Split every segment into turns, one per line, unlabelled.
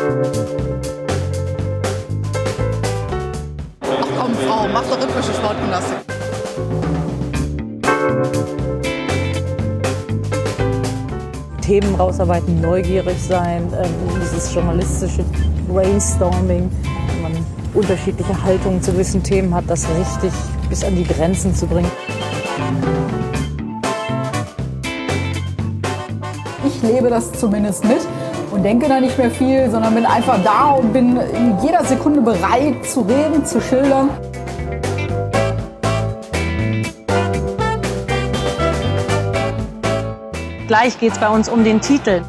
Ach komm, Frau, mach doch rhythmische Sportgymnastik.
Themen rausarbeiten, neugierig sein, dieses journalistische Brainstorming, wenn man unterschiedliche Haltungen zu gewissen Themen hat, das richtig bis an die Grenzen zu bringen.
Ich lebe das zumindest mit und denke da nicht mehr viel, sondern bin einfach da und bin in jeder Sekunde bereit zu reden, zu schildern.
Gleich geht es bei uns um den Titel.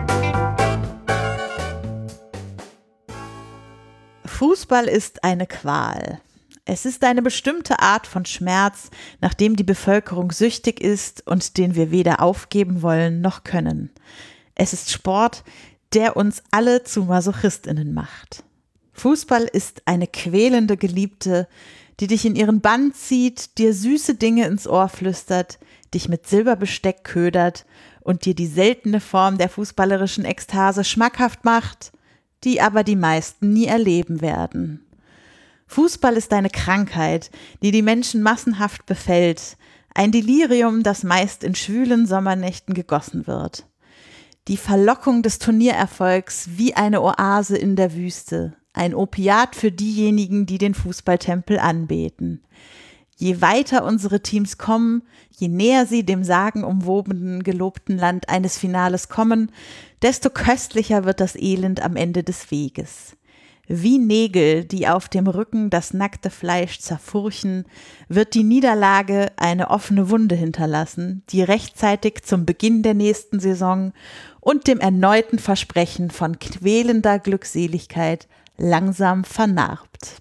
Fußball ist eine Qual. Es ist eine bestimmte Art von Schmerz, nach dem die Bevölkerung süchtig ist und den wir weder aufgeben wollen noch können. Es ist Sport, der uns alle zu MasochistInnen macht. Fußball ist eine quälende Geliebte, die dich in ihren Bann zieht, dir süße Dinge ins Ohr flüstert, dich mit Silberbesteck ködert und dir die seltene Form der fußballerischen Ekstase schmackhaft macht, die aber die meisten nie erleben werden. Fußball ist eine Krankheit, die die Menschen massenhaft befällt, ein Delirium, das meist in schwülen Sommernächten gegossen wird. Die Verlockung des Turniererfolgs wie eine Oase in der Wüste, ein Opiat für diejenigen, die den Fußballtempel anbeten. Je weiter unsere Teams kommen, je näher sie dem sagenumwobenen, gelobten Land eines Finales kommen, desto köstlicher wird das Elend am Ende des Weges. Wie Nägel, die auf dem Rücken das nackte Fleisch zerfurchen, wird die Niederlage eine offene Wunde hinterlassen, die rechtzeitig zum Beginn der nächsten Saison und dem erneuten Versprechen von quälender Glückseligkeit langsam vernarbt.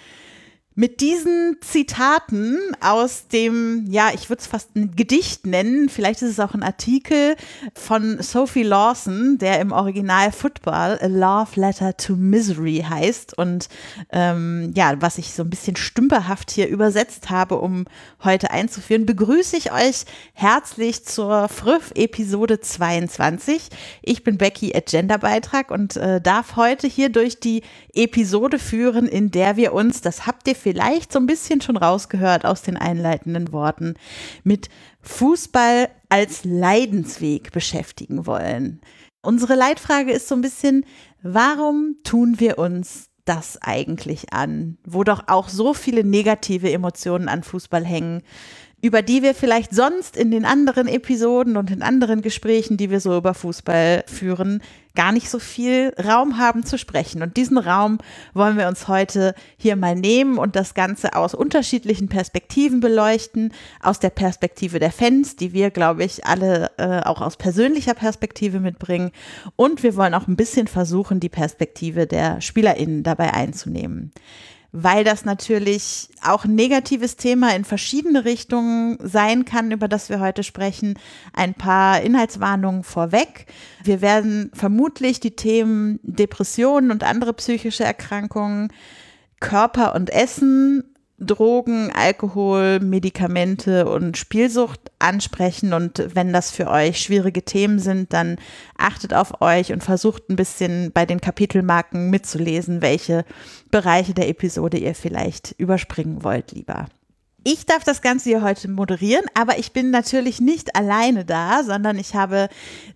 Mit diesen Zitaten aus dem, ja, ich würde es fast ein Gedicht nennen, vielleicht ist es auch ein Artikel von Sophie Lawson, der im Original Football A Love Letter to Misery heißt und was ich so ein bisschen stümperhaft hier übersetzt habe, um heute einzuführen, begrüße ich euch herzlich zur Früff-Episode 22. Ich bin Becky at Genderbeitrag und darf heute hier durch die Episode führen, in der wir uns, das habt ihr vielleicht so ein bisschen schon rausgehört aus den einleitenden Worten, mit Fußball als Leidensweg beschäftigen wollen. Unsere Leitfrage ist so ein bisschen, warum tun wir uns das eigentlich an, wo doch auch so viele negative Emotionen an Fußball hängen, über die wir vielleicht sonst in den anderen Episoden und in anderen Gesprächen, die wir so über Fußball führen, gar nicht so viel Raum haben zu sprechen. Und diesen Raum wollen wir uns heute hier mal nehmen und das Ganze aus unterschiedlichen Perspektiven beleuchten. Aus der Perspektive der Fans, die wir, glaube ich, alle auch aus persönlicher Perspektive mitbringen. Und wir wollen auch ein bisschen versuchen, die Perspektive der SpielerInnen dabei einzunehmen. Weil das natürlich auch ein negatives Thema in verschiedene Richtungen sein kann, über das wir heute sprechen. Ein paar Inhaltswarnungen vorweg. Wir werden vermutlich die Themen Depressionen und andere psychische Erkrankungen, Körper und Essen, Drogen, Alkohol, Medikamente und Spielsucht ansprechen. Und wenn das für euch schwierige Themen sind, dann achtet auf euch und versucht ein bisschen bei den Kapitelmarken mitzulesen, welche Bereiche der Episode ihr vielleicht überspringen wollt lieber. Ich darf das Ganze hier heute moderieren, aber ich bin natürlich nicht alleine da, sondern ich habe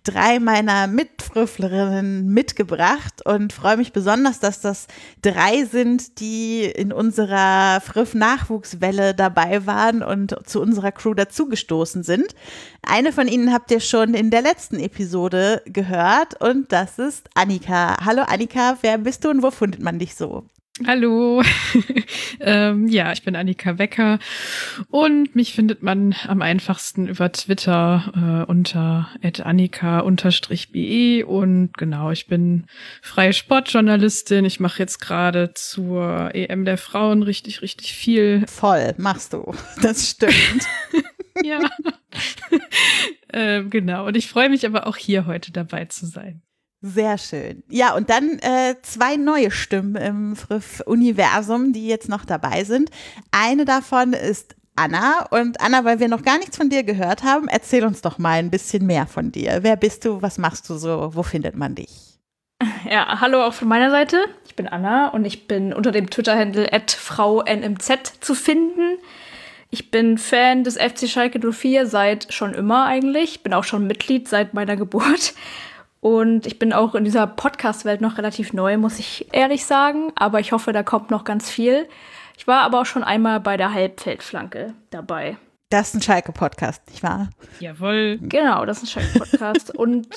3 meiner Mitfrüfflerinnen mitgebracht und freue mich besonders, dass das 3 sind, die in unserer Früff-Nachwuchswelle dabei waren und zu unserer Crew dazugestoßen sind. Eine von ihnen habt ihr schon in der letzten Episode gehört und das ist Annika. Hallo Annika, wer bist du und wo findet man dich so?
Hallo, ich bin Annika Becker und mich findet man am einfachsten über Twitter unter @annika_be und genau, ich bin freie Sportjournalistin. Ich mache jetzt gerade zur EM der Frauen richtig viel.
Voll, machst du, das stimmt.
Ja, genau, und ich freue mich aber auch hier heute dabei zu sein.
Sehr schön. Ja, und dann 2 neue Stimmen im Früff-Universum, die jetzt noch dabei sind. Eine davon ist Anna. Und Anna, weil wir noch gar nichts von dir gehört haben, erzähl uns doch mal ein bisschen mehr von dir. Wer bist du? Was machst du so? Wo findet man dich?
Ja, hallo auch von meiner Seite. Ich bin Anna und ich bin unter dem Twitter-Handle @FrauNMZ zu finden. Ich bin Fan des FC Schalke 04 seit schon immer eigentlich. Bin auch schon Mitglied seit meiner Geburt. Und ich bin auch in dieser Podcast-Welt noch relativ neu, muss ich ehrlich sagen. Aber ich hoffe, da kommt noch ganz viel. Ich war aber auch schon einmal bei der Halbfeldflanke dabei.
Das ist ein Schalke-Podcast, nicht wahr?
Jawohl.
Genau, das ist ein Schalke-Podcast.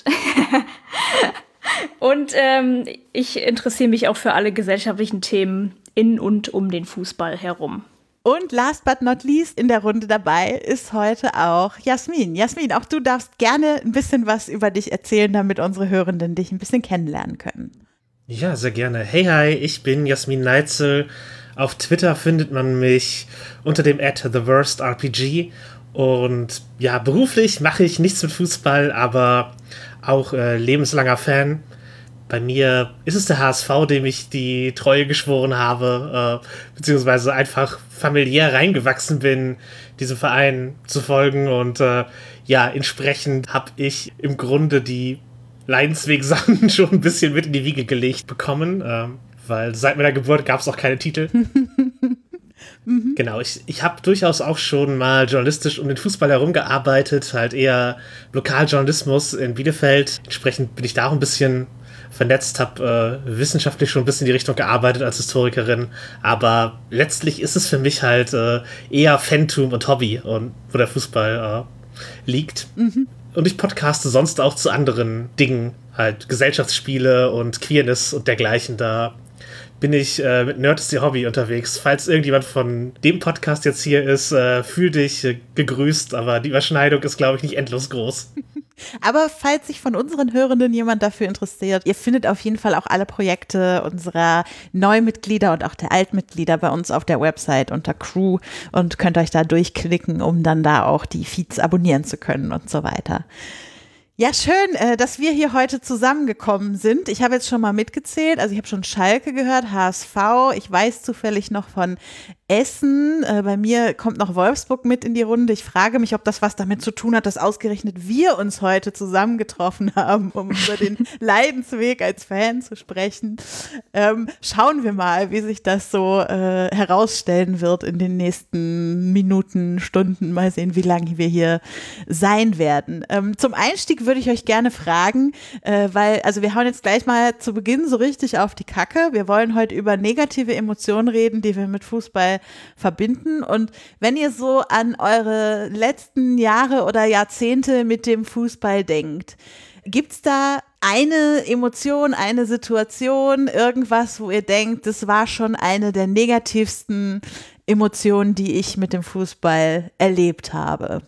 Und ich interessiere mich auch für alle gesellschaftlichen Themen in und um den Fußball herum.
Und last but not least in der Runde dabei ist heute auch Jasmin. Jasmin, auch du darfst gerne ein bisschen was über dich erzählen, damit unsere Hörenden dich ein bisschen kennenlernen können.
Ja, sehr gerne. Hey, hi, ich bin Jasmin Neitzel. Auf Twitter findet man mich unter dem @TheWorstRPG. Und ja, beruflich mache ich nichts mit Fußball, aber auch lebenslanger Fan. Bei mir ist es der HSV, dem ich die Treue geschworen habe, beziehungsweise einfach familiär reingewachsen bin, diesem Verein zu folgen. Und entsprechend habe ich im Grunde die Leidensweg-Sachen schon ein bisschen mit in die Wiege gelegt bekommen, weil seit meiner Geburt gab es auch keine Titel. Genau, ich habe durchaus auch schon mal journalistisch um den Fußball herum gearbeitet, halt eher Lokaljournalismus in Bielefeld. Entsprechend bin ich da auch ein bisschen vernetzt, habe wissenschaftlich schon ein bisschen in die Richtung gearbeitet als Historikerin, aber letztlich ist es für mich halt eher Fantum und Hobby, und wo der Fußball liegt. Und ich podcaste sonst auch zu anderen Dingen, halt Gesellschaftsspiele und Queerness und dergleichen. Da bin ich mit Nerd ist ihr Hobby unterwegs. Falls irgendjemand von dem Podcast jetzt hier ist, fühl dich gegrüßt, aber die Überschneidung ist, glaube ich, nicht endlos groß.
Aber falls sich von unseren Hörenden jemand dafür interessiert, ihr findet auf jeden Fall auch alle Projekte unserer Neumitglieder und auch der Altmitglieder bei uns auf der Website unter Crew und könnt euch da durchklicken, um dann da auch die Feeds abonnieren zu können und so weiter. Ja, schön, dass wir hier heute zusammengekommen sind. Ich habe jetzt schon mal mitgezählt, also ich habe schon Schalke gehört, HSV, ich weiß zufällig noch von Essen, bei mir kommt noch Wolfsburg mit in die Runde. Ich frage mich, ob das was damit zu tun hat, dass ausgerechnet wir uns heute zusammengetroffen haben, um über den Leidensweg als Fan zu sprechen. Schauen wir mal, wie sich das so herausstellen wird in den nächsten Minuten, Stunden. Mal sehen, wie lange wir hier sein werden. Zum Einstieg würde ich euch gerne fragen, weil, also wir hauen jetzt gleich mal zu Beginn so richtig auf die Kacke. Wir wollen heute über negative Emotionen reden, die wir mit Fußball verbinden. Und wenn ihr so an eure letzten Jahre oder Jahrzehnte mit dem Fußball denkt, gibt's da eine Emotion, eine Situation, irgendwas, wo ihr denkt, das war schon eine der negativsten Emotionen, die ich mit dem Fußball erlebt habe?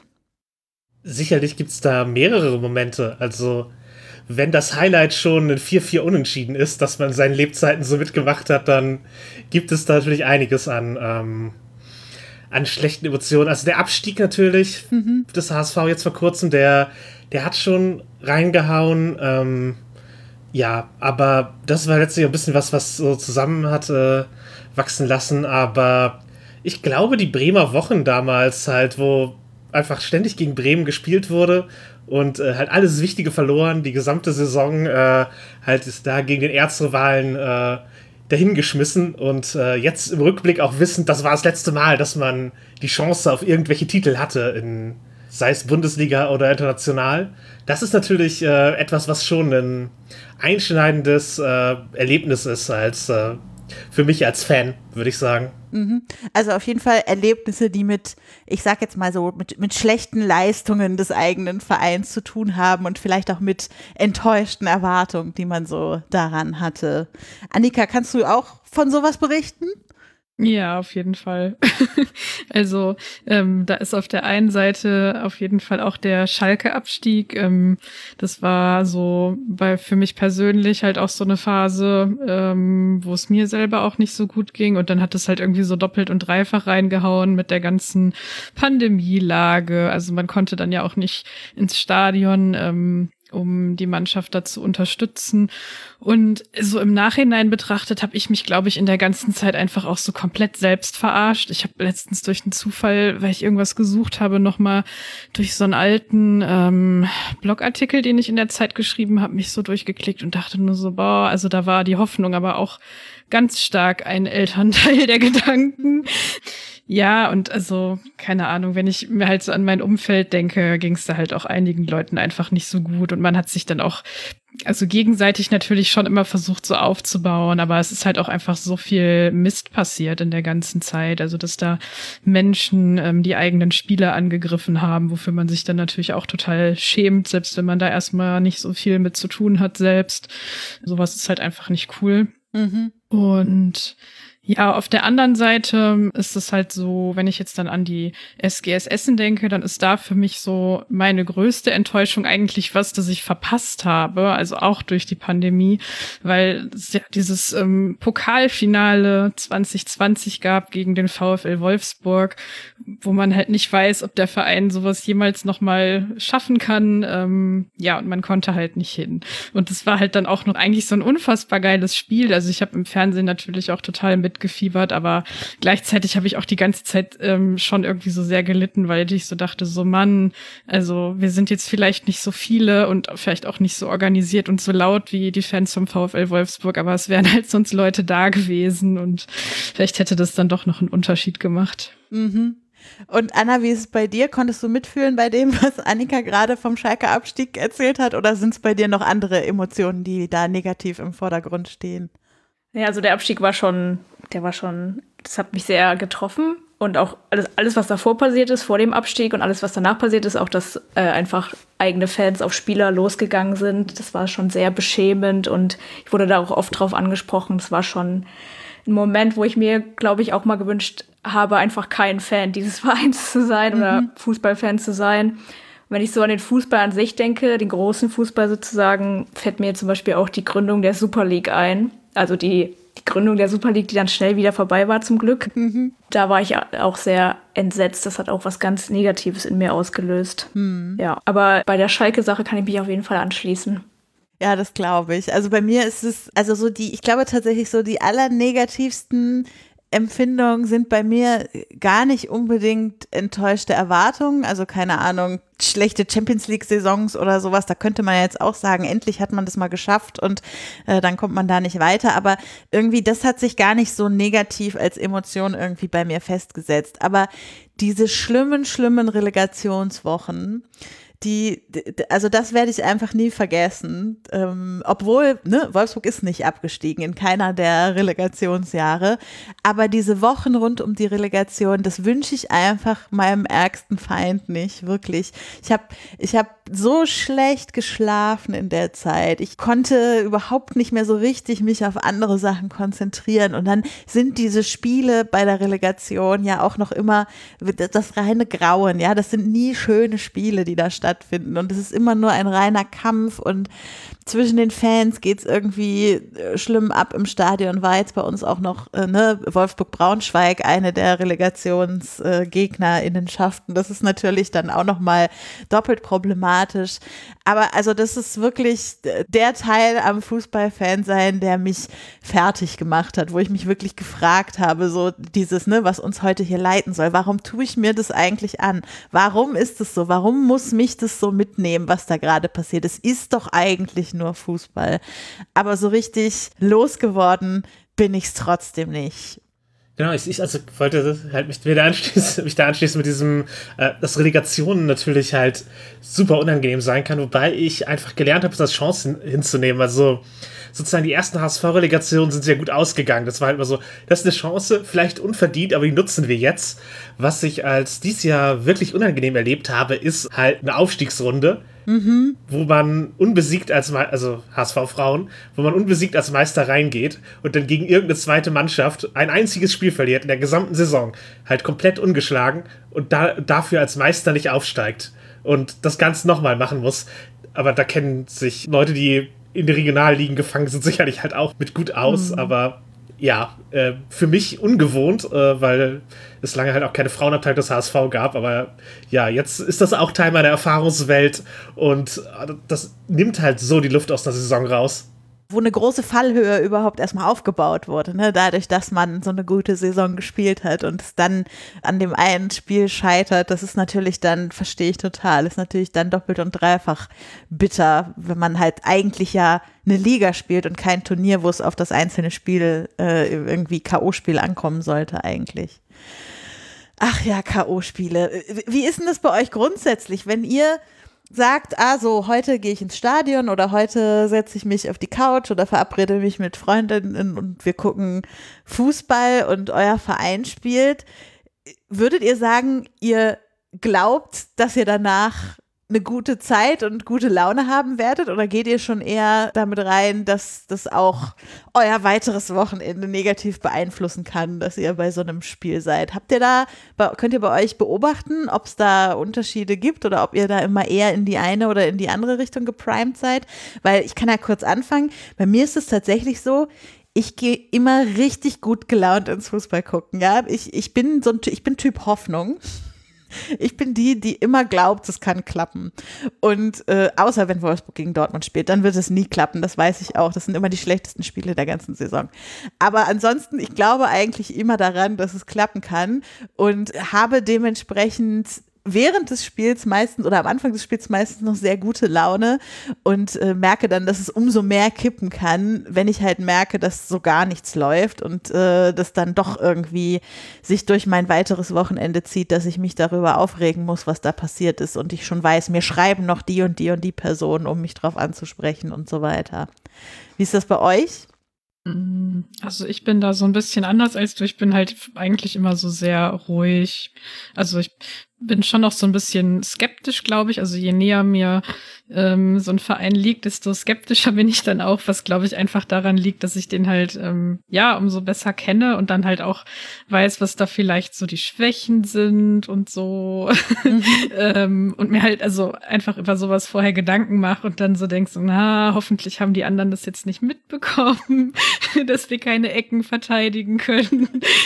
Sicherlich gibt es da mehrere Momente. Also, wenn das Highlight schon ein 4-4 Unentschieden ist, dass man seinen Lebzeiten so mitgemacht hat, dann gibt es da natürlich einiges an schlechten Emotionen. Also der Abstieg natürlich des HSV jetzt vor kurzem, der hat schon reingehauen. Ja, aber das war letztlich ein bisschen was so zusammen hat wachsen lassen. Aber ich glaube, die Bremer Wochen damals halt, wo einfach ständig gegen Bremen gespielt wurde und halt alles Wichtige verloren, die gesamte Saison halt ist da gegen den Erzrivalen dahingeschmissen und jetzt im Rückblick auch wissend, das war das letzte Mal, dass man die Chance auf irgendwelche Titel hatte, sei es Bundesliga oder international. Das ist natürlich etwas, was schon ein einschneidendes Erlebnis ist für mich als Fan, würde ich sagen.
Also auf jeden Fall Erlebnisse, die ich sag jetzt mal so, mit schlechten Leistungen des eigenen Vereins zu tun haben und vielleicht auch mit enttäuschten Erwartungen, die man so daran hatte. Annika, kannst du auch von sowas berichten?
Ja, auf jeden Fall. Also da ist auf der einen Seite auf jeden Fall auch der Schalke-Abstieg. Das war so für mich persönlich halt auch so eine Phase, wo es mir selber auch nicht so gut ging. Und dann hat es halt irgendwie so doppelt und dreifach reingehauen mit der ganzen Pandemielage. Also man konnte dann ja auch nicht ins Stadion, um die Mannschaft dazu unterstützen. Und so im Nachhinein betrachtet habe ich mich, glaube ich, in der ganzen Zeit einfach auch so komplett selbst verarscht. Ich habe letztens durch einen Zufall, weil ich irgendwas gesucht habe, nochmal durch so einen alten Blogartikel, den ich in der Zeit geschrieben habe, mich so durchgeklickt und dachte nur so, boah, also da war die Hoffnung aber auch ganz stark ein Elternteil der Gedanken. Ja, und also, keine Ahnung, wenn ich mir halt so an mein Umfeld denke, ging es da halt auch einigen Leuten einfach nicht so gut. Und man hat sich dann auch, also gegenseitig natürlich schon immer versucht, so aufzubauen, aber es ist halt auch einfach so viel Mist passiert in der ganzen Zeit. Also, dass da Menschen die eigenen Spiele angegriffen haben, wofür man sich dann natürlich auch total schämt, selbst wenn man da erstmal nicht so viel mit zu tun hat selbst. Sowas ist halt einfach nicht cool. Mhm. Und ja, auf der anderen Seite ist es halt so, wenn ich jetzt dann an die SGS Essen denke, dann ist da für mich so meine größte Enttäuschung eigentlich was, das ich verpasst habe, also auch durch die Pandemie, weil es ja dieses Pokalfinale 2020 gab gegen den VfL Wolfsburg, wo man halt nicht weiß, ob der Verein sowas jemals nochmal schaffen kann. Ja, und man konnte halt nicht hin. Und es war halt dann auch noch eigentlich so ein unfassbar geiles Spiel. Also ich habe im Fernsehen natürlich auch total mitgefiebert, aber gleichzeitig habe ich auch die ganze Zeit schon irgendwie so sehr gelitten, weil ich so dachte, so Mann, also wir sind jetzt vielleicht nicht so viele und vielleicht auch nicht so organisiert und so laut wie die Fans vom VfL Wolfsburg, aber es wären halt sonst Leute da gewesen und vielleicht hätte das dann doch noch einen Unterschied gemacht.
Mhm. Und Anna, wie ist es bei dir? Konntest du mitfühlen bei dem, was Annika gerade vom Schalke-Abstieg erzählt hat, oder sind es bei dir noch andere Emotionen, die da negativ im Vordergrund stehen?
Ja, also der Abstieg war schon, das hat mich sehr getroffen. Und auch alles, was davor passiert ist, vor dem Abstieg und alles, was danach passiert ist, auch dass einfach eigene Fans auf Spieler losgegangen sind, das war schon sehr beschämend und ich wurde da auch oft drauf angesprochen. Das war schon ein Moment, wo ich mir, glaube ich, auch mal gewünscht habe, einfach kein Fan dieses Vereins zu sein oder Fußballfan zu sein. Und wenn ich so an den Fußball an sich denke, den großen Fußball sozusagen, fällt mir zum Beispiel auch die Gründung der Super League ein. Also die Gründung der Super League, die dann schnell wieder vorbei war zum Glück. Da war ich auch sehr entsetzt. Das hat auch was ganz Negatives in mir ausgelöst. Ja, aber bei der Schalke-Sache kann ich mich auf jeden Fall anschließen.
Ja, das glaube ich. Also bei mir ist es, also so ich glaube tatsächlich so die allernegativsten Empfindungen sind bei mir gar nicht unbedingt enttäuschte Erwartungen, also keine Ahnung, schlechte Champions-League-Saisons oder sowas, da könnte man jetzt auch sagen, endlich hat man das mal geschafft und dann kommt man da nicht weiter, aber irgendwie das hat sich gar nicht so negativ als Emotion irgendwie bei mir festgesetzt, aber diese schlimmen Relegationswochen, also das werde ich einfach nie vergessen, obwohl, Wolfsburg ist nicht abgestiegen in keiner der Relegationsjahre, aber diese Wochen rund um die Relegation, das wünsche ich einfach meinem ärgsten Feind nicht, wirklich. Ich hab so schlecht geschlafen in der Zeit, ich konnte überhaupt nicht mehr so richtig mich auf andere Sachen konzentrieren und dann sind diese Spiele bei der Relegation ja auch noch immer das reine Grauen, ja, das sind nie schöne Spiele, die da stattfinden und es ist immer nur ein reiner Kampf und zwischen den Fans geht's irgendwie schlimm ab im Stadion, war jetzt bei uns auch noch Wolfsburg-Braunschweig, eine der RelegationsgegnerInnenschaften, das ist natürlich dann auch nochmal doppelt problematisch, aber also das ist wirklich der Teil am Fußballfan sein, der mich fertig gemacht hat, wo ich mich wirklich gefragt habe, so dieses, was uns heute hier leiten soll, warum tue ich mir das eigentlich an? Warum ist es so? Warum muss mich das so mitnehmen, was da gerade passiert? Es ist doch eigentlich nur Fußball. Aber so richtig losgeworden bin ich es trotzdem nicht.
Genau, ich wollte halt mich da anschließen mit diesem, dass Relegationen natürlich halt super unangenehm sein kann, wobei ich einfach gelernt habe, das als Chance hinzunehmen. Also sozusagen die ersten HSV-Relegationen sind sehr gut ausgegangen. Das war halt immer so, das ist eine Chance, vielleicht unverdient, aber die nutzen wir jetzt. Was ich als dieses Jahr wirklich unangenehm erlebt habe, ist halt eine Aufstiegsrunde, wo man unbesiegt also HSV-Frauen, wo man unbesiegt als Meister reingeht und dann gegen irgendeine zweite Mannschaft ein einziges Spiel verliert in der gesamten Saison, halt komplett ungeschlagen und dafür als Meister nicht aufsteigt und das Ganze nochmal machen muss. Aber da kennen sich Leute, die in den Regionalligen gefangen sind, sicherlich halt auch mit gut aus, aber ja, für mich ungewohnt, weil es lange halt auch keine Frauenabteilung des HSV gab, aber ja, jetzt ist das auch Teil meiner Erfahrungswelt und das nimmt halt so die Luft aus der Saison raus.
wo eine große Fallhöhe überhaupt erstmal aufgebaut wurde, ne? Dadurch, dass man so eine gute Saison gespielt hat und es dann an dem einen Spiel scheitert, das ist natürlich dann, verstehe ich total, ist natürlich dann doppelt und dreifach bitter, wenn man halt eigentlich ja eine Liga spielt und kein Turnier, wo es auf das einzelne Spiel irgendwie K.O.-Spiel ankommen sollte eigentlich. Ach ja, K.O.-Spiele. Wie ist denn das bei euch grundsätzlich, wenn ihr sagt, so heute gehe ich ins Stadion oder heute setze ich mich auf die Couch oder verabrede mich mit Freundinnen und wir gucken Fußball und euer Verein spielt, würdet ihr sagen, ihr glaubt, dass ihr danach eine gute Zeit und gute Laune haben werdet oder geht ihr schon eher damit rein, dass das auch euer weiteres Wochenende negativ beeinflussen kann, dass ihr bei so einem Spiel seid? Könnt ihr bei euch beobachten, ob es da Unterschiede gibt oder ob ihr da immer eher in die eine oder in die andere Richtung geprimed seid? Weil ich kann ja kurz anfangen, bei mir ist es tatsächlich so, ich gehe immer richtig gut gelaunt ins Fußball gucken, ja. Ich bin Typ Hoffnung. Ich bin die immer glaubt, es kann klappen. Und außer wenn Wolfsburg gegen Dortmund spielt, dann wird es nie klappen, das weiß ich auch. Das sind immer die schlechtesten Spiele der ganzen Saison. Aber ansonsten, ich glaube eigentlich immer daran, dass es klappen kann und habe dementsprechend während des Spiels meistens oder am Anfang des Spiels meistens noch sehr gute Laune und merke dann, dass es umso mehr kippen kann, wenn ich halt merke, dass so gar nichts läuft und das dann doch irgendwie sich durch mein weiteres Wochenende zieht, dass ich mich darüber aufregen muss, was da passiert ist und ich schon weiß, mir schreiben noch die und die und die Personen, um mich drauf anzusprechen und so weiter. Wie ist das bei euch?
Also ich bin da so ein bisschen anders als du. Ich bin halt eigentlich immer so sehr ruhig. Also ich bin schon noch so ein bisschen skeptisch, glaube ich. Also je näher mir so ein Verein liegt, desto skeptischer bin ich dann auch, was glaube ich einfach daran liegt, dass ich den halt umso besser kenne und dann halt auch weiß, was da vielleicht so die Schwächen sind und so und mir halt also einfach über sowas vorher Gedanken mache und dann so denkst, hoffentlich haben die anderen das jetzt nicht mitbekommen, dass wir keine Ecken verteidigen können.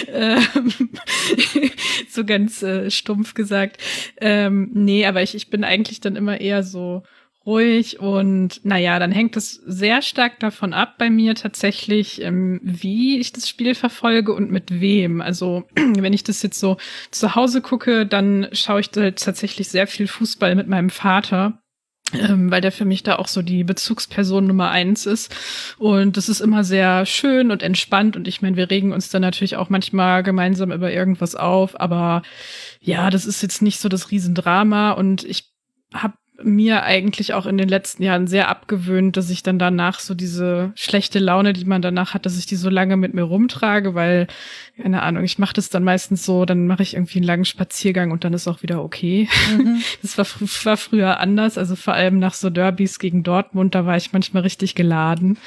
So ganz stumpf gesagt. Nee, aber ich bin eigentlich dann immer eher so ruhig und dann hängt es sehr stark davon ab bei mir tatsächlich, wie ich das Spiel verfolge und mit wem. Also wenn ich das jetzt so zu Hause gucke, dann schaue ich da tatsächlich sehr viel Fußball mit meinem Vater. Weil der für mich da auch so die Bezugsperson Nummer 1 ist. Und das ist immer sehr schön und entspannt. Und ich meine, wir regen uns dann natürlich auch manchmal gemeinsam über irgendwas auf. Aber ja, das ist jetzt nicht so das Riesendrama. Und ich habe mir eigentlich auch in den letzten Jahren sehr abgewöhnt, dass ich dann danach so diese schlechte Laune, die man danach hat, dass ich die so lange mit mir rumtrage, weil, keine Ahnung, ich mache das dann meistens so, dann mache ich irgendwie einen langen Spaziergang und dann ist auch wieder okay. Das war früher anders, also vor allem nach so Derbys gegen Dortmund, da war ich manchmal richtig geladen.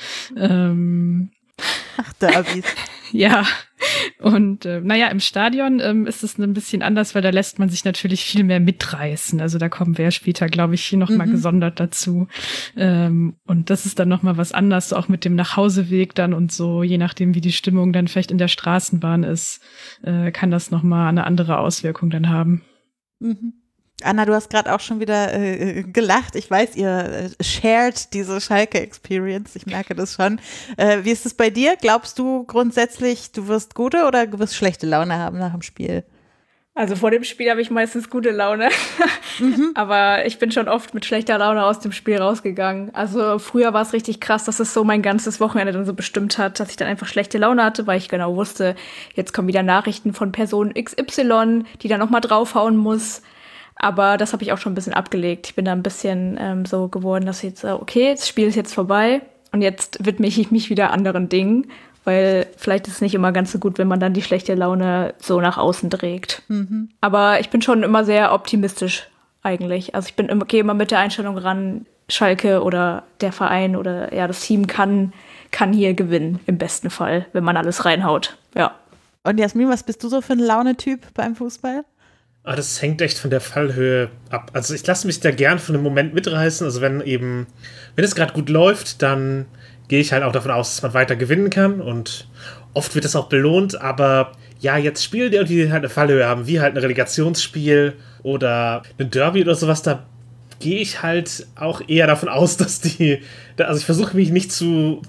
Ach, Derbys.
Ja, und im Stadion ist es ein bisschen anders, weil da lässt man sich natürlich viel mehr mitreißen. Also da kommen wir ja später, glaube ich, noch mal gesondert dazu. Und das ist dann noch mal was anderes, auch mit dem Nachhauseweg dann und so, je nachdem, wie die Stimmung dann vielleicht in der Straßenbahn ist, kann das noch mal eine andere Auswirkung dann haben.
Mhm. Anna, du hast gerade auch schon wieder gelacht. Ich weiß, ihr shared diese Schalke-Experience. Ich merke das schon. Wie ist es bei dir? Glaubst du grundsätzlich, du wirst gute oder du wirst schlechte Laune haben nach dem Spiel?
Also vor dem Spiel habe ich meistens gute Laune. Aber ich bin schon oft mit schlechter Laune aus dem Spiel rausgegangen. Also früher war es richtig krass, dass es so mein ganzes Wochenende dann so bestimmt hat, dass ich dann einfach schlechte Laune hatte, weil ich genau wusste, jetzt kommen wieder Nachrichten von Person XY, die dann noch mal draufhauen muss. Aber das habe ich auch schon ein bisschen abgelegt. Ich bin da ein bisschen so geworden, dass ich jetzt, okay, das Spiel ist jetzt vorbei und jetzt widme ich mich wieder anderen Dingen, weil vielleicht ist es nicht immer ganz so gut, wenn man dann die schlechte Laune so nach außen trägt. Aber ich bin schon immer sehr optimistisch eigentlich. Also ich gehe immer mit der Einstellung ran, Schalke oder der Verein oder ja das Team kann hier gewinnen, im besten Fall, wenn man alles reinhaut. Ja.
Und Jasmin, was bist du so für ein Launetyp beim Fußball?
Das hängt echt von der Fallhöhe ab. Also ich lasse mich da gern von dem Moment mitreißen. Also wenn es gerade gut läuft, dann gehe ich halt auch davon aus, dass man weiter gewinnen kann. Und oft wird das auch belohnt. Aber ja, jetzt Spiele, die halt eine Fallhöhe haben, wie halt ein Relegationsspiel oder ein Derby oder sowas, da gehe ich halt auch eher davon aus, dass also ich versuche mich nicht zu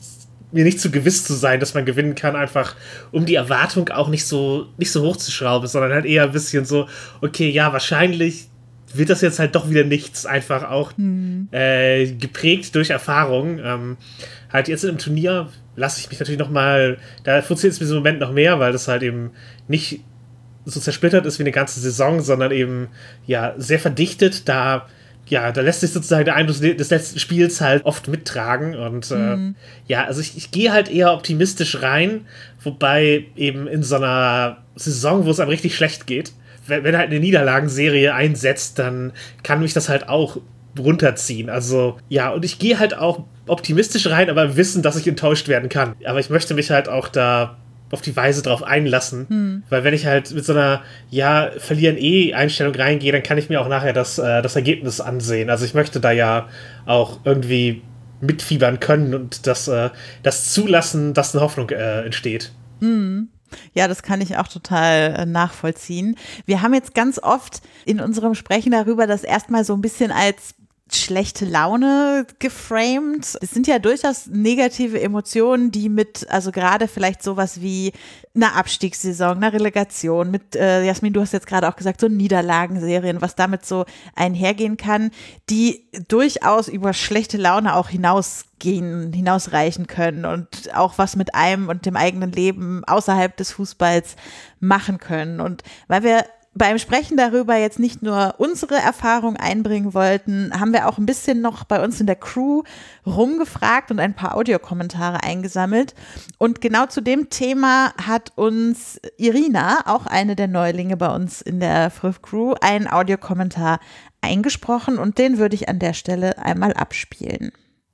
mir nicht zu gewiss zu sein, dass man gewinnen kann, einfach um die Erwartung auch nicht so hoch zu schrauben, sondern halt eher ein bisschen so, okay, ja, wahrscheinlich wird das jetzt halt doch wieder nichts, einfach auch geprägt durch Erfahrung. Halt jetzt im Turnier lasse ich mich natürlich nochmal, da funktioniert es in diesem Moment noch mehr, weil das halt eben nicht so zersplittert ist wie eine ganze Saison, sondern eben, ja, sehr verdichtet, da lässt sich sozusagen der Eindruck des letzten Spiels halt oft mittragen und also ich gehe halt eher optimistisch rein, wobei eben in so einer Saison, wo es einem richtig schlecht geht, wenn halt eine Niederlagenserie einsetzt, dann kann mich das halt auch runterziehen. Also, ja, und ich gehe halt auch optimistisch rein, aber wissen, dass ich enttäuscht werden kann. Aber ich möchte mich halt auch da auf die Weise drauf einlassen, weil wenn ich halt mit so einer, verlieren Einstellung reingehe, dann kann ich mir auch nachher das Ergebnis ansehen. Also ich möchte da ja auch irgendwie mitfiebern können und das zulassen, dass eine Hoffnung entsteht.
Ja, das kann ich auch total nachvollziehen. Wir haben jetzt ganz oft in unserem Sprechen darüber das erstmal so ein bisschen als schlechte Laune geframed. Es sind ja durchaus negative Emotionen, die also gerade vielleicht sowas wie einer Abstiegssaison, einer Relegation, mit Jasmin, du hast jetzt gerade auch gesagt, so Niederlagenserien, was damit so einhergehen kann, die durchaus über schlechte Laune auch hinausreichen können und auch was mit einem und dem eigenen Leben außerhalb des Fußballs machen können. Und weil wir beim Sprechen darüber jetzt nicht nur unsere Erfahrung einbringen wollten, haben wir auch ein bisschen noch bei uns in der Crew rumgefragt und ein paar Audiokommentare eingesammelt. Und genau zu dem Thema hat uns Irina, auch eine der Neulinge bei uns in der Früff Crew, einen Audiokommentar eingesprochen und den würde ich an der Stelle einmal abspielen.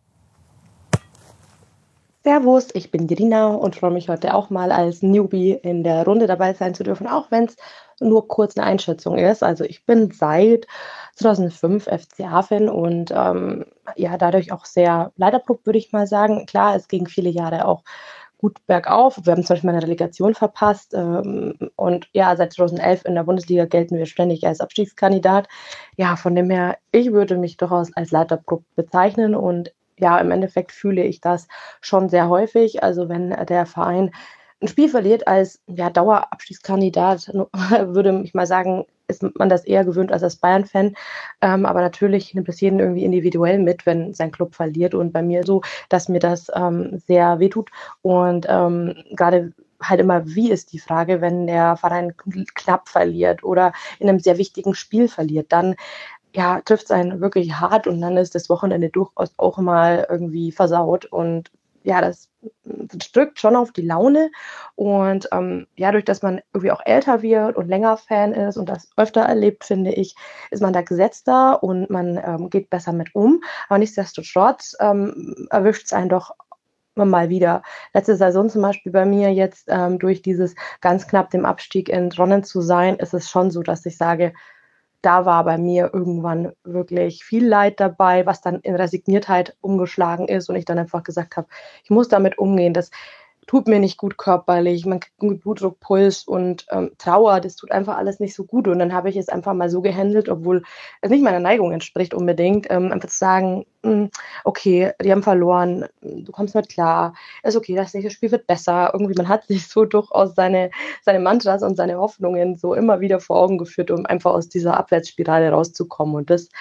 Servus, ich bin Irina und freue mich heute auch mal als Newbie in der Runde dabei sein zu dürfen, auch wenn es nur kurz eine Einschätzung ist. Also ich bin seit 2005 FCA-Fan und dadurch auch sehr leiderprobt, würde ich mal sagen. Klar, es ging viele Jahre auch gut bergauf. Wir haben zum Beispiel eine Relegation verpasst und seit 2011 in der Bundesliga gelten wir ständig als Abstiegskandidat. Ja, von dem her, ich würde mich durchaus als leiderprobt bezeichnen und im Endeffekt fühle ich das schon sehr häufig. Also wenn der Verein ein Spiel verliert als Dauerabstiegskandidat, würde ich mal sagen, ist man das eher gewöhnt als Bayern-Fan. Aber natürlich nimmt es jeden irgendwie individuell mit, wenn sein Club verliert. Und bei mir so, dass mir das sehr wehtut. Und gerade halt immer, wie ist die Frage, wenn der Verein knapp verliert oder in einem sehr wichtigen Spiel verliert, dann trifft es einen wirklich hart und dann ist das Wochenende durchaus auch mal irgendwie versaut und das drückt schon auf die Laune und durch dass man irgendwie auch älter wird und länger Fan ist und das öfter erlebt, finde ich, ist man da gesetzter und man geht besser mit um, aber nichtsdestotrotz erwischt es einen doch mal wieder. Letzte Saison zum Beispiel bei mir jetzt durch dieses ganz knapp dem Abstieg entronnen zu sein, ist es schon so, dass ich sage, da war bei mir irgendwann wirklich viel Leid dabei, was dann in Resigniertheit umgeschlagen ist und ich dann einfach gesagt habe, ich muss damit umgehen, das tut mir nicht gut körperlich, man kriegt einen Blutdruck, Puls und Trauer, das tut einfach alles nicht so gut und dann habe ich es einfach mal so gehandelt, obwohl es nicht meiner Neigung entspricht unbedingt, einfach zu sagen, okay, die haben verloren, du kommst mit klar, ist okay, das nächste Spiel wird besser, irgendwie man hat sich so durchaus seine Mantras und seine Hoffnungen so immer wieder vor Augen geführt, um einfach aus dieser Abwärtsspirale rauszukommen und das,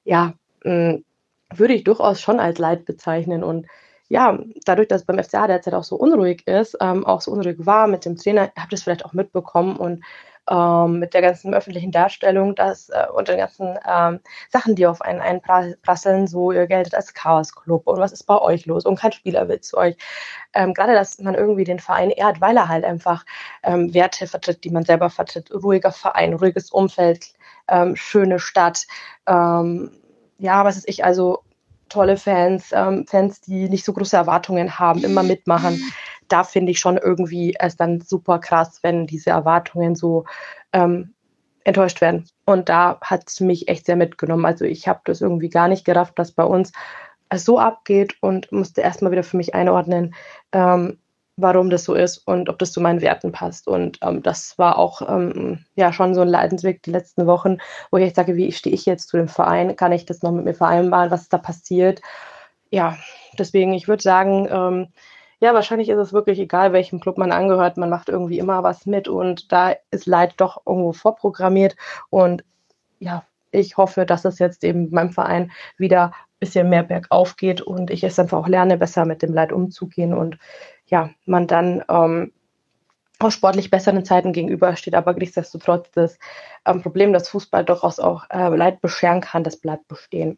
würde ich durchaus schon als Leid bezeichnen und dadurch, dass es beim FCA derzeit auch so unruhig ist, auch so unruhig war mit dem Trainer, habt ihr es vielleicht auch mitbekommen und mit der ganzen öffentlichen Darstellung und den ganzen Sachen, die auf einen einprasseln, so ihr geltet als Chaos-Club und was ist bei euch los und kein Spieler will zu euch. Gerade, dass man irgendwie den Verein ehrt, weil er halt einfach Werte vertritt, die man selber vertritt. Ruhiger Verein, ruhiges Umfeld, schöne Stadt, was ist ich, also tolle Fans, Fans, die nicht so große Erwartungen haben, immer mitmachen. Da finde ich schon irgendwie es dann super krass, wenn diese Erwartungen so enttäuscht werden. Und da hat es mich echt sehr mitgenommen. Also ich habe das irgendwie gar nicht gerafft, dass bei uns es so abgeht und musste erstmal wieder für mich einordnen, warum das so ist und ob das zu meinen Werten passt. Und das war auch schon so ein Leidensweg die letzten Wochen, wo ich echt sage, wie stehe ich jetzt zu dem Verein? Kann ich das noch mit mir vereinbaren? Was ist da passiert? Ja, deswegen, ich würde sagen, ja, wahrscheinlich ist es wirklich egal, welchem Club man angehört, man macht irgendwie immer was mit und da ist Leid doch irgendwo vorprogrammiert. Und ja, ich hoffe, dass es jetzt eben beim Verein wieder ein bisschen mehr bergauf geht und ich es einfach auch lerne, besser mit dem Leid umzugehen und ja, man dann auch sportlich besseren Zeiten gegenübersteht, aber nichtsdestotrotz das Problem, dass Fußball durchaus auch Leid bescheren kann, das bleibt bestehen.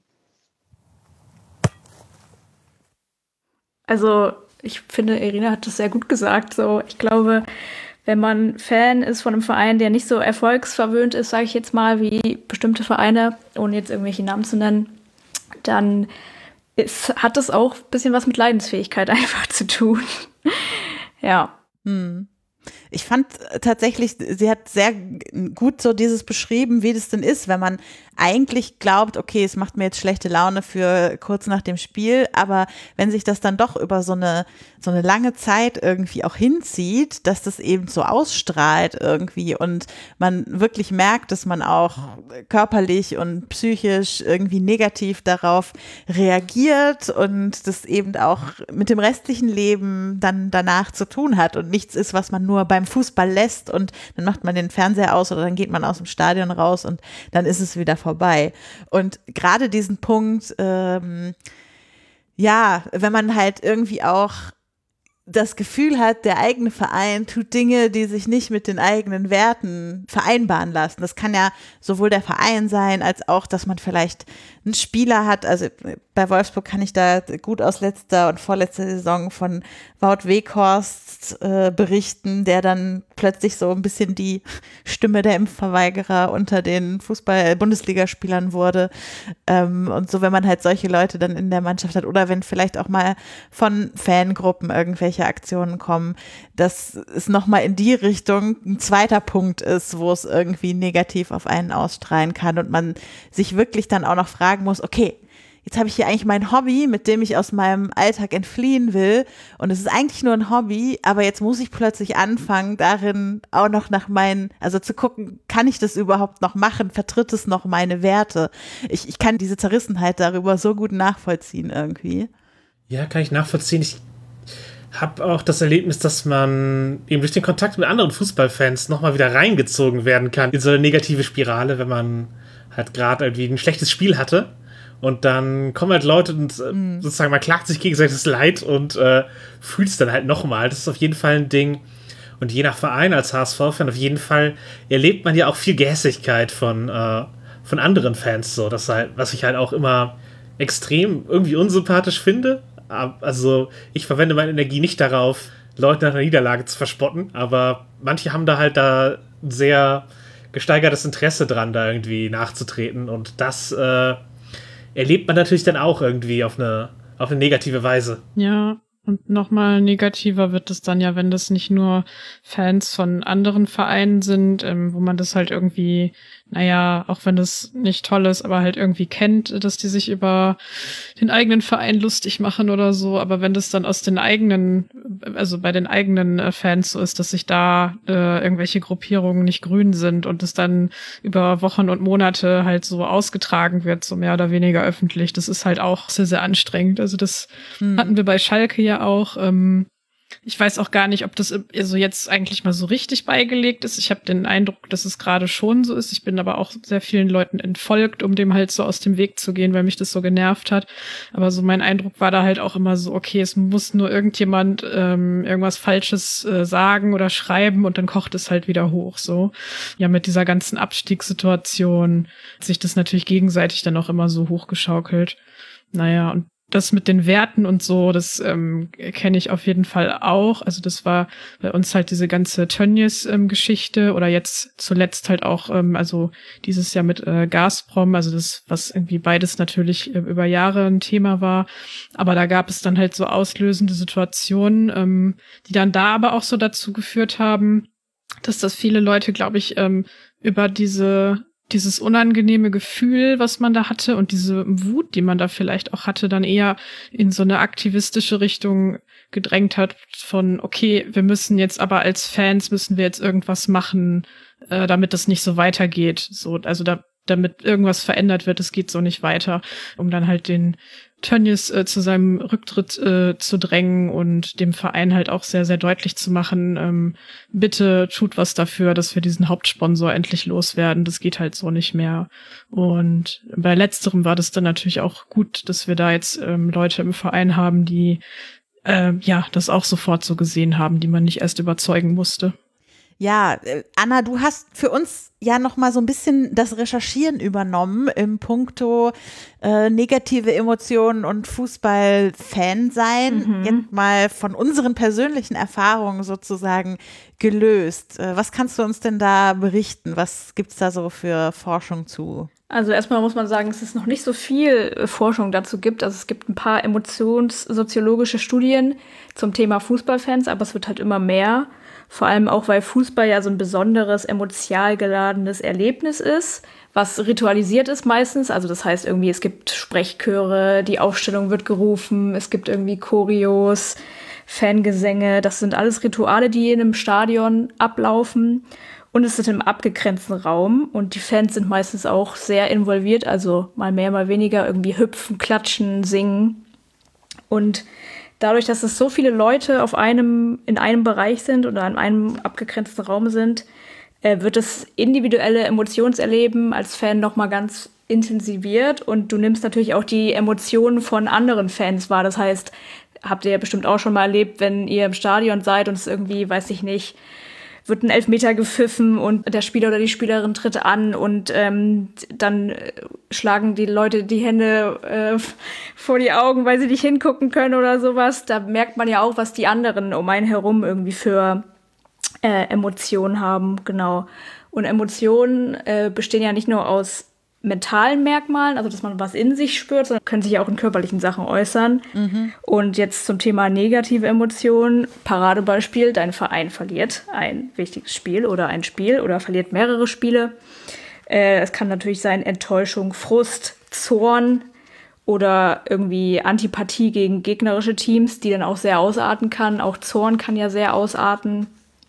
Also ich finde, Irina hat das sehr gut gesagt. So, ich glaube, wenn man Fan ist von einem Verein, der nicht so erfolgsverwöhnt ist, sage ich jetzt mal, wie bestimmte Vereine, ohne jetzt irgendwelche Namen zu nennen, dann hat das auch ein bisschen was mit Leidensfähigkeit einfach zu tun. Ja.
Ich fand tatsächlich, sie hat sehr gut so dieses beschrieben, wie das denn ist, wenn man eigentlich glaubt, okay, es macht mir jetzt schlechte Laune für kurz nach dem Spiel, aber wenn sich das dann doch über so eine lange Zeit irgendwie auch hinzieht, dass das eben so ausstrahlt irgendwie und man wirklich merkt, dass man auch körperlich und psychisch irgendwie negativ darauf reagiert und das eben auch mit dem restlichen Leben dann danach zu tun hat und nichts ist, was man nur beim Fußball lässt und dann macht man den Fernseher aus oder dann geht man aus dem Stadion raus und dann ist es wieder vorbei. Und gerade diesen Punkt, wenn man halt irgendwie auch das Gefühl hat, der eigene Verein tut Dinge, die sich nicht mit den eigenen Werten vereinbaren lassen. Das kann ja sowohl der Verein sein, als auch, dass man vielleicht einen Spieler hat. Also bei Wolfsburg kann ich da gut aus letzter und vorletzter Saison von Wout Weghorst berichten, der dann plötzlich so ein bisschen die Stimme der Impfverweigerer unter den Bundesligaspielern wurde. Und so, wenn man halt solche Leute dann in der Mannschaft hat oder wenn vielleicht auch mal von Fangruppen irgendwelche Aktionen kommen, dass es nochmal in die Richtung ein zweiter Punkt ist, wo es irgendwie negativ auf einen ausstrahlen kann und man sich wirklich dann auch noch fragen muss, okay, jetzt habe ich hier eigentlich mein Hobby, mit dem ich aus meinem Alltag entfliehen will und es ist eigentlich nur ein Hobby, aber jetzt muss ich plötzlich anfangen, darin auch noch also zu gucken, kann ich das überhaupt noch machen, vertritt es noch meine Werte? Ich kann diese Zerrissenheit darüber so gut nachvollziehen irgendwie.
Ja, kann ich nachvollziehen. Ich habe auch das Erlebnis, dass man eben durch den Kontakt mit anderen Fußballfans nochmal wieder reingezogen werden kann in so eine negative Spirale, wenn man halt gerade irgendwie ein schlechtes Spiel hatte. Und dann kommen halt Leute und sozusagen man klagt sich gegenseitiges Leid und fühlt es dann halt nochmal. Das ist auf jeden Fall ein Ding. Und je nach Verein als HSV-Fan auf jeden Fall erlebt man ja auch viel Gehässigkeit von anderen Fans. So, das halt, was ich halt auch immer extrem irgendwie unsympathisch finde. Also ich verwende meine Energie nicht darauf, Leute nach einer Niederlage zu verspotten, aber manche haben da halt ein sehr gesteigertes Interesse dran, da irgendwie nachzutreten. Und das erlebt man natürlich dann auch irgendwie auf eine negative Weise.
Ja, und nochmal negativer wird es dann ja, wenn das nicht nur Fans von anderen Vereinen sind, wo man das halt irgendwie, auch wenn das nicht toll ist, aber halt irgendwie kennt, dass die sich über den eigenen Verein lustig machen oder so, aber wenn das dann aus den eigenen, also bei den eigenen Fans so ist, dass sich da irgendwelche Gruppierungen nicht grün sind und es dann über Wochen und Monate halt so ausgetragen wird, so mehr oder weniger öffentlich, das ist halt auch sehr, sehr anstrengend. Also das hatten wir bei Schalke ja auch. Ich weiß auch gar nicht, ob das also jetzt eigentlich mal so richtig beigelegt ist. Ich habe den Eindruck, dass es gerade schon so ist. Ich bin aber auch sehr vielen Leuten entfolgt, um dem halt so aus dem Weg zu gehen, weil mich das so genervt hat. Aber so mein Eindruck war da halt auch immer so, okay, es muss nur irgendjemand irgendwas Falsches sagen oder schreiben und dann kocht es halt wieder hoch. So, ja, mit dieser ganzen Abstiegssituation hat sich das natürlich gegenseitig dann auch immer so hochgeschaukelt. Und das mit den Werten und so, das kenne ich auf jeden Fall auch. Also das war bei uns halt diese ganze Tönnies-Geschichte oder jetzt zuletzt halt auch, also dieses Jahr mit Gazprom, also das, was irgendwie beides natürlich über Jahre ein Thema war. Aber da gab es dann halt so auslösende Situationen, die dann da aber auch so dazu geführt haben, dass das viele Leute, glaube ich, über dieses unangenehme Gefühl, was man da hatte und diese Wut, die man da vielleicht auch hatte, dann eher in so eine aktivistische Richtung gedrängt hat von, okay, wir müssen jetzt aber als Fans, müssen wir jetzt irgendwas machen, damit das nicht so weitergeht. So, also damit irgendwas verändert wird, es geht so nicht weiter, um dann halt den Tönnies zu seinem Rücktritt zu drängen und dem Verein halt auch sehr, sehr deutlich zu machen, bitte tut was dafür, dass wir diesen Hauptsponsor endlich loswerden. Das geht halt so nicht mehr. Und bei letzterem war das dann natürlich auch gut, dass wir da jetzt Leute im Verein haben, die das auch sofort so gesehen haben, die man nicht erst überzeugen musste.
Ja, Anna, du hast für uns ja noch mal so ein bisschen das Recherchieren übernommen im Puncto negative Emotionen und Fußball-Fan sein. Jetzt mal von unseren persönlichen Erfahrungen sozusagen gelöst. Was kannst du uns denn da berichten? Was gibt's da so für Forschung zu?
Also erstmal muss man sagen, dass es noch nicht so viel Forschung dazu gibt. Also es gibt ein paar emotionssoziologische Studien zum Thema Fußballfans, aber es wird halt immer mehr. Vor allem auch, weil Fußball ja so ein besonderes, emotional geladenes Erlebnis ist, was ritualisiert ist meistens. Also das heißt irgendwie, es gibt Sprechchöre, die Aufstellung wird gerufen, es gibt irgendwie Choreos, Fangesänge. Das sind alles Rituale, die in einem Stadion ablaufen. Und es ist in einem abgegrenzten Raum. Und die Fans sind meistens auch sehr involviert, also mal mehr, mal weniger, irgendwie hüpfen, klatschen, singen. Und dadurch, dass es so viele Leute in einem Bereich sind oder in einem abgegrenzten Raum sind, wird das individuelle Emotionserleben als Fan nochmal ganz intensiviert und du nimmst natürlich auch die Emotionen von anderen Fans wahr. Das heißt, habt ihr ja bestimmt auch schon mal erlebt, wenn ihr im Stadion seid und es irgendwie, weiß ich nicht, wird ein Elfmeter gepfiffen und der Spieler oder die Spielerin tritt an und dann schlagen die Leute die Hände vor die Augen, weil sie nicht hingucken können oder sowas. Da merkt man ja auch, was die anderen um einen herum irgendwie für Emotionen haben. Genau. Und Emotionen bestehen ja nicht nur aus mentalen Merkmalen, also dass man was in sich spürt, sondern können sich auch in körperlichen Sachen äußern. Und jetzt zum Thema negative Emotionen. Paradebeispiel, dein Verein verliert ein wichtiges Spiel oder verliert mehrere Spiele. Es kann natürlich sein Enttäuschung, Frust, Zorn oder irgendwie Antipathie gegen gegnerische Teams, die dann auch sehr ausarten kann. Auch Zorn kann ja sehr ausarten.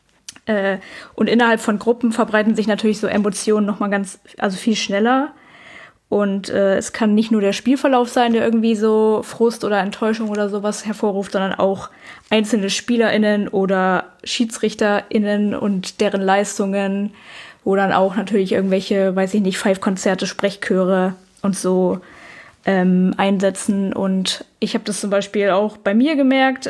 Und innerhalb von Gruppen verbreiten sich natürlich so Emotionen nochmal viel schneller. Und es kann nicht nur der Spielverlauf sein, der irgendwie so Frust oder Enttäuschung oder sowas hervorruft, sondern auch einzelne SpielerInnen oder SchiedsrichterInnen und deren Leistungen, wo dann auch natürlich irgendwelche, weiß ich nicht, Pfeifkonzerte, Sprechchöre und so einsetzen. Und ich habe das zum Beispiel auch bei mir gemerkt,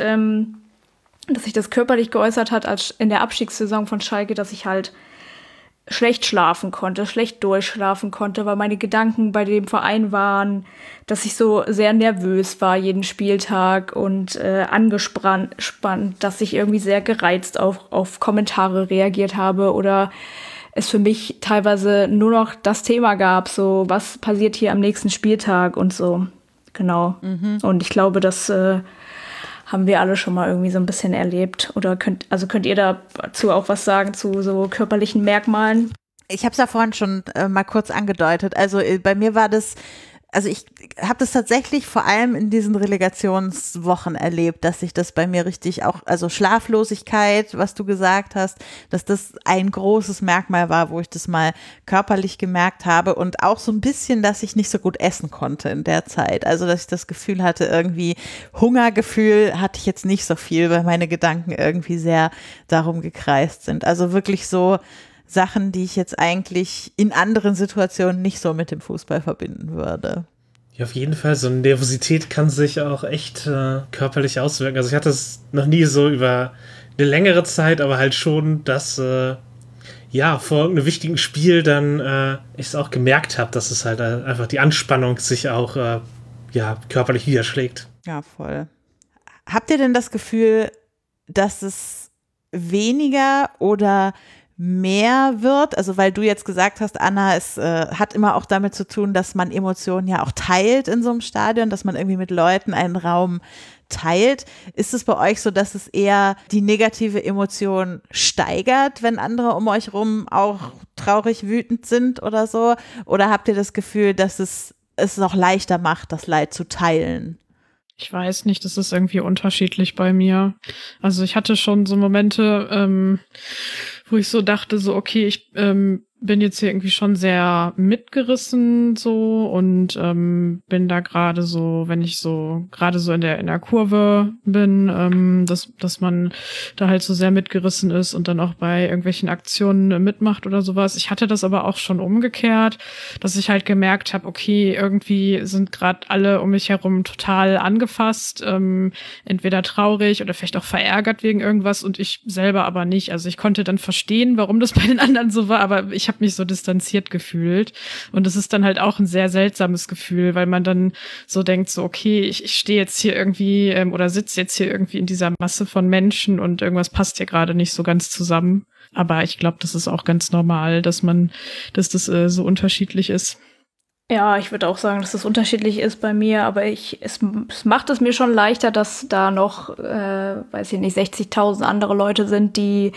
dass sich das körperlich geäußert hat, als in der Abstiegssaison von Schalke, dass ich halt schlecht schlafen konnte, schlecht durchschlafen konnte, weil meine Gedanken bei dem Verein waren, dass ich so sehr nervös war jeden Spieltag und angespannt, dass ich irgendwie sehr gereizt auf Kommentare reagiert habe oder es für mich teilweise nur noch das Thema gab, so was passiert hier am nächsten Spieltag und so. Genau. Und ich glaube, dass haben wir alle schon mal irgendwie so ein bisschen erlebt. Oder könnt ihr dazu auch was sagen zu so körperlichen Merkmalen?
Ich habe es ja vorhin schon mal kurz angedeutet. Also bei mir war das, also ich habe das tatsächlich vor allem in diesen Relegationswochen erlebt, dass sich das bei mir richtig auch, also Schlaflosigkeit, was du gesagt hast, dass das ein großes Merkmal war, wo ich das mal körperlich gemerkt habe und auch so ein bisschen, dass ich nicht so gut essen konnte in der Zeit. Also dass ich das Gefühl hatte, irgendwie Hungergefühl hatte ich jetzt nicht so viel, weil meine Gedanken irgendwie sehr darum gekreist sind. Also wirklich so Sachen, die ich jetzt eigentlich in anderen Situationen nicht so mit dem Fußball verbinden würde.
Ja, auf jeden Fall. So eine Nervosität kann sich auch echt körperlich auswirken. Also ich hatte es noch nie so über eine längere Zeit, aber halt schon, dass vor irgendeinem wichtigen Spiel dann ich es auch gemerkt habe, dass es halt einfach die Anspannung sich auch körperlich niederschlägt.
Ja, voll. Habt ihr denn das Gefühl, dass es weniger oder mehr wird, also weil du jetzt gesagt hast, Anna, es hat immer auch damit zu tun, dass man Emotionen ja auch teilt in so einem Stadion, dass man irgendwie mit Leuten einen Raum teilt. Ist es bei euch so, dass es eher die negative Emotion steigert, wenn andere um euch rum auch traurig, wütend sind oder so? Oder habt ihr das Gefühl, dass es noch leichter macht, das Leid zu teilen?
Ich weiß nicht, das ist irgendwie unterschiedlich bei mir. Also ich hatte schon so Momente, wo ich so dachte, so okay, ich bin jetzt hier irgendwie schon sehr mitgerissen so und bin da gerade so, wenn ich so gerade so in der Kurve bin, dass man da halt so sehr mitgerissen ist und dann auch bei irgendwelchen Aktionen mitmacht oder sowas. Ich hatte das aber auch schon umgekehrt, dass ich halt gemerkt habe, okay, irgendwie sind gerade alle um mich herum total angefasst, entweder traurig oder vielleicht auch verärgert wegen irgendwas und ich selber aber nicht. Also ich konnte dann verstehen, warum das bei den anderen so war, aber ich habe mich so distanziert gefühlt und es ist dann halt auch ein sehr seltsames Gefühl, weil man dann so denkt, so okay, ich stehe jetzt hier irgendwie oder sitze jetzt hier irgendwie in dieser Masse von Menschen und irgendwas passt hier gerade nicht so ganz zusammen. Aber ich glaube, das ist auch ganz normal, dass das so unterschiedlich ist.
Ja, ich würde auch sagen, dass das unterschiedlich ist bei mir, aber es macht es mir schon leichter, dass da noch, weiß ich nicht, 60.000 andere Leute sind, die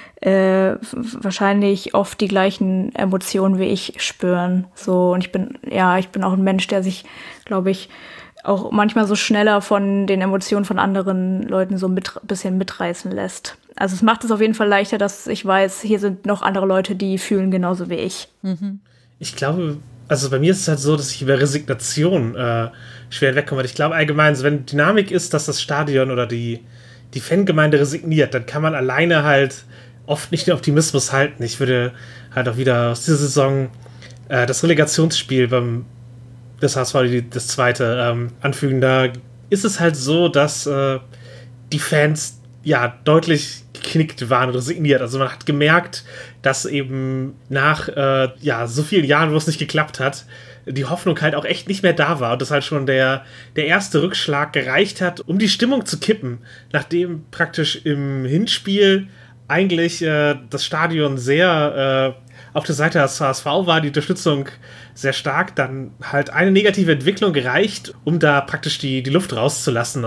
wahrscheinlich oft die gleichen Emotionen wie ich spüren. So, und ich bin auch ein Mensch, der sich, glaube ich, auch manchmal so schneller von den Emotionen von anderen Leuten so bisschen mitreißen lässt. Also es macht es auf jeden Fall leichter, dass ich weiß, hier sind noch andere Leute, die fühlen genauso wie ich.
Mhm. Ich glaube, also bei mir ist es halt so, dass ich über Resignation schwer wegkomme. Ich glaube allgemein, so wenn Dynamik ist, dass das Stadion oder die Fangemeinde resigniert, dann kann man alleine halt oft nicht den Optimismus halten. Ich würde halt auch wieder aus dieser Saison das Relegationsspiel das HSV, das zweite, anfügen. Da ist es halt so, dass die Fans ja deutlich geknickt waren und resigniert. Also man hat gemerkt, dass eben nach so vielen Jahren, wo es nicht geklappt hat, die Hoffnung halt auch echt nicht mehr da war und das halt schon der erste Rückschlag gereicht hat, um die Stimmung zu kippen, nachdem praktisch im Hinspiel eigentlich das Stadion sehr auf der Seite des HSV war, die Unterstützung sehr stark, dann halt eine negative Entwicklung gereicht, um da praktisch die Luft rauszulassen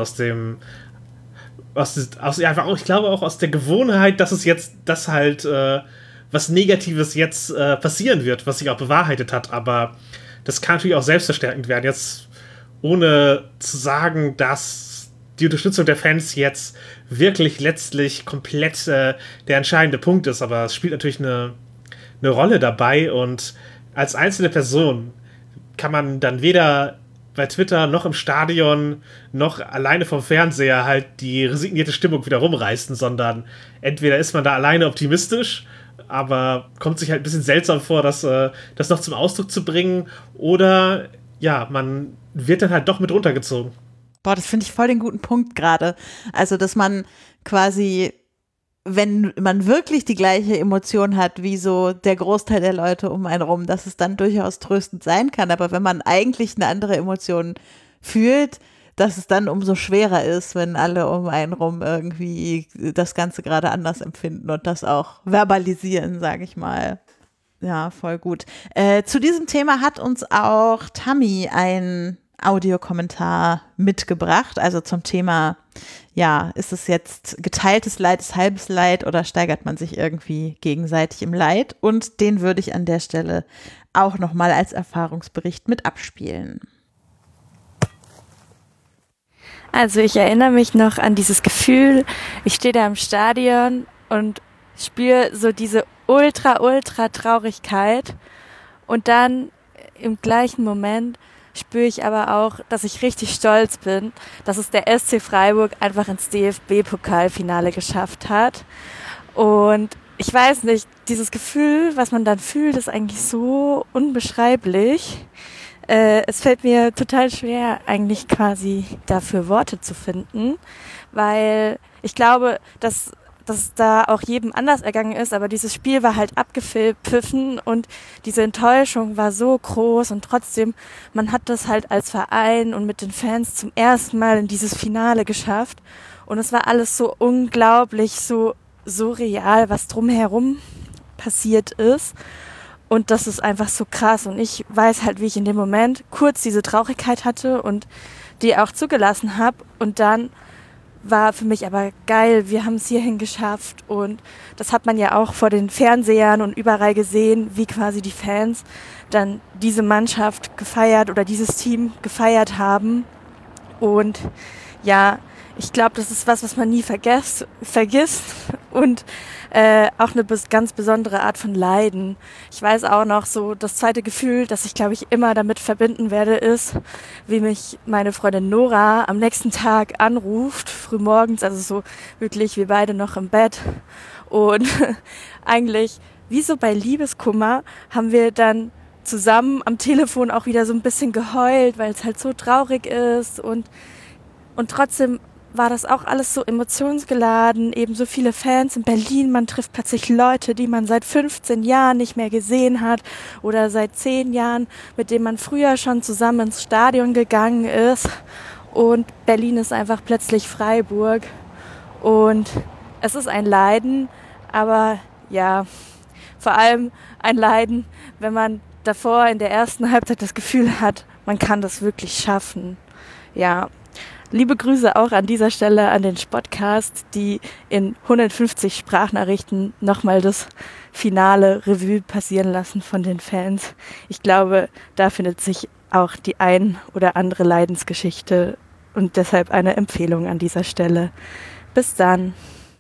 ich glaube auch aus der Gewohnheit, dass es jetzt, dass halt was Negatives jetzt passieren wird, was sich auch bewahrheitet hat, aber das kann natürlich auch selbstverstärkend werden, jetzt ohne zu sagen, dass die Unterstützung der Fans jetzt wirklich letztlich komplett der entscheidende Punkt ist, aber es spielt natürlich eine Rolle dabei und als einzelne Person kann man dann weder bei Twitter noch im Stadion noch alleine vom Fernseher halt die resignierte Stimmung wieder rumreißen, sondern entweder ist man da alleine optimistisch, aber kommt sich halt ein bisschen seltsam vor, das noch zum Ausdruck zu bringen, oder ja, man wird dann halt doch mit runtergezogen.
Boah, das finde ich voll den guten Punkt gerade. Also, dass man quasi, wenn man wirklich die gleiche Emotion hat wie so der Großteil der Leute um einen rum, dass es dann durchaus tröstend sein kann. Aber wenn man eigentlich eine andere Emotion fühlt, dass es dann umso schwerer ist, wenn alle um einen rum irgendwie das Ganze gerade anders empfinden und das auch verbalisieren, sage ich mal. Ja, voll gut. Zu diesem Thema hat uns auch Tammy ein Audiokommentar mitgebracht, also zum Thema, ja, ist es jetzt geteiltes Leid, ist halbes Leid oder steigert man sich irgendwie gegenseitig im Leid? Und den würde ich an der Stelle auch nochmal als Erfahrungsbericht mit abspielen.
Also ich erinnere mich noch an dieses Gefühl, ich stehe da im Stadion und spüre so diese ultra Traurigkeit und dann im gleichen Moment spüre ich aber auch, dass ich richtig stolz bin, dass es der SC Freiburg einfach ins DFB-Pokalfinale geschafft hat. Und ich weiß nicht, dieses Gefühl, was man dann fühlt, ist eigentlich so unbeschreiblich. Es fällt mir total schwer, eigentlich quasi dafür Worte zu finden, weil ich glaube, dass da auch jedem anders ergangen ist, aber dieses Spiel war halt abgepfiffen und diese Enttäuschung war so groß und trotzdem, man hat das halt als Verein und mit den Fans zum ersten Mal in dieses Finale geschafft und es war alles so unglaublich, so real, was drumherum passiert ist und das ist einfach so krass und ich weiß halt, wie ich in dem Moment kurz diese Traurigkeit hatte und die auch zugelassen habe und dann war für mich aber geil, wir haben es hierhin geschafft und das hat man ja auch vor den Fernsehern und überall gesehen, wie quasi die Fans dann diese Mannschaft gefeiert oder dieses Team gefeiert haben und ja, ich glaube, das ist was man nie vergisst und auch eine ganz besondere Art von Leiden. Ich weiß auch noch, so das zweite Gefühl, das ich, glaube ich, immer damit verbinden werde, ist, wie mich meine Freundin Nora am nächsten Tag anruft, frühmorgens, also so wirklich wir beide noch im Bett. Und eigentlich, wie so bei Liebeskummer, haben wir dann zusammen am Telefon auch wieder so ein bisschen geheult, weil es halt so traurig ist und trotzdem war das auch alles so emotionsgeladen, eben so viele Fans in Berlin, man trifft plötzlich Leute, die man seit 15 Jahren nicht mehr gesehen hat oder seit 10 Jahren, mit denen man früher schon zusammen ins Stadion gegangen ist und Berlin ist einfach plötzlich Freiburg und es ist ein Leiden, aber ja, vor allem ein Leiden, wenn man davor in der ersten Halbzeit das Gefühl hat, man kann das wirklich schaffen. Ja, liebe Grüße auch an dieser Stelle an den Spotcast, die in 150 Sprachnachrichten nochmal das finale Revue passieren lassen von den Fans. Ich glaube, da findet sich auch die ein oder andere Leidensgeschichte und deshalb eine Empfehlung an dieser Stelle. Bis dann.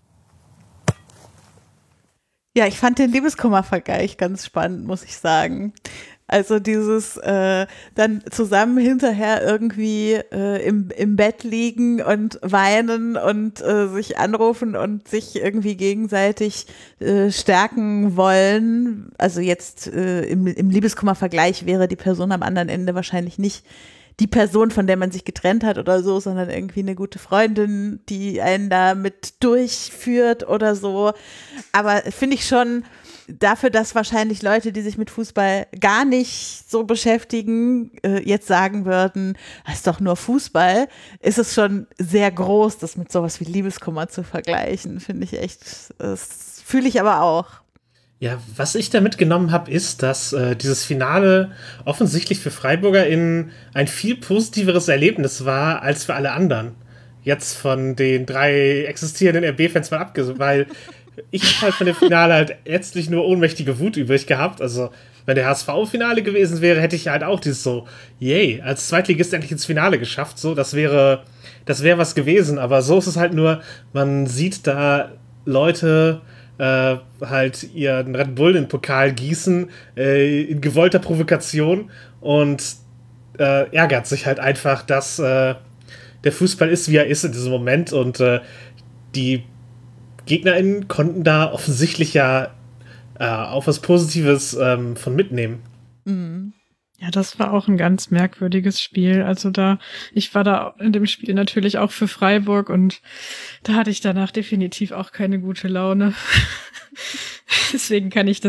Ja, ich fand den Liebeskummer-Vergleich ganz spannend, muss ich sagen. Also dieses dann zusammen hinterher irgendwie im Bett liegen und weinen und sich anrufen und sich irgendwie gegenseitig stärken wollen. Also jetzt im Liebeskummer-Vergleich wäre die Person am anderen Ende wahrscheinlich nicht die Person, von der man sich getrennt hat oder so, sondern irgendwie eine gute Freundin, die einen da mit durchführt oder so. Aber finde ich schon dafür, dass wahrscheinlich Leute, die sich mit Fußball gar nicht so beschäftigen, jetzt sagen würden, das ist doch nur Fußball, ist es schon sehr groß, das mit sowas wie Liebeskummer zu vergleichen. Finde ich echt, das fühle ich aber auch.
Ja, was ich da mitgenommen habe, ist, dass dieses Finale offensichtlich für FreiburgerInnen ein viel positiveres Erlebnis war als für alle anderen. Jetzt von den 3 existierenden RB-Fans mal abgesehen, weil ich habe halt von dem Finale halt letztlich nur ohnmächtige Wut übrig gehabt. Also, wenn der HSV-Finale gewesen wäre, hätte ich halt auch dieses so, yay, als Zweitligist endlich ins Finale geschafft. So, das wäre was gewesen. Aber so ist es halt nur, man sieht da Leute halt ihren Red Bull in den Pokal gießen, in gewollter Provokation und ärgert sich halt einfach, dass der Fußball ist, wie er ist in diesem Moment und die GegnerInnen konnten da offensichtlich ja auch was Positives von mitnehmen.
Mhm.
Ja, das war auch ein ganz merkwürdiges Spiel. Also ich war da in dem Spiel natürlich auch für Freiburg und da hatte ich danach definitiv auch keine gute Laune. Deswegen kann ich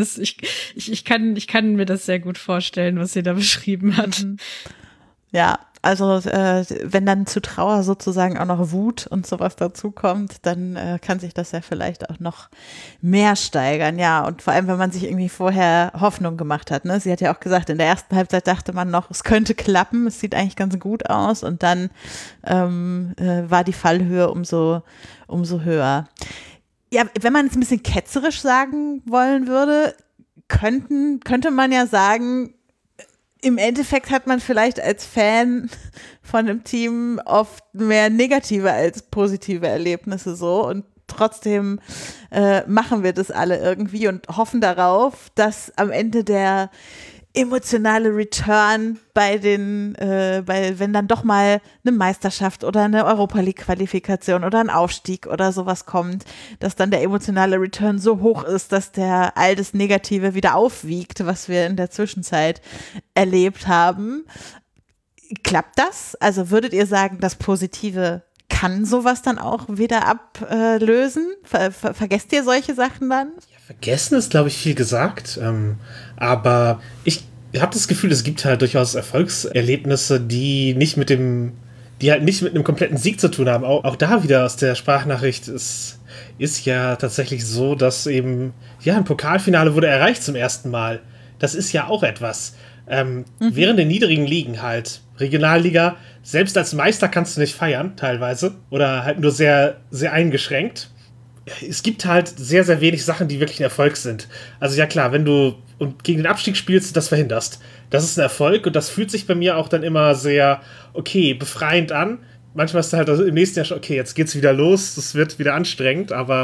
kann mir das sehr gut vorstellen, was sie da beschrieben hat.
Ja, also wenn dann zu Trauer sozusagen auch noch Wut und sowas dazukommt, dann kann sich das ja vielleicht auch noch mehr steigern, ja. Und vor allem, wenn man sich irgendwie vorher Hoffnung gemacht hat, ne? Sie hat ja auch gesagt, in der ersten Halbzeit dachte man noch, es könnte klappen, es sieht eigentlich ganz gut aus und dann war die Fallhöhe umso höher. Ja, wenn man es ein bisschen ketzerisch sagen wollen würde, könnte man ja sagen, im Endeffekt hat man vielleicht als Fan von einem Team oft mehr negative als positive Erlebnisse so und trotzdem machen wir das alle irgendwie und hoffen darauf, dass am Ende der emotionale Return wenn dann doch mal eine Meisterschaft oder eine Europa-League-Qualifikation oder ein Aufstieg oder sowas kommt, dass dann der emotionale Return so hoch ist, dass der all das Negative wieder aufwiegt, was wir in der Zwischenzeit erlebt haben. Klappt das? Also würdet ihr sagen, das Positive kann sowas dann auch wieder ablösen? Vergesst ihr solche Sachen dann?
Ja, vergessen ist, glaube ich, viel gesagt. Aber ich habe das Gefühl, es gibt halt durchaus Erfolgserlebnisse, die halt nicht mit einem kompletten Sieg zu tun haben. Auch da wieder aus der Sprachnachricht ist ja tatsächlich so, dass eben, ja, ein Pokalfinale wurde erreicht zum ersten Mal. Das ist ja auch etwas. Während den niedrigen Ligen halt, Regionalliga, selbst als Meister kannst du nicht feiern, teilweise. Oder halt nur sehr, sehr eingeschränkt. Es gibt halt sehr, sehr wenig Sachen, die wirklich ein Erfolg sind. Also ja klar, wenn du gegen den Abstieg spielst und das verhinderst, das ist ein Erfolg und das fühlt sich bei mir auch dann immer sehr, okay, befreiend an. Manchmal ist halt im nächsten Jahr schon, okay, jetzt geht's wieder los, das wird wieder anstrengend, aber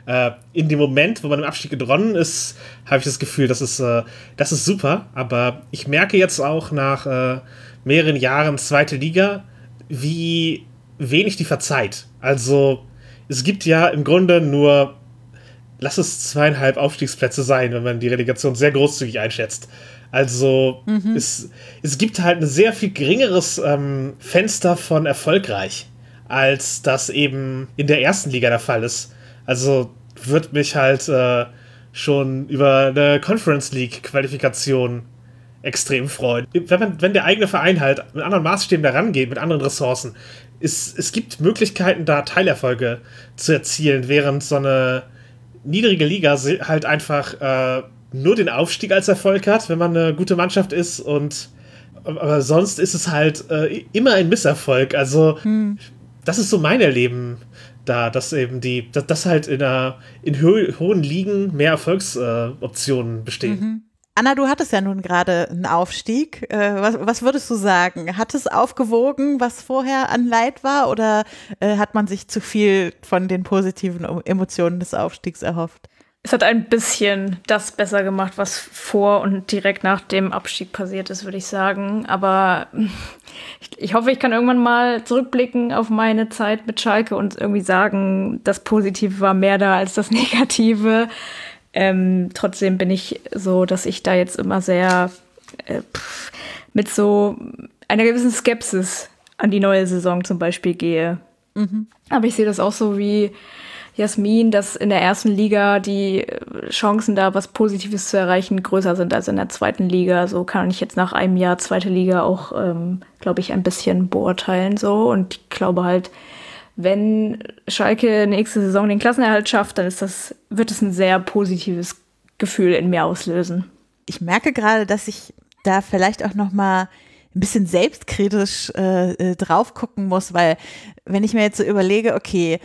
in dem Moment, wo man im Abstieg gedronnen ist, habe ich das Gefühl, das ist super. Aber ich merke jetzt auch nach mehreren Jahren zweite Liga, wie wenig die verzeiht. Also es gibt ja im Grunde nur, lass es 2,5 Aufstiegsplätze sein, wenn man die Relegation sehr großzügig einschätzt. Also es gibt halt ein sehr viel geringeres Fenster von erfolgreich, als das eben in der ersten Liga der Fall ist. Also würde mich halt schon über eine Conference League Qualifikation extrem freuen. Wenn der eigene Verein halt mit anderen Maßstäben da rangeht, mit anderen Ressourcen, es gibt Möglichkeiten, da Teilerfolge zu erzielen, während so eine niedrige Liga halt einfach nur den Aufstieg als Erfolg hat, wenn man eine gute Mannschaft ist, aber sonst ist es halt immer ein Misserfolg. Also das ist so mein Erleben da, dass eben dass halt in hohen Ligen mehr Erfolgsoptionen bestehen.
Anna, du hattest ja nun gerade einen Aufstieg. Was würdest du sagen? Hat es aufgewogen, was vorher an Leid war, oder hat man sich zu viel von den positiven Emotionen des Aufstiegs erhofft?
Es hat ein bisschen das besser gemacht, was vor und direkt nach dem Abstieg passiert ist, würde ich sagen. Aber ich hoffe, ich kann irgendwann mal zurückblicken auf meine Zeit mit Schalke und irgendwie sagen, das Positive war mehr da als das Negative. Trotzdem bin ich so, dass ich da jetzt immer sehr mit so einer gewissen Skepsis an die neue Saison zum Beispiel gehe. Aber ich sehe das auch so wie Jasmin, dass in der ersten Liga die Chancen, da was Positives zu erreichen, größer sind als in der zweiten Liga. So kann ich jetzt nach einem Jahr zweite Liga auch, glaube ich, ein bisschen beurteilen. So. Und ich glaube halt, wenn Schalke nächste Saison den Klassenerhalt schafft, dann wird es ein sehr positives Gefühl in mir auslösen.
Ich merke gerade, dass ich da vielleicht auch noch mal ein bisschen selbstkritisch drauf gucken muss, weil wenn ich mir jetzt so überlege, okay,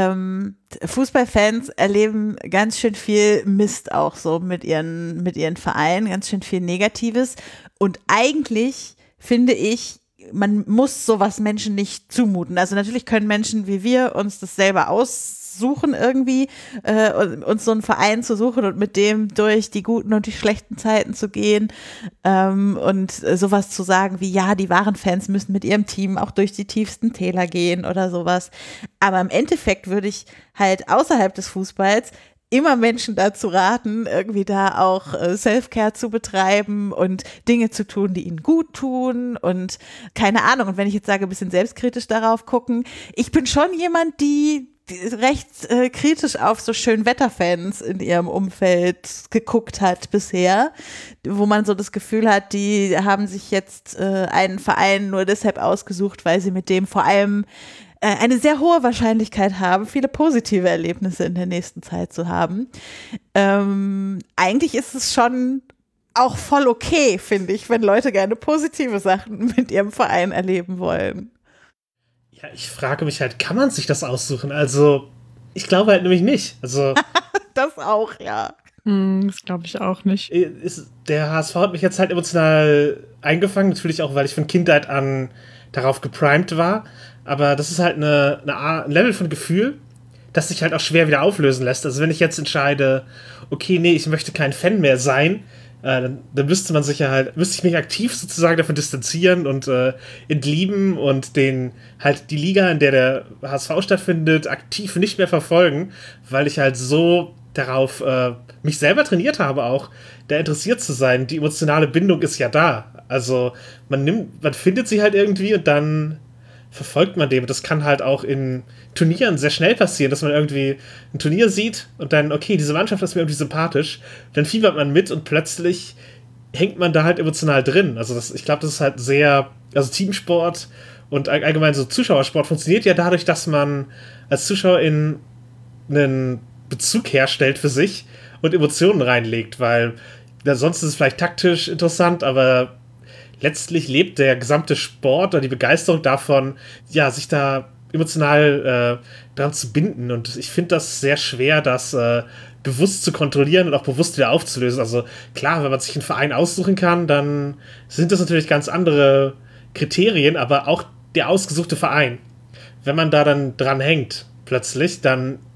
Fußballfans erleben ganz schön viel Mist auch so mit ihren Vereinen, ganz schön viel Negatives, und eigentlich finde ich, man muss sowas Menschen nicht zumuten. Also natürlich können Menschen wie wir uns das selber aussuchen irgendwie, uns so einen Verein zu suchen und mit dem durch die guten und die schlechten Zeiten zu gehen, und sowas zu sagen wie, ja, die wahren Fans müssen mit ihrem Team auch durch die tiefsten Täler gehen oder sowas. Aber im Endeffekt würde ich halt außerhalb des Fußballs immer Menschen dazu raten, irgendwie da auch Self-Care zu betreiben und Dinge zu tun, die ihnen gut tun und keine Ahnung. Und wenn ich jetzt sage, ein bisschen selbstkritisch darauf gucken, ich bin schon jemand, die recht kritisch auf so Schönwetterfans in ihrem Umfeld geguckt hat bisher, wo man so das Gefühl hat, die haben sich jetzt einen Verein nur deshalb ausgesucht, weil sie mit dem vor allem eine sehr hohe Wahrscheinlichkeit haben, viele positive Erlebnisse in der nächsten Zeit zu haben. Eigentlich ist es schon auch voll okay, finde ich, wenn Leute gerne positive Sachen mit ihrem Verein erleben wollen.
Ja, ich frage mich halt, kann man sich das aussuchen? Also, ich glaube halt nämlich nicht. Also
das auch, ja.
Das glaube ich auch nicht.
Der HSV hat mich jetzt halt emotional eingefangen, natürlich auch, weil ich von Kindheit an darauf geprimed war. Aber das ist halt ein Level von Gefühl, das sich halt auch schwer wieder auflösen lässt. Also wenn ich jetzt entscheide, okay, nee, ich möchte kein Fan mehr sein, dann müsste ich mich aktiv sozusagen davon distanzieren und entlieben und die Liga, in der HSV stattfindet, aktiv nicht mehr verfolgen, weil ich halt so darauf mich selber trainiert habe, auch da interessiert zu sein. Die emotionale Bindung ist ja da. Also man findet sie halt irgendwie und dann verfolgt man dem. Das kann halt auch in Turnieren sehr schnell passieren, dass man irgendwie ein Turnier sieht und dann, okay, diese Mannschaft ist mir irgendwie sympathisch. Dann fiebert man mit und plötzlich hängt man da halt emotional drin. Also ich glaube, das ist halt also Teamsport und allgemein so Zuschauersport funktioniert ja dadurch, dass man als Zuschauer einen Bezug herstellt für sich und Emotionen reinlegt, weil sonst ist es vielleicht taktisch interessant, aber letztlich lebt der gesamte Sport oder die Begeisterung davon, ja, sich da emotional dran zu binden. Und ich finde das sehr schwer, das bewusst zu kontrollieren und auch bewusst wieder aufzulösen. Also klar, wenn man sich einen Verein aussuchen kann, dann sind das natürlich ganz andere Kriterien, aber auch der ausgesuchte Verein. Wenn man da dann dran hängt, plötzlich, dann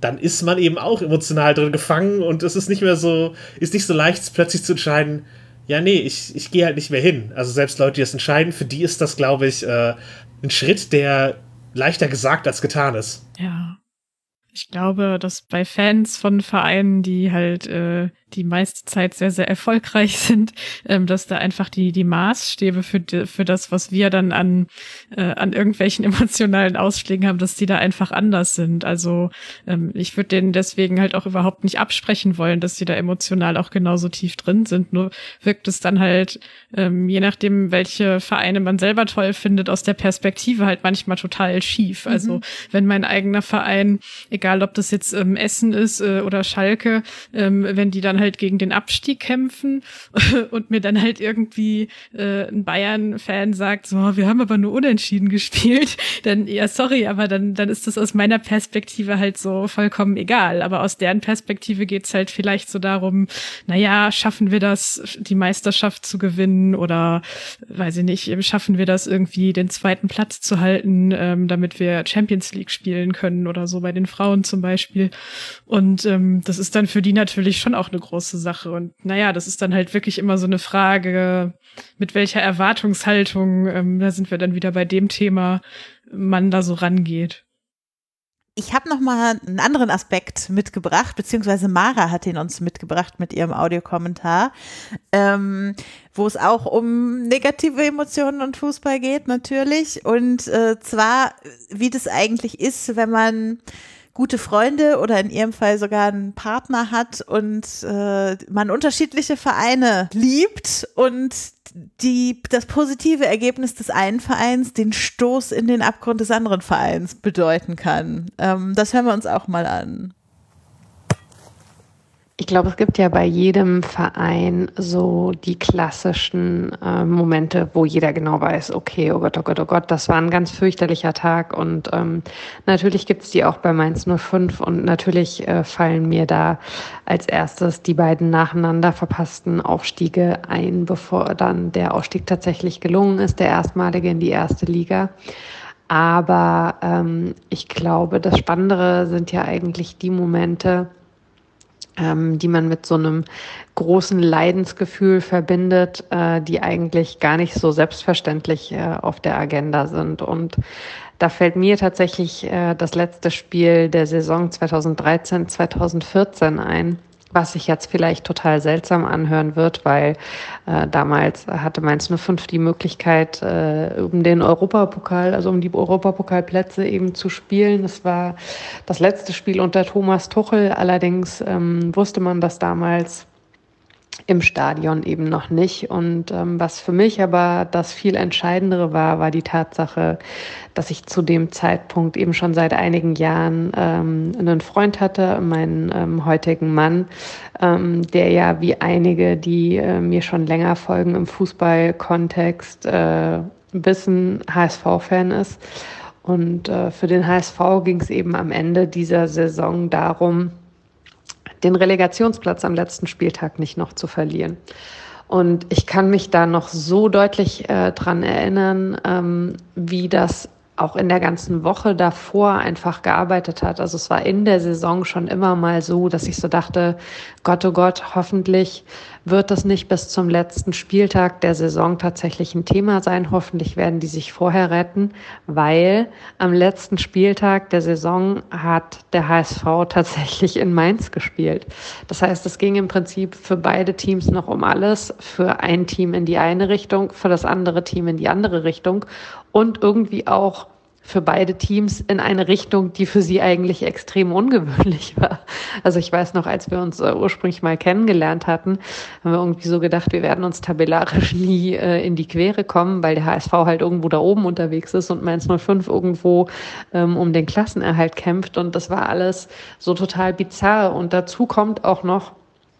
dann ist man eben auch emotional drin gefangen und es ist nicht so leicht, plötzlich zu entscheiden, ja, nee, ich gehe halt nicht mehr hin. Also selbst Leute, die das entscheiden, für die ist das, glaube ich, ein Schritt, der leichter gesagt als getan ist.
Ja. Ich glaube, dass bei Fans von Vereinen, die halt die meiste Zeit sehr, sehr erfolgreich sind, dass da einfach die Maßstäbe für das, was wir dann an irgendwelchen emotionalen Ausschlägen haben, dass die da einfach anders sind. Also ich würde denen deswegen halt auch überhaupt nicht absprechen wollen, dass sie da emotional auch genauso tief drin sind. Nur wirkt es dann halt, je nachdem, welche Vereine man selber toll findet, aus der Perspektive halt manchmal total schief. Also wenn mein eigener Verein, egal ob das jetzt Essen ist oder Schalke, wenn die dann halt gegen den Abstieg kämpfen und mir dann halt irgendwie ein Bayern-Fan sagt, so, wir haben aber nur unentschieden gespielt, dann, ja, sorry, aber dann ist das aus meiner Perspektive halt so vollkommen egal. Aber aus deren Perspektive geht's halt vielleicht so darum, naja, schaffen wir das, die Meisterschaft zu gewinnen oder, weiß ich nicht, schaffen wir das irgendwie, den zweiten Platz zu halten, damit wir Champions League spielen können oder so, bei den Frauen zum Beispiel. Und das ist dann für die natürlich schon auch eine große Sache. Und naja, das ist dann halt wirklich immer so eine Frage, mit welcher Erwartungshaltung, da sind wir dann wieder bei dem Thema, man da so rangeht.
Ich habe noch mal einen anderen Aspekt mitgebracht, beziehungsweise Mara hat ihn uns mitgebracht mit ihrem Audiokommentar, wo es auch um negative Emotionen und Fußball geht natürlich. Und zwar, wie das eigentlich ist, wenn man gute Freunde oder in ihrem Fall sogar einen Partner hat und man unterschiedliche Vereine liebt und das positive Ergebnis des einen Vereins den Stoß in den Abgrund des anderen Vereins bedeuten kann. Das hören wir uns auch mal an.
Ich glaube, es gibt ja bei jedem Verein so die klassischen Momente, wo jeder genau weiß, okay, oh Gott, das war ein ganz fürchterlicher Tag. Und natürlich gibt es die auch bei Mainz 05 und natürlich fallen mir da als erstes die beiden nacheinander verpassten Aufstiege ein, bevor dann der Aufstieg tatsächlich gelungen ist, der erstmalige in die erste Liga. Aber ich glaube, das Spannendere sind ja eigentlich die Momente, die man mit so einem großen Leidensgefühl verbindet, die eigentlich gar nicht so selbstverständlich auf der Agenda sind. Und da fällt mir tatsächlich das letzte Spiel der Saison 2013/2014 ein, was sich jetzt vielleicht total seltsam anhören wird, weil damals hatte Mainz 05 die Möglichkeit, um den Europapokal, also um die Europapokalplätze eben zu spielen. Das war das letzte Spiel unter Thomas Tuchel. Allerdings wusste man das damals im Stadion eben noch nicht. Und was für mich aber das viel Entscheidendere war die Tatsache, dass ich zu dem Zeitpunkt eben schon seit einigen Jahren einen Freund hatte, meinen heutigen Mann, der ja wie einige, die mir schon länger folgen im Fußballkontext, wissen, HSV-Fan ist. Und für den HSV ging es eben am Ende dieser Saison darum, den Relegationsplatz am letzten Spieltag nicht noch zu verlieren. Und ich kann mich da noch so deutlich dran erinnern, wie das auch in der ganzen Woche davor einfach gearbeitet hat. Also es war in der Saison schon immer mal so, dass ich so dachte, Gott, oh Gott, hoffentlich wird das nicht bis zum letzten Spieltag der Saison tatsächlich ein Thema sein. Hoffentlich werden die sich vorher retten, weil am letzten Spieltag der Saison hat der HSV tatsächlich in Mainz gespielt. Das heißt, es ging im Prinzip für beide Teams noch um alles, für ein Team in die eine Richtung, für das andere Team in die andere Richtung und irgendwie auch für beide Teams in eine Richtung, die für sie eigentlich extrem ungewöhnlich war. Also ich weiß noch, als wir uns ursprünglich mal kennengelernt hatten, haben wir irgendwie so gedacht, wir werden uns tabellarisch nie in die Quere kommen, weil der HSV halt irgendwo da oben unterwegs ist und Mainz 05 irgendwo um den Klassenerhalt kämpft. Und das war alles so total bizarr. Und dazu kommt auch noch,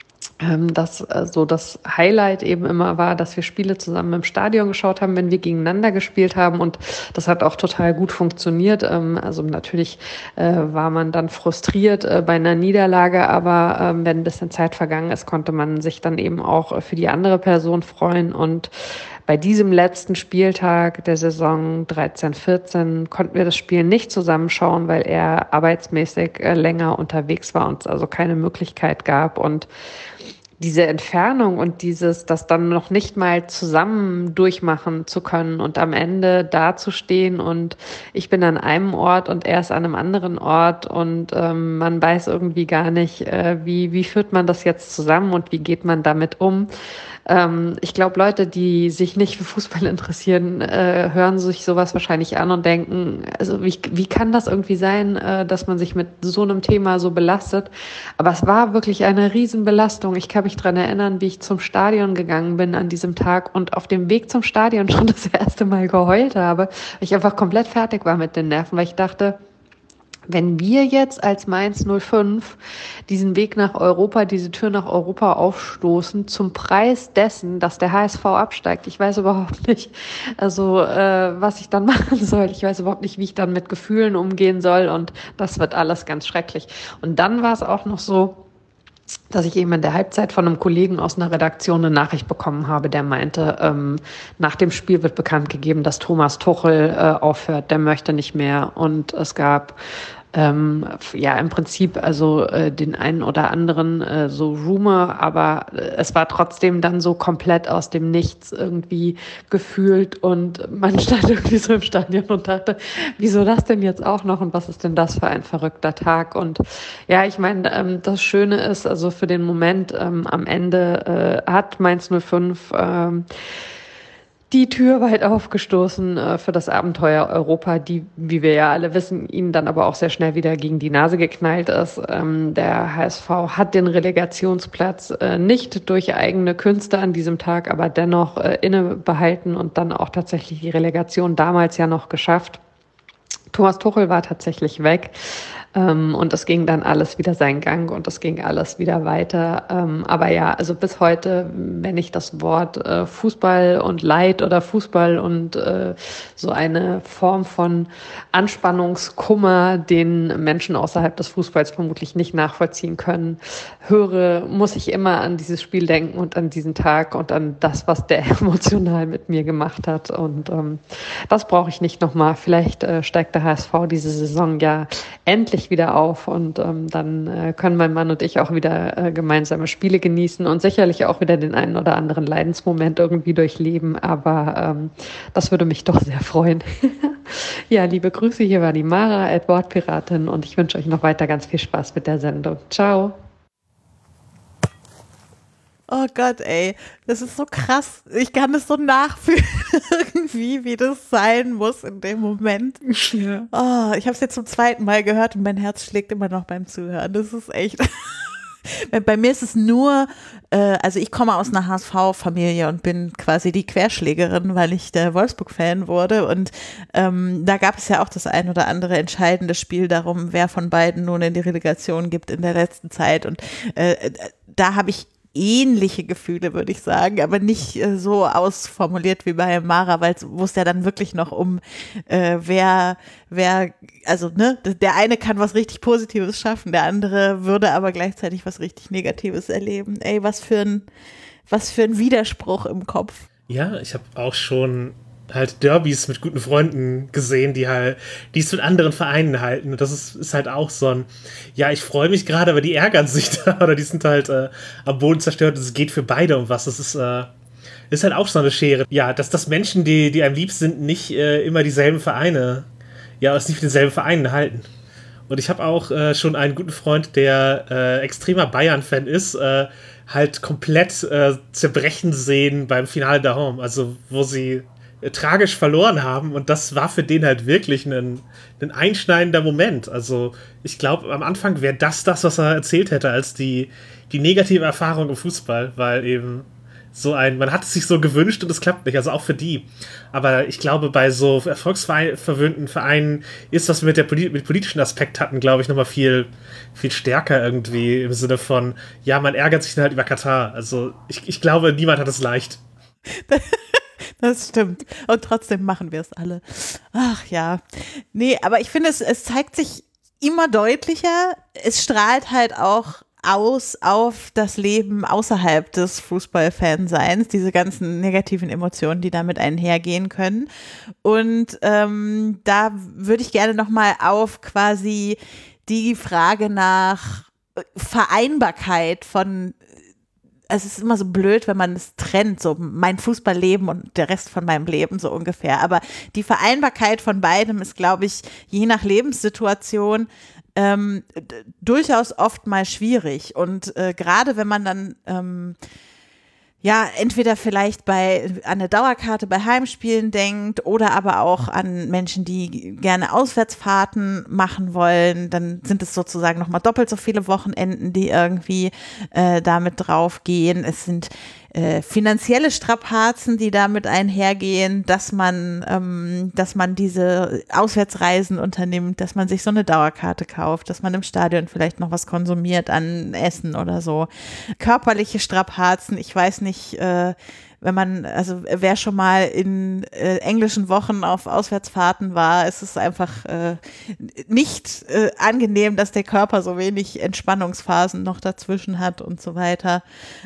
dass so das Highlight eben immer war, dass wir Spiele zusammen im Stadion geschaut haben, wenn wir gegeneinander gespielt haben und das hat auch total gut funktioniert. Also natürlich war man dann frustriert bei einer Niederlage, aber wenn ein bisschen Zeit vergangen ist, konnte man sich dann eben auch für die andere Person freuen und
bei diesem letzten Spieltag der Saison 13/14 konnten wir das Spiel nicht zusammenschauen, weil er arbeitsmäßig länger unterwegs war und es also keine Möglichkeit gab. Und diese Entfernung und das dann noch nicht mal zusammen durchmachen zu können und am Ende dazustehen und ich bin an einem Ort und er ist an einem anderen Ort und man weiß irgendwie gar nicht, wie führt man das jetzt zusammen und wie geht man damit um. Ich glaube, Leute, die sich nicht für Fußball interessieren, hören sich sowas wahrscheinlich an und denken, also wie kann das irgendwie sein, dass man sich mit so einem Thema so belastet? Aber es war wirklich eine Riesenbelastung. Ich kann mich daran erinnern, wie ich zum Stadion gegangen bin an diesem Tag und auf dem Weg zum Stadion schon das erste Mal geheult habe, weil ich einfach komplett fertig war mit den Nerven, weil ich dachte, wenn wir jetzt als Mainz 05 diesen Weg nach Europa, diese Tür nach Europa aufstoßen, zum Preis dessen, dass der HSV absteigt, ich weiß überhaupt nicht, was ich dann machen soll. Ich weiß überhaupt nicht, wie ich dann mit Gefühlen umgehen soll und das wird alles ganz schrecklich. Und dann war es auch noch so, dass ich eben in der Halbzeit von einem Kollegen aus einer Redaktion eine Nachricht bekommen habe, der meinte, nach dem Spiel wird bekannt gegeben, dass Thomas Tuchel aufhört, der möchte nicht mehr. Und es gab im Prinzip den einen oder anderen so Rumor, aber es war trotzdem dann so komplett aus dem Nichts irgendwie gefühlt und man stand irgendwie so im Stadion und dachte, wieso das denn jetzt auch noch und was ist denn das für ein verrückter Tag? Und ja, ich meine, das Schöne ist, also für den Moment am Ende hat Mainz 05 die Tür weit aufgestoßen für das Abenteuer Europa, die, wie wir ja alle wissen, ihnen dann aber auch sehr schnell wieder gegen die Nase geknallt ist. Der HSV hat den Relegationsplatz nicht durch eigene Künste an diesem Tag, aber dennoch innebehalten und dann auch tatsächlich die Relegation damals ja noch geschafft. Thomas Tuchel war tatsächlich weg. Und es ging dann alles wieder seinen Gang und es ging alles wieder weiter. Aber ja, also bis heute, wenn ich das Wort Fußball und Leid oder Fußball und so eine Form von Anspannungskummer, den Menschen außerhalb des Fußballs vermutlich nicht nachvollziehen können, höre, muss ich immer an dieses Spiel denken und an diesen Tag und an das, was der emotional mit mir gemacht hat. Und das brauche ich nicht nochmal. Vielleicht steigt der HSV diese Saison ja endlich wieder auf und dann können mein Mann und ich auch wieder gemeinsame Spiele genießen und sicherlich auch wieder den einen oder anderen Leidensmoment irgendwie durchleben, aber das würde mich doch sehr freuen. Ja, liebe Grüße, hier war die Mara, Wortpiratin und ich wünsche euch noch weiter ganz viel Spaß mit der Sendung. Ciao.
Oh Gott, ey, das ist so krass. Ich kann das so nachfühlen, irgendwie, wie das sein muss in dem Moment.
Ja.
Oh, ich habe es jetzt zum zweiten Mal gehört und mein Herz schlägt immer noch beim Zuhören. Das ist echt. Bei mir ist es nur, also ich komme aus einer HSV-Familie und bin quasi die Querschlägerin, weil ich der Wolfsburg-Fan wurde und da gab es ja auch das ein oder andere entscheidende Spiel darum, wer von beiden nun in die Relegation gibt in der letzten Zeit und da habe ich ähnliche Gefühle, würde ich sagen, aber nicht so ausformuliert wie bei Mara, wo es ja dann wirklich noch um wer, also ne, der eine kann was richtig Positives schaffen, der andere würde aber gleichzeitig was richtig Negatives erleben. Ey, was für ein Widerspruch im Kopf.
Ja, ich habe auch schon halt Derbys mit guten Freunden gesehen, die es mit anderen Vereinen halten. Und das ist halt auch so ein, ja, ich freue mich gerade, aber die ärgern sich da oder die sind halt am Boden zerstört. Es geht für beide um was. Das ist halt auch so eine Schere. Ja, dass Menschen, die einem lieb sind, nicht immer dieselben Vereine, ja, aus nicht denselben Vereinen halten. Und ich habe auch schon einen guten Freund, der extremer Bayern-Fan ist, halt komplett zerbrechen sehen beim Finale der Home. Also, wo sie tragisch verloren haben und das war für den halt wirklich ein einschneidender Moment. Also ich glaube, am Anfang wäre das, was er erzählt hätte, als die negative Erfahrung im Fußball, weil eben man hat es sich so gewünscht und es klappt nicht, also auch für die. Aber ich glaube, bei so erfolgsverwöhnten Vereinen ist das mit politischen Aspekt hatten, glaube ich, nochmal viel, viel stärker irgendwie im Sinne von, ja, man ärgert sich dann halt über Katar. Also ich glaube, niemand hat es leicht.
Das stimmt. Und trotzdem machen wir es alle. Ach ja. Nee, aber ich finde, es zeigt sich immer deutlicher. Es strahlt halt auch aus auf das Leben außerhalb des Fußballfanseins, diese ganzen negativen Emotionen, die damit einhergehen können. Und da würde ich gerne nochmal auf quasi die Frage nach Vereinbarkeit von, es ist immer so blöd, wenn man es trennt, so mein Fußballleben und der Rest von meinem Leben so ungefähr. Aber die Vereinbarkeit von beidem ist, glaube ich, je nach Lebenssituation durchaus oft mal schwierig. Und gerade wenn man dann entweder vielleicht an eine Dauerkarte bei Heimspielen denkt oder aber auch an Menschen, die gerne Auswärtsfahrten machen wollen, dann sind es sozusagen nochmal doppelt so viele Wochenenden, die irgendwie damit draufgehen. Es sind finanzielle Strapazen, die damit einhergehen, dass man diese Auswärtsreisen unternimmt, dass man sich so eine Dauerkarte kauft, dass man im Stadion vielleicht noch was konsumiert an Essen oder so. Körperliche Strapazen, ich weiß nicht, wer schon mal in englischen Wochen auf Auswärtsfahrten war, ist es einfach nicht angenehm, dass der Körper so wenig Entspannungsphasen noch dazwischen hat und so weiter.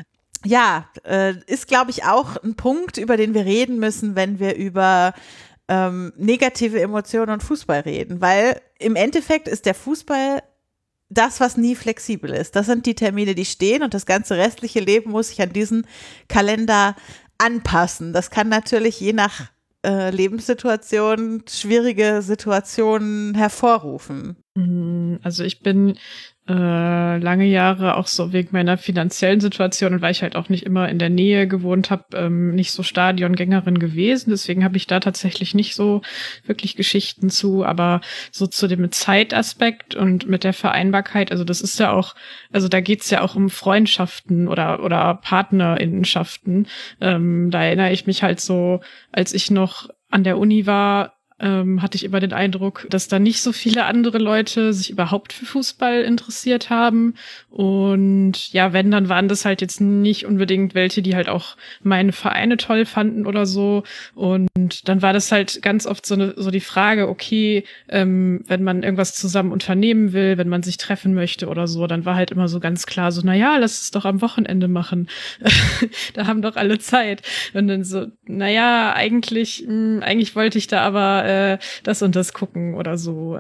Ja, ist, glaube ich, auch ein Punkt, über den wir reden müssen, wenn wir über negative Emotionen und Fußball reden, weil im Endeffekt ist der Fußball das, was nie flexibel ist. Das sind die Termine, die stehen und das ganze restliche Leben muss sich an diesen Kalender anpassen. Das kann natürlich je nach Lebenssituation schwierige Situationen hervorrufen.
Also ich bin lange Jahre auch so wegen meiner finanziellen Situation und weil ich halt auch nicht immer in der Nähe gewohnt habe, nicht so Stadiongängerin gewesen. Deswegen habe ich da tatsächlich nicht so wirklich Geschichten zu, aber so zu dem Zeitaspekt und mit der Vereinbarkeit, also das ist ja auch, also da geht's ja auch um Freundschaften oder Partnerinnenschaften. Da erinnere ich mich halt so, als ich noch an der Uni war, hatte ich immer den Eindruck, dass da nicht so viele andere Leute sich überhaupt für Fußball interessiert haben. Und ja, wenn, dann waren das halt jetzt nicht unbedingt welche, die halt auch meine Vereine toll fanden oder so. Und dann war das halt ganz oft so die Frage, okay, wenn man irgendwas zusammen unternehmen will, wenn man sich treffen möchte oder so, dann war halt immer so ganz klar so, naja, lass es doch am Wochenende machen. Da haben doch alle Zeit. Und dann so, naja, eigentlich wollte ich da aber das und das gucken oder so.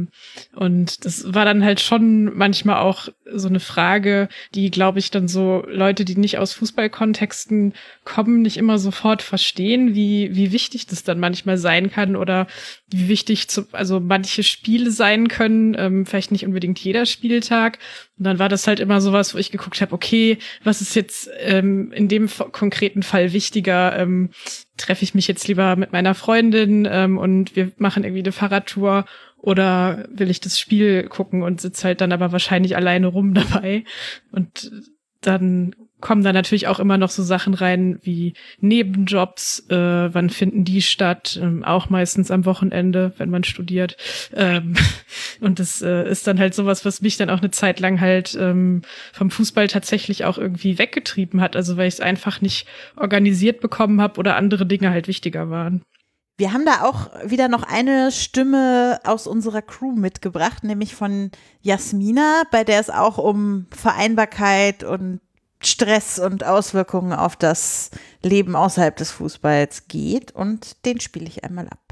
Und das war dann halt schon manchmal auch so eine Frage, die, glaube ich, dann so Leute, die nicht aus Fußballkontexten kommen, nicht immer sofort verstehen, wie wichtig das dann manchmal sein kann oder wie wichtig also manche Spiele sein können, vielleicht nicht unbedingt jeder Spieltag. Und dann war das halt immer sowas, wo ich geguckt habe, okay, was ist jetzt in dem konkreten Fall wichtiger? Treffe ich mich jetzt lieber mit meiner Freundin und wir machen irgendwie eine Fahrradtour oder will ich das Spiel gucken und sitze halt dann aber wahrscheinlich alleine rum dabei. Und dann kommen da natürlich auch immer noch so Sachen rein wie Nebenjobs, wann finden die statt, auch meistens am Wochenende, wenn man studiert. Und das ist dann halt sowas, was mich dann auch eine Zeit lang halt vom Fußball tatsächlich auch irgendwie weggetrieben hat, also weil ich es einfach nicht organisiert bekommen habe oder andere Dinge halt wichtiger waren.
Wir haben da auch wieder noch eine Stimme aus unserer Crew mitgebracht, nämlich von Jasmina, bei der es auch um Vereinbarkeit und Stress und Auswirkungen auf das Leben außerhalb des Fußballs geht. Und den spiele ich einmal ab.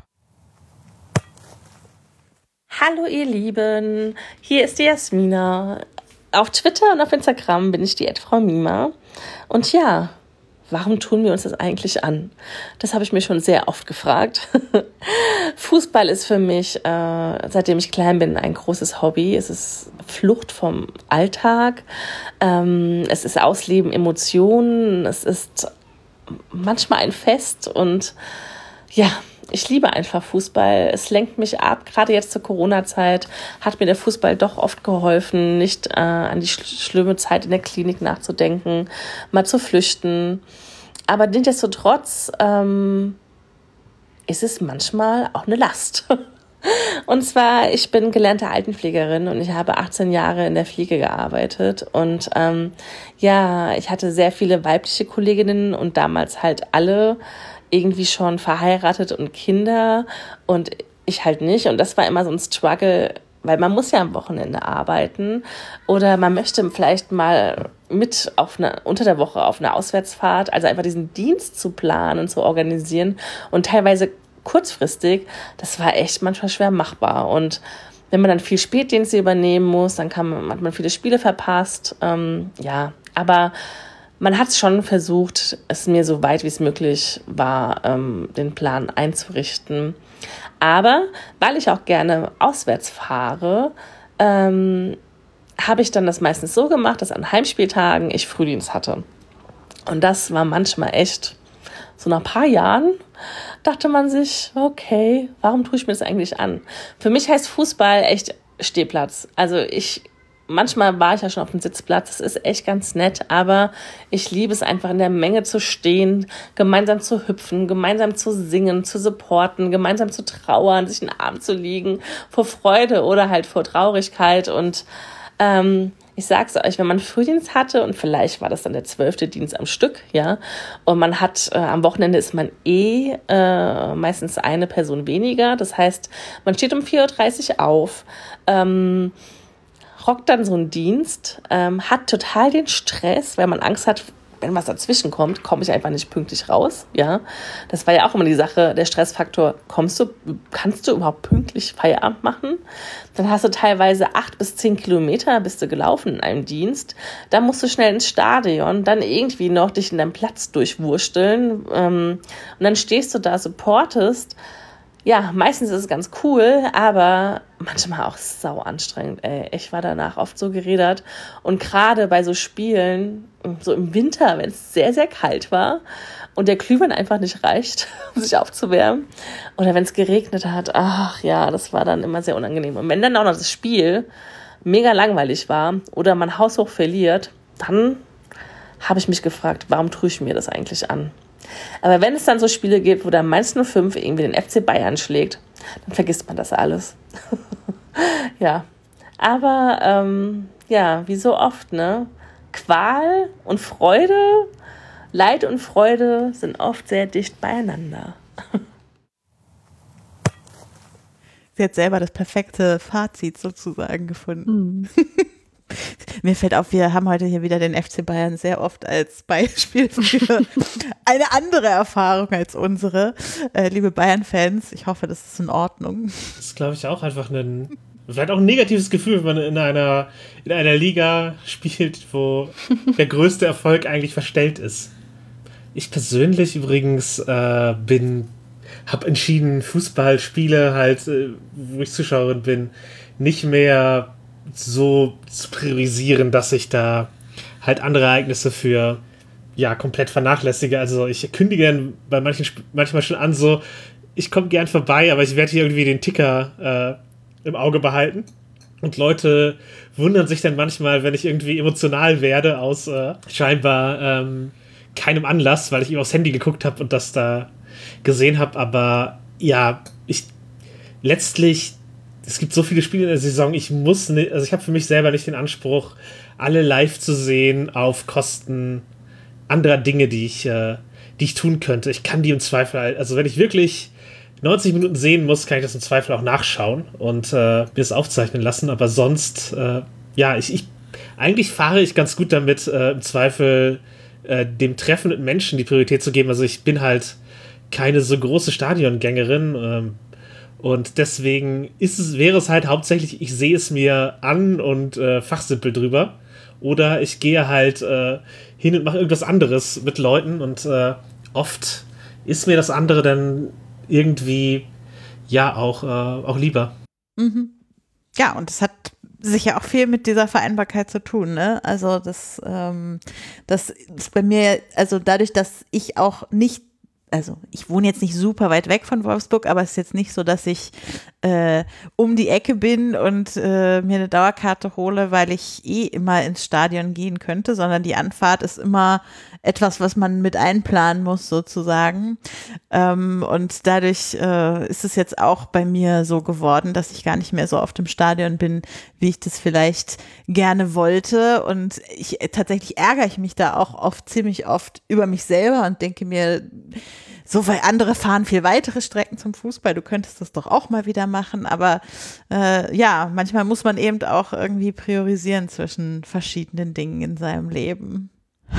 Hallo ihr Lieben, hier ist die Jasmina. Auf Twitter und auf Instagram bin ich die @Frau Mima. Und ja, warum tun wir uns das eigentlich an? Das habe ich mir schon sehr oft gefragt. Fußball ist für mich, seitdem ich klein bin, ein großes Hobby. Es ist Flucht vom Alltag. Es ist Ausleben Emotionen. Es ist manchmal ein Fest. Und ja, ich liebe einfach Fußball. Es lenkt mich ab. Gerade jetzt zur Corona-Zeit hat mir der Fußball doch oft geholfen, nicht an die schlimme Zeit in der Klinik nachzudenken, mal zu flüchten. Aber nichtsdestotrotz ist es manchmal auch eine Last. Und zwar, ich bin gelernte Altenpflegerin und ich habe 18 Jahre in der Pflege gearbeitet. Und ja, ich hatte sehr viele weibliche Kolleginnen und damals halt alle irgendwie schon verheiratet und Kinder und ich halt nicht. Und das war immer so ein Struggle, weil man muss ja am Wochenende arbeiten oder man möchte vielleicht mal mit unter der Woche auf eine Auswärtsfahrt, also einfach diesen Dienst zu planen und zu organisieren und teilweise kurzfristig, das war echt manchmal schwer machbar. Und wenn man dann viel Spätdienste übernehmen muss, dann hat man viele Spiele verpasst. Aber man hat schon versucht, es mir so weit wie es möglich war, den Plan einzurichten. Aber weil ich auch gerne auswärts fahre, habe ich dann das meistens so gemacht, dass an Heimspieltagen ich Frühdienst hatte. Und das war manchmal echt, so nach ein paar Jahren dachte man sich, okay, warum tue ich mir das eigentlich an? Für mich heißt Fußball echt Stehplatz. Also manchmal war ich ja schon auf dem Sitzplatz, das ist echt ganz nett, aber ich liebe es einfach in der Menge zu stehen, gemeinsam zu hüpfen, gemeinsam zu singen, zu supporten, gemeinsam zu trauern, sich in den Arm zu liegen, vor Freude oder halt vor Traurigkeit. Und ich sag's euch, wenn man Frühdienst hatte und vielleicht war das dann der 12. Dienst am Stück, ja, und man hat, am Wochenende ist man meistens eine Person weniger, das heißt, man steht um 4:30 Uhr auf, rockt dann so einen Dienst, hat total den Stress, weil man Angst hat, wenn was dazwischen kommt, komme ich einfach nicht pünktlich raus, ja. Das war ja auch immer die Sache, der Stressfaktor, kannst du überhaupt pünktlich Feierabend machen? Dann hast du teilweise 8 bis 10 Kilometer bist du gelaufen in einem Dienst, dann musst du schnell ins Stadion, dann irgendwie noch dich in deinem Platz durchwursteln, und dann stehst du da, supportest. Ja, meistens ist es ganz cool, aber manchmal auch sau anstrengend. Ich war danach oft so gerädert. Und gerade bei so Spielen, so im Winter, wenn es sehr, sehr kalt war und der Glühwein einfach nicht reicht, um sich aufzuwärmen, oder wenn es geregnet hat, ach ja, das war dann immer sehr unangenehm. Und wenn dann auch noch das Spiel mega langweilig war oder man haushoch verliert, dann habe ich mich gefragt, warum tue ich mir das eigentlich an? Aber wenn es dann so Spiele gibt, wo der Mainz 05 irgendwie den FC Bayern schlägt, dann vergisst man das alles. Ja, aber wie so oft, ne? Qual und Freude, Leid und Freude sind oft sehr dicht beieinander.
Sie hat selber das perfekte Fazit sozusagen gefunden. Mir fällt auf, wir haben heute hier wieder den FC Bayern sehr oft als Beispiel für eine andere Erfahrung als unsere. Liebe Bayern-Fans, ich hoffe, das ist in Ordnung.
Das ist, glaube ich, auch einfach vielleicht auch ein negatives Gefühl, wenn man in einer Liga spielt, wo der größte Erfolg eigentlich verstellt ist. Ich persönlich übrigens habe entschieden, Fußballspiele halt, wo ich Zuschauerin bin, nicht mehr so zu priorisieren, dass ich da halt andere Ereignisse für komplett vernachlässige. Also ich kündige dann bei manchmal schon an, so, ich komme gern vorbei, aber ich werde hier irgendwie den Ticker im Auge behalten. Und Leute wundern sich dann manchmal, wenn ich irgendwie emotional werde aus scheinbar keinem Anlass, weil ich eben aufs Handy geguckt habe und das da gesehen habe. Aber ja, letztlich, es gibt so viele Spiele in der Saison, ich habe für mich selber nicht den Anspruch, alle live zu sehen auf Kosten anderer Dinge, die ich tun könnte. Ich kann die im Zweifel halt, also wenn ich wirklich 90 Minuten sehen muss, kann ich das im Zweifel auch nachschauen und mir das aufzeichnen lassen, aber sonst, eigentlich fahre ich ganz gut damit, im Zweifel dem Treffen mit Menschen die Priorität zu geben. Also ich bin halt keine so große Stadiongängerin, und deswegen wäre es halt hauptsächlich, ich sehe es mir an und fachsimpel drüber. Oder ich gehe halt hin und mache irgendwas anderes mit Leuten. Und oft ist mir das andere dann irgendwie auch lieber.
Mhm. Ja, und es hat sicher auch viel mit dieser Vereinbarkeit zu tun, ne? Also das ist bei mir, also dadurch, dass ich auch nicht, also ich wohne jetzt nicht super weit weg von Wolfsburg, aber es ist jetzt nicht so, dass ich um die Ecke bin und mir eine Dauerkarte hole, weil ich immer ins Stadion gehen könnte, sondern die Anfahrt ist immer etwas, was man mit einplanen muss sozusagen. Und dadurch ist es jetzt auch bei mir so geworden, dass ich gar nicht mehr so oft im Stadion bin, wie ich das vielleicht gerne wollte. Und tatsächlich ärgere ich mich da auch ziemlich oft über mich selber und denke mir, so, weil andere fahren viel weitere Strecken zum Fußball, du könntest das doch auch mal wieder machen, aber ja, manchmal muss man eben auch irgendwie priorisieren zwischen verschiedenen Dingen in seinem Leben.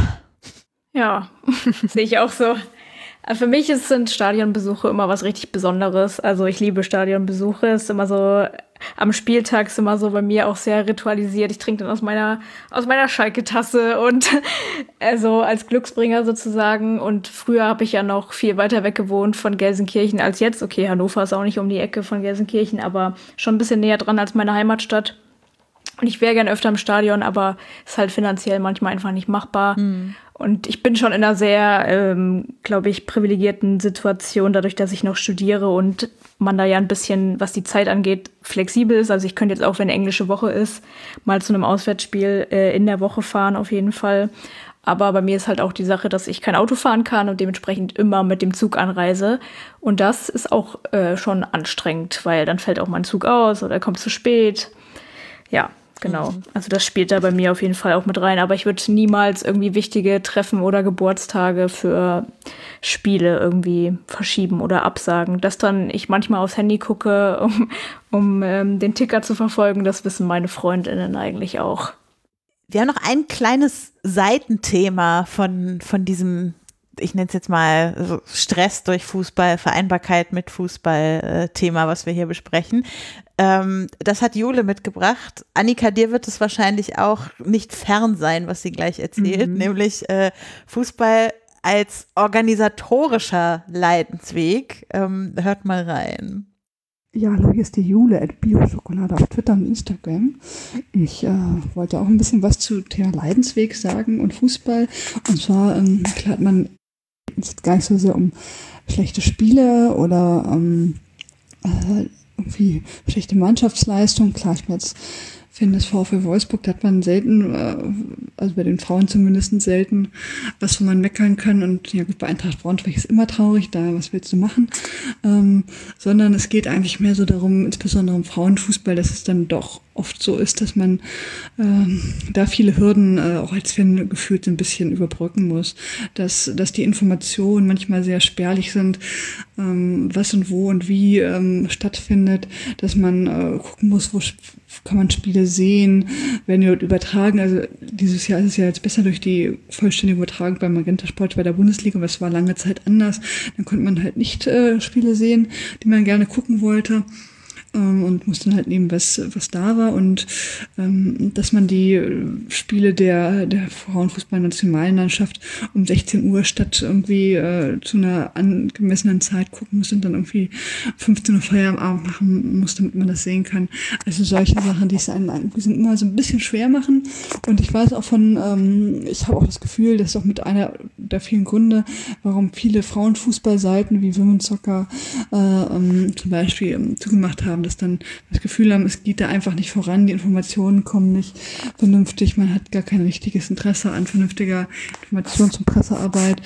Ja, sehe ich auch so. Für mich sind Stadionbesuche immer was richtig Besonderes. Also ich liebe Stadionbesuche. Ist immer so, am Spieltag ist immer so bei mir auch sehr ritualisiert. Ich trinke dann aus meiner Schalke-Tasse und also als Glücksbringer sozusagen. Und früher habe ich ja noch viel weiter weg gewohnt von Gelsenkirchen als jetzt. Okay, Hannover ist auch nicht um die Ecke von Gelsenkirchen, aber schon ein bisschen näher dran als meine Heimatstadt. Und ich wäre gern öfter im Stadion, aber ist halt finanziell manchmal einfach nicht machbar. Und ich bin schon in einer sehr, glaube ich, privilegierten Situation, dadurch, dass ich noch studiere und man da ja ein bisschen, was die Zeit angeht, flexibel ist. Also ich könnte jetzt auch, wenn englische Woche ist, mal zu einem Auswärtsspiel in der Woche fahren, auf jeden Fall. Aber bei mir ist halt auch die Sache, dass ich kein Auto fahren kann und dementsprechend immer mit dem Zug anreise. Und das ist auch schon anstrengend, weil dann fällt auch mein Zug aus oder kommt zu spät. Ja. Genau, also das spielt da bei mir auf jeden Fall auch mit rein. Aber ich würde niemals irgendwie wichtige Treffen oder Geburtstage für Spiele irgendwie verschieben oder absagen. Dass dann ich manchmal aufs Handy gucke, um den Ticker zu verfolgen, das wissen meine Freundinnen eigentlich auch.
Wir haben noch ein kleines Seitenthema von diesem, ich nenne es jetzt mal so Stress durch Fußball, Vereinbarkeit mit Fußball Thema, was wir hier besprechen. Das hat Jule mitgebracht. Annika, dir wird es wahrscheinlich auch nicht fern sein, was sie gleich erzählt, nämlich Fußball als organisatorischer Leidensweg. Hört mal rein.
Ja, hallo, hier ist die Jule @bioschokolade auf Twitter und Instagram. Ich wollte auch ein bisschen was zu Thema Leidensweg sagen und Fußball. Und zwar, klar hat man jetzt gar nicht so sehr um schlechte Spiele oder irgendwie schlechte Mannschaftsleistung. Klar, ich finde das VfL Wolfsburg, da hat man selten, also bei den Frauen zumindest selten, was wo man meckern kann. Und ja gut, bei Eintracht Braunschweig ist immer traurig, da was willst du machen? Sondern es geht eigentlich mehr so darum, insbesondere im Frauenfußball, dass es dann doch oft so ist, dass man da viele Hürden auch als Fan gefühlt ein bisschen überbrücken muss. Dass die Informationen manchmal sehr spärlich sind, was und wo und wie stattfindet, dass man gucken muss, wo kann man Spiele sehen, werden die dort übertragen. Also dieses Jahr ist es ja jetzt besser durch die vollständige Übertragung beim Magenta Sport bei der Bundesliga, aber es war lange Zeit anders. Dann konnte man halt nicht Spiele sehen, die man gerne gucken wollte. Und musste dann halt nehmen, was da war, und dass man die Spiele der Frauenfußballnationalmannschaft um 16 Uhr statt irgendwie zu einer angemessenen Zeit gucken muss und dann irgendwie 15 Uhr Feierabend machen muss, damit man das sehen kann. Also solche Sachen, die es einem sind immer so ein bisschen schwer machen. Und ich weiß auch ich habe auch das Gefühl, das ist auch mit einer der vielen Gründe, warum viele Frauenfußballseiten wie Women's Soccer zum Beispiel zugemacht haben, dass dann das Gefühl haben, es geht da einfach nicht voran, die Informationen kommen nicht vernünftig, man hat gar kein richtiges Interesse an vernünftiger Informations- und Pressearbeit.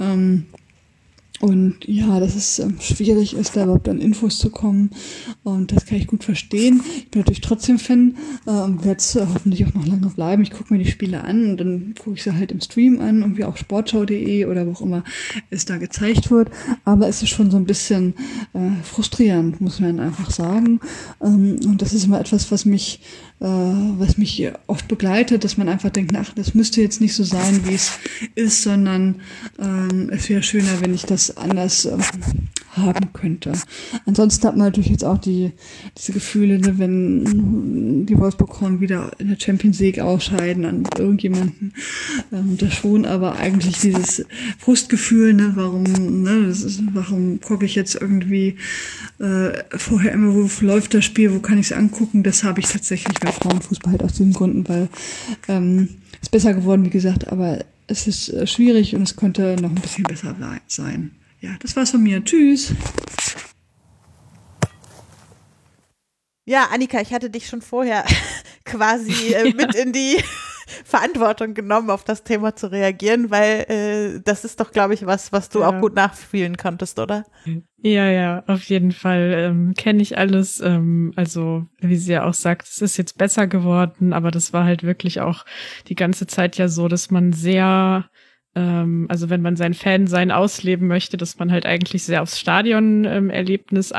Und ja, dass es schwierig ist, da überhaupt an Infos zu kommen. Und das kann ich gut verstehen. Ich bin natürlich trotzdem Fan und werde es hoffentlich auch noch lange bleiben. Ich gucke mir die Spiele an und dann gucke ich sie halt im Stream an, irgendwie auf sportschau.de oder wo auch immer es da gezeigt wird. Aber es ist schon so ein bisschen frustrierend, muss man einfach sagen. Und das ist immer etwas, was mich oft begleitet, dass man einfach denkt, ach, das müsste jetzt nicht so sein, wie es ist, sondern es wäre schöner, wenn ich das anders haben könnte. Ansonsten hat man natürlich jetzt auch diese Gefühle, ne, wenn die Wolfsburg-Frauen wieder in der Champions League ausscheiden an irgendjemanden, das schon, aber eigentlich dieses Frustgefühl, ne, warum gucke ich jetzt irgendwie vorher immer, wo läuft das Spiel, wo kann ich es angucken, das habe ich tatsächlich bei Frauenfußball halt aus diesen Gründen, weil ist besser geworden, wie gesagt, aber es ist schwierig und es könnte noch ein bisschen besser sein. Ja, das war's von mir. Tschüss.
Ja, Annika, ich hatte dich schon vorher quasi mit in die Verantwortung genommen, auf das Thema zu reagieren, weil das ist doch, glaube ich, was du auch gut nachfühlen konntest, oder?
Ja, auf jeden Fall kenne ich alles. Also, wie sie ja auch sagt, es ist jetzt besser geworden, aber das war halt wirklich auch die ganze Zeit ja so, dass man sehr also wenn man sein Fansein ausleben möchte, dass man halt eigentlich sehr aufs Stadion-Erlebnis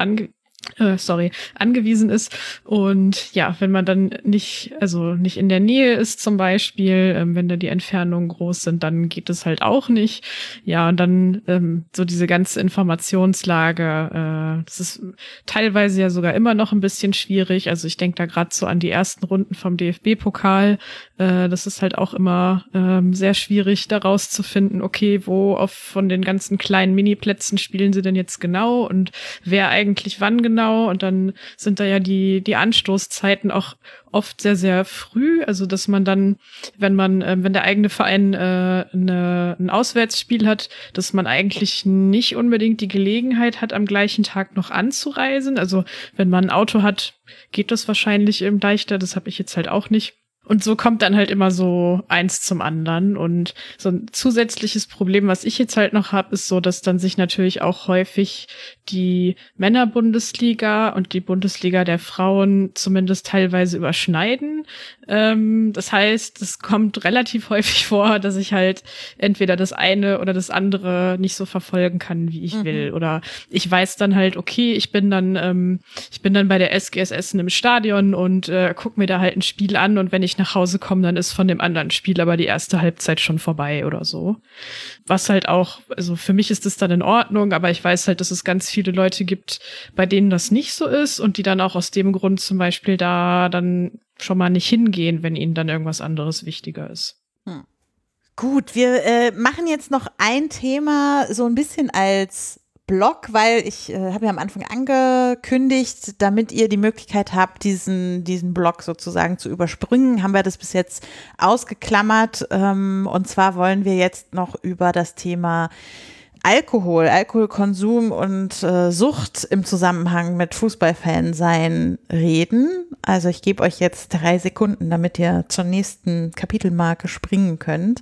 angewiesen ist. Und ja, wenn man dann nicht in der Nähe ist zum Beispiel, wenn da die Entfernungen groß sind, dann geht es halt auch nicht. Ja, und dann so diese ganze Informationslage, das ist teilweise ja sogar immer noch ein bisschen schwierig. Also ich denke da gerade so an die ersten Runden vom DFB-Pokal. Das ist halt auch immer sehr schwierig, da rauszufinden, okay, wo von den ganzen kleinen Miniplätzen spielen sie denn jetzt genau und wer eigentlich wann genau. Und dann sind da ja die Anstoßzeiten auch oft sehr, sehr früh. Also dass man dann, wenn der eigene Verein ein Auswärtsspiel hat, dass man eigentlich nicht unbedingt die Gelegenheit hat, am gleichen Tag noch anzureisen. Also wenn man ein Auto hat, geht das wahrscheinlich leichter. Das habe ich jetzt halt auch nicht. Und so kommt dann halt immer so eins zum anderen. Und so ein zusätzliches Problem, was ich jetzt halt noch habe, ist so, dass dann sich natürlich auch häufig die Männerbundesliga und die Bundesliga der Frauen zumindest teilweise überschneiden. Das heißt, es kommt relativ häufig vor, dass ich halt entweder das eine oder das andere nicht so verfolgen kann, wie ich will. Oder ich weiß dann halt, okay, ich bin dann bei der SGS Essen im Stadion und guck mir da halt ein Spiel an, und wenn ich nach Hause komme, dann ist von dem anderen Spiel aber die erste Halbzeit schon vorbei oder so. Was halt auch, also für mich ist das dann in Ordnung, aber ich weiß halt, dass es ganz viele Leute gibt, bei denen das nicht so ist und die dann auch aus dem Grund zum Beispiel da dann schon mal nicht hingehen, wenn ihnen dann irgendwas anderes wichtiger ist.
Gut, wir machen jetzt noch ein Thema so ein bisschen als Blog, weil ich habe ja am Anfang angekündigt, damit ihr die Möglichkeit habt, diesen Blog sozusagen zu überspringen, haben wir das bis jetzt ausgeklammert. Und zwar wollen wir jetzt noch über das Thema Alkoholkonsum und Sucht im Zusammenhang mit Fußballfansein reden. Also ich gebe euch jetzt 3 Sekunden, damit ihr zur nächsten Kapitelmarke springen könnt.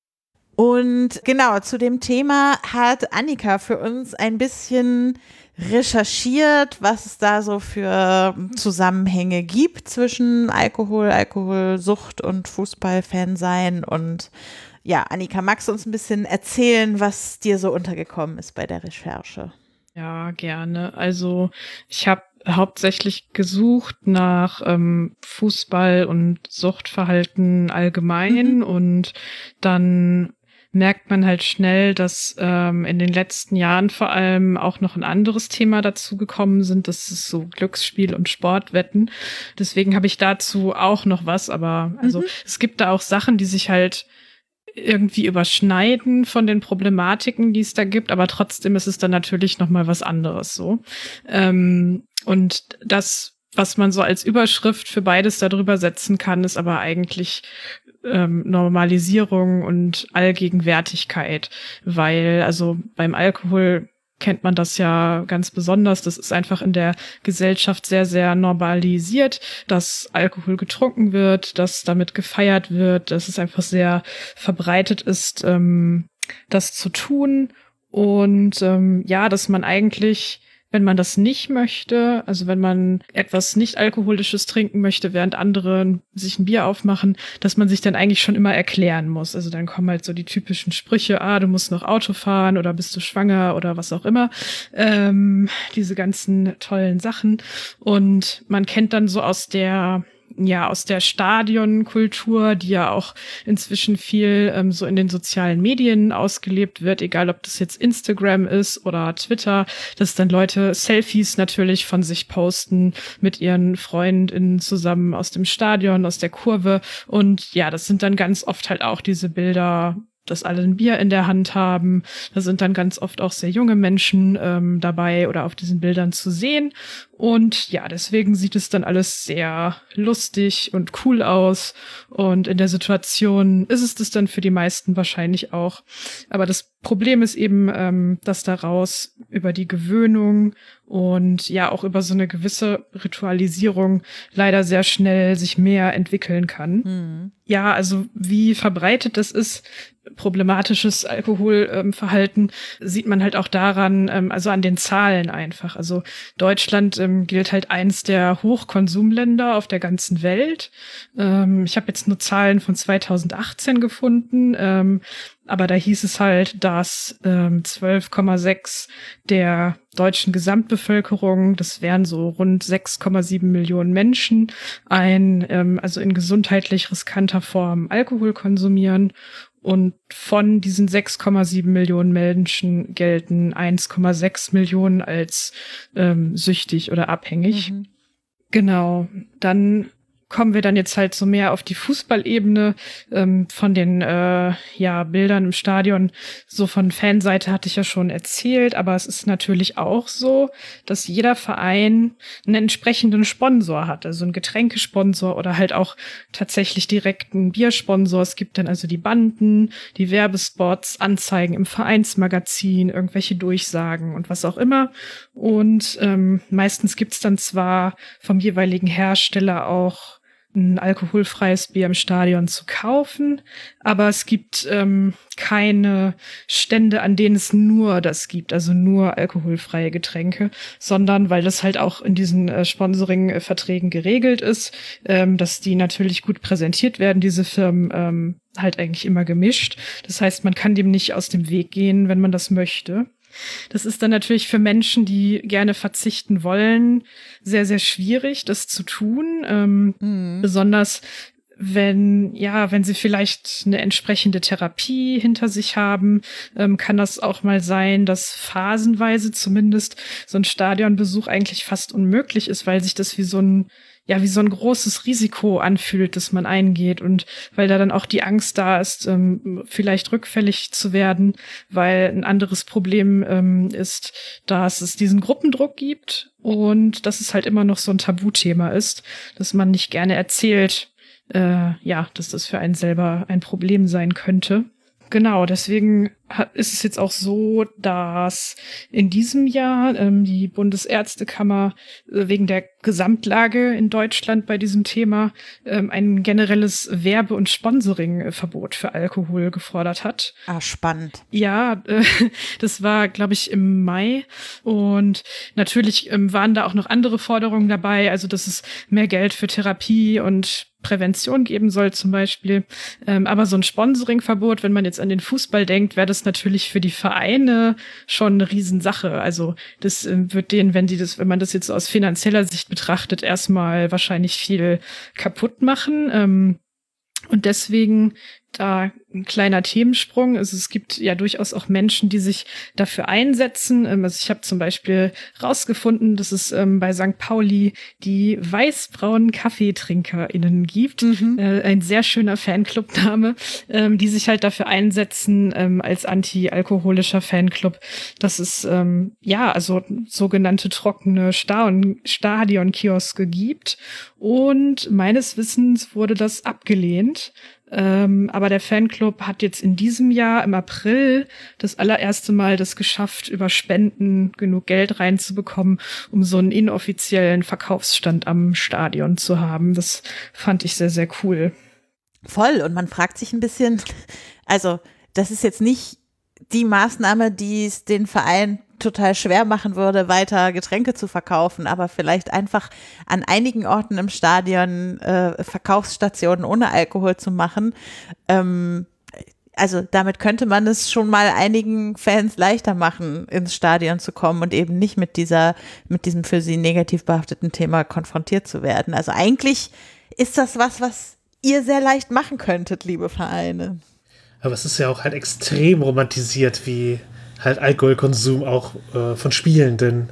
Und genau, zu dem Thema hat Annika für uns ein bisschen recherchiert, was es da so für Zusammenhänge gibt zwischen Alkoholsucht und Fußballfansein. Und ja, Annika, magst du uns ein bisschen erzählen, was dir so untergekommen ist bei der Recherche?
Ja, gerne. Also ich habe hauptsächlich gesucht nach Fußball und Suchtverhalten allgemein, und dann merkt man halt schnell, dass in den letzten Jahren vor allem auch noch ein anderes Thema dazu gekommen sind. Das ist so Glücksspiel und Sportwetten. Deswegen habe ich dazu auch noch was, aber also es gibt da auch Sachen, die sich halt irgendwie überschneiden von den Problematiken, die es da gibt, aber trotzdem ist es dann natürlich noch mal was anderes so. Und das, was man so als Überschrift für beides darüber setzen kann, ist aber eigentlich Normalisierung und Allgegenwärtigkeit, weil also beim Alkohol kennt man das ja ganz besonders. Das ist einfach in der Gesellschaft sehr, sehr normalisiert, dass Alkohol getrunken wird, dass damit gefeiert wird, dass es einfach sehr verbreitet ist, das zu tun. Und ja, dass man eigentlich, wenn man das nicht möchte, also wenn man etwas nicht Alkoholisches trinken möchte, während andere sich ein Bier aufmachen, dass man sich dann eigentlich schon immer erklären muss. Also dann kommen halt so die typischen Sprüche, du musst noch Auto fahren oder bist du schwanger oder was auch immer. Diese ganzen tollen Sachen. Und man kennt dann so aus der Stadionkultur, die ja auch inzwischen viel so in den sozialen Medien ausgelebt wird, egal ob das jetzt Instagram ist oder Twitter, dass dann Leute Selfies natürlich von sich posten mit ihren FreundInnen zusammen aus dem Stadion, aus der Kurve. Und ja, das sind dann ganz oft halt auch diese Bilder, dass alle ein Bier in der Hand haben. Da sind dann ganz oft auch sehr junge Menschen dabei oder auf diesen Bildern zu sehen. Und ja, deswegen sieht es dann alles sehr lustig und cool aus. Und in der Situation ist es das dann für die meisten wahrscheinlich auch. Aber das Problem ist eben, dass daraus über die Gewöhnung und ja auch über so eine gewisse Ritualisierung leider sehr schnell sich mehr entwickeln kann. Ja, also wie verbreitet das ist, problematisches Alkoholverhalten, sieht man halt auch daran, also an den Zahlen einfach. Also Deutschland gilt halt eins der Hochkonsumländer auf der ganzen Welt. Ich habe jetzt nur Zahlen von 2018 gefunden. Aber da hieß es halt, dass 12,6 der deutschen Gesamtbevölkerung, das wären so rund 6,7 Millionen Menschen, also in gesundheitlich riskanter Form Alkohol konsumieren. Und von diesen 6,7 Millionen Menschen gelten 1,6 Millionen als süchtig oder abhängig. Mhm. Genau, dann kommen wir dann jetzt halt so mehr auf die Fußballebene von den Bildern im Stadion. So von Fanseite hatte ich ja schon erzählt, aber es ist natürlich auch so, dass jeder Verein einen entsprechenden Sponsor hat, also einen Getränkesponsor oder halt auch tatsächlich direkt einen Biersponsor. Es gibt dann also die Banden, die Werbespots, Anzeigen im Vereinsmagazin, irgendwelche Durchsagen und was auch immer. Und meistens gibt's dann zwar vom jeweiligen Hersteller auch ein alkoholfreies Bier im Stadion zu kaufen, aber es gibt keine Stände, an denen es nur das gibt, also nur alkoholfreie Getränke, sondern weil das halt auch in diesen Sponsoring-Verträgen geregelt ist, dass die natürlich gut präsentiert werden, diese Firmen halt eigentlich immer gemischt. Das heißt, man kann dem nicht aus dem Weg gehen, wenn man das möchte. Das ist dann natürlich für Menschen, die gerne verzichten wollen, sehr, sehr schwierig, das zu tun. Besonders wenn sie vielleicht eine entsprechende Therapie hinter sich haben, kann das auch mal sein, dass phasenweise zumindest so ein Stadionbesuch eigentlich fast unmöglich ist, weil sich das wie so ein großes Risiko anfühlt, das man eingeht und weil da dann auch die Angst da ist, vielleicht rückfällig zu werden, weil ein anderes Problem ist, dass es diesen Gruppendruck gibt und dass es halt immer noch so ein Tabuthema ist, dass man nicht gerne erzählt, dass das für einen selber ein Problem sein könnte. Genau, deswegen ist es jetzt auch so, dass in diesem Jahr die Bundesärztekammer wegen der Gesamtlage in Deutschland bei diesem Thema ein generelles Werbe- und Sponsoringverbot für Alkohol gefordert hat.
Ah, spannend.
Ja, das war, glaube ich, im Mai. Und natürlich waren da auch noch andere Forderungen dabei, also dass es mehr Geld für Therapie und Prävention geben soll zum Beispiel. Aber so ein Sponsoringverbot, wenn man jetzt an den Fußball denkt, wäre das natürlich für die Vereine schon eine Riesensache. Also das wird denen, wenn man das jetzt aus finanzieller Sicht betrachtet, erstmal wahrscheinlich viel kaputt machen. Und deswegen da ein kleiner Themensprung. Also es gibt ja durchaus auch Menschen, die sich dafür einsetzen. Also ich habe zum Beispiel rausgefunden, dass es bei St. Pauli die weißbraunen KaffeetrinkerInnen gibt. Ein sehr schöner Fanclub-Name, die sich halt dafür einsetzen, als anti-alkoholischer Fanclub, dass es also sogenannte trockene Stadionkioske gibt. Und meines Wissens wurde das abgelehnt. Aber der Fanclub hat jetzt in diesem Jahr im April das allererste Mal das geschafft, über Spenden genug Geld reinzubekommen, um so einen inoffiziellen Verkaufsstand am Stadion zu haben. Das fand ich sehr, sehr cool.
Voll. Und man fragt sich ein bisschen, also das ist jetzt nicht die Maßnahme, die es den Verein total schwer machen würde, weiter Getränke zu verkaufen, aber vielleicht einfach an einigen Orten im Stadion Verkaufsstationen ohne Alkohol zu machen. Also damit könnte man es schon mal einigen Fans leichter machen, ins Stadion zu kommen und eben nicht mit diesem für sie negativ behafteten Thema konfrontiert zu werden. Also eigentlich ist das was ihr sehr leicht machen könntet, liebe Vereine.
Aber es ist ja auch halt extrem romantisiert, wie halt Alkoholkonsum auch von Spielenden.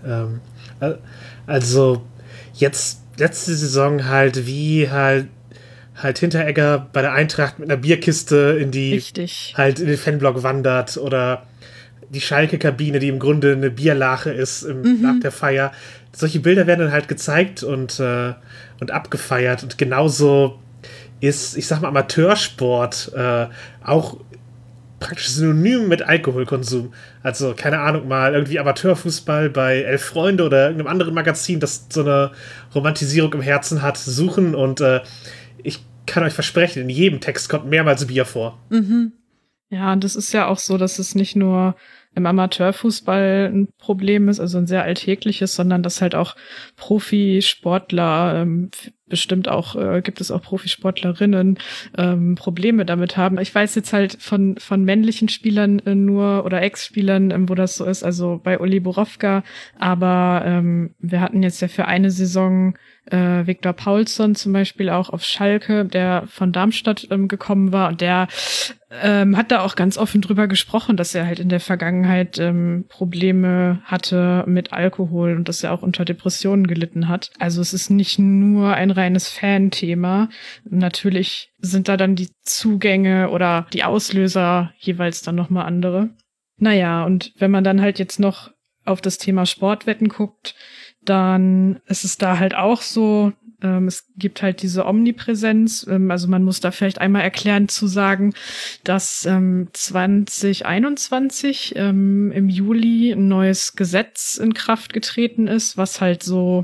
Also jetzt letzte Saison halt wie halt Hinteregger bei der Eintracht mit einer Bierkiste in den Fanblock wandert oder die Schalke-Kabine, die im Grunde eine Bierlache ist nach der Feier. Solche Bilder werden dann halt gezeigt und abgefeiert und genauso ist, ich sag mal, Amateursport auch praktisch synonym mit Alkoholkonsum. Also, keine Ahnung, mal irgendwie Amateurfußball bei 11 Freunde oder irgendeinem anderen Magazin, das so eine Romantisierung im Herzen hat, suchen und ich kann euch versprechen, in jedem Text kommt mehrmals Bier vor.
Ja, und das ist ja auch so, dass es nicht nur im Amateurfußball ein Problem ist, also ein sehr alltägliches, sondern dass halt auch Profisportler, bestimmt auch, gibt es auch Profisportlerinnen, Probleme damit haben. Ich weiß jetzt halt von männlichen Spielern nur oder Ex-Spielern, wo das so ist, also bei Uli Borowka, aber wir hatten jetzt ja für eine Saison Viktor Paulsson zum Beispiel auch auf Schalke, der von Darmstadt gekommen war, und der hat da auch ganz offen drüber gesprochen, dass er halt in der Vergangenheit Probleme hatte mit Alkohol und dass er auch unter Depressionen gelitten hat. Also es ist nicht nur ein reines Fan-Thema. Natürlich sind da dann die Zugänge oder die Auslöser jeweils dann nochmal andere. Naja, und wenn man dann halt jetzt noch auf das Thema Sportwetten guckt, dann ist es da halt auch so, es gibt halt diese Omnipräsenz, also man muss da vielleicht einmal erklärend zu sagen, dass 2021 im Juli ein neues Gesetz in Kraft getreten ist, was halt so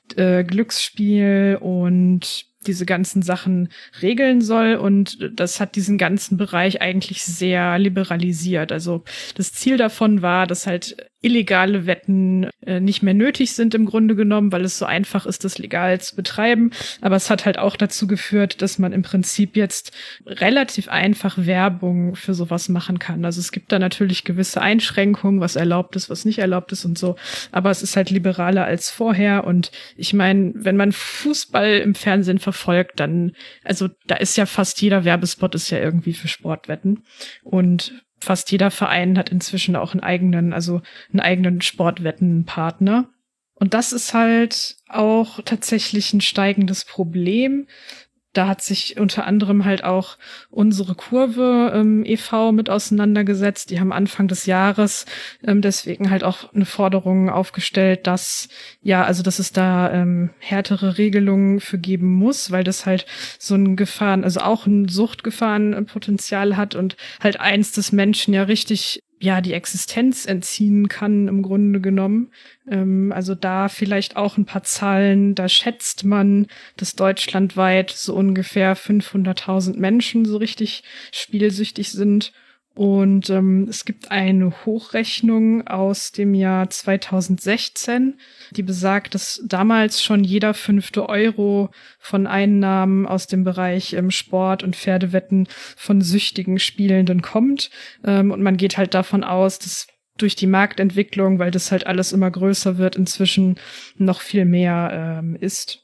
Glücksspiel und diese ganzen Sachen regeln soll, und das hat diesen ganzen Bereich eigentlich sehr liberalisiert. Also das Ziel davon war, dass halt illegale Wetten nicht mehr nötig sind im Grunde genommen, weil es so einfach ist, das legal zu betreiben. Aber es hat halt auch dazu geführt, dass man im Prinzip jetzt relativ einfach Werbung für sowas machen kann. Also es gibt da natürlich gewisse Einschränkungen, was erlaubt ist, was nicht erlaubt ist und so. Aber es ist halt liberaler als vorher. Und ich meine, wenn man Fußball im Fernsehen verfolgt, dann, also da ist ja fast jeder Werbespot ist ja irgendwie für Sportwetten. Und fast jeder Verein hat inzwischen auch einen eigenen Sportwettenpartner. Und das ist halt auch tatsächlich ein steigendes Problem. Da hat sich unter anderem halt auch unsere Kurve e.V. mit auseinandergesetzt. Die haben Anfang des Jahres deswegen halt auch eine Forderung aufgestellt, dass es da härtere Regelungen für geben muss, weil das halt so ein auch ein Suchtgefahrenpotenzial hat und halt eins des Menschen ja richtig die Existenz entziehen kann im Grunde genommen. Also da vielleicht auch ein paar Zahlen, da schätzt man, dass deutschlandweit so ungefähr 500.000 Menschen so richtig spielsüchtig sind. Und es gibt eine Hochrechnung aus dem Jahr 2016, die besagt, dass damals schon jeder 5. Euro von Einnahmen aus dem Bereich Sport und Pferdewetten von süchtigen Spielenden kommt. Und man geht halt davon aus, dass durch die Marktentwicklung, weil das halt alles immer größer wird, inzwischen noch viel mehr ist.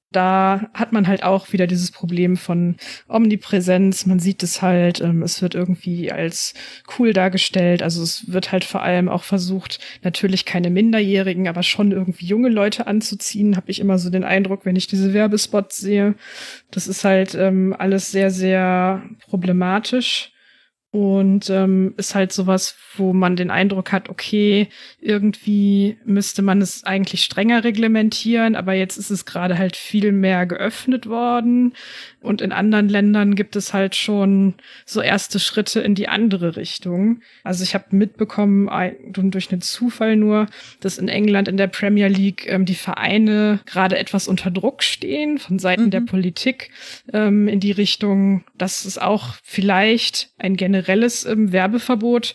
Da hat man halt auch wieder dieses Problem von Omnipräsenz. Man sieht es halt, es wird irgendwie als cool dargestellt. Also es wird halt vor allem auch versucht, natürlich keine Minderjährigen, aber schon irgendwie junge Leute anzuziehen, habe ich immer so den Eindruck, wenn ich diese Werbespots sehe. Das ist halt alles sehr, sehr problematisch. Und ist halt sowas, wo man den Eindruck hat, okay, irgendwie müsste man es eigentlich strenger reglementieren, aber jetzt ist es gerade halt viel mehr geöffnet worden. Und in anderen Ländern gibt es halt schon so erste Schritte in die andere Richtung. Also ich habe mitbekommen, durch einen Zufall nur, dass in England in der Premier League die Vereine gerade etwas unter Druck stehen von Seiten der Politik in die Richtung, dass es auch vielleicht ein generelles Werbeverbot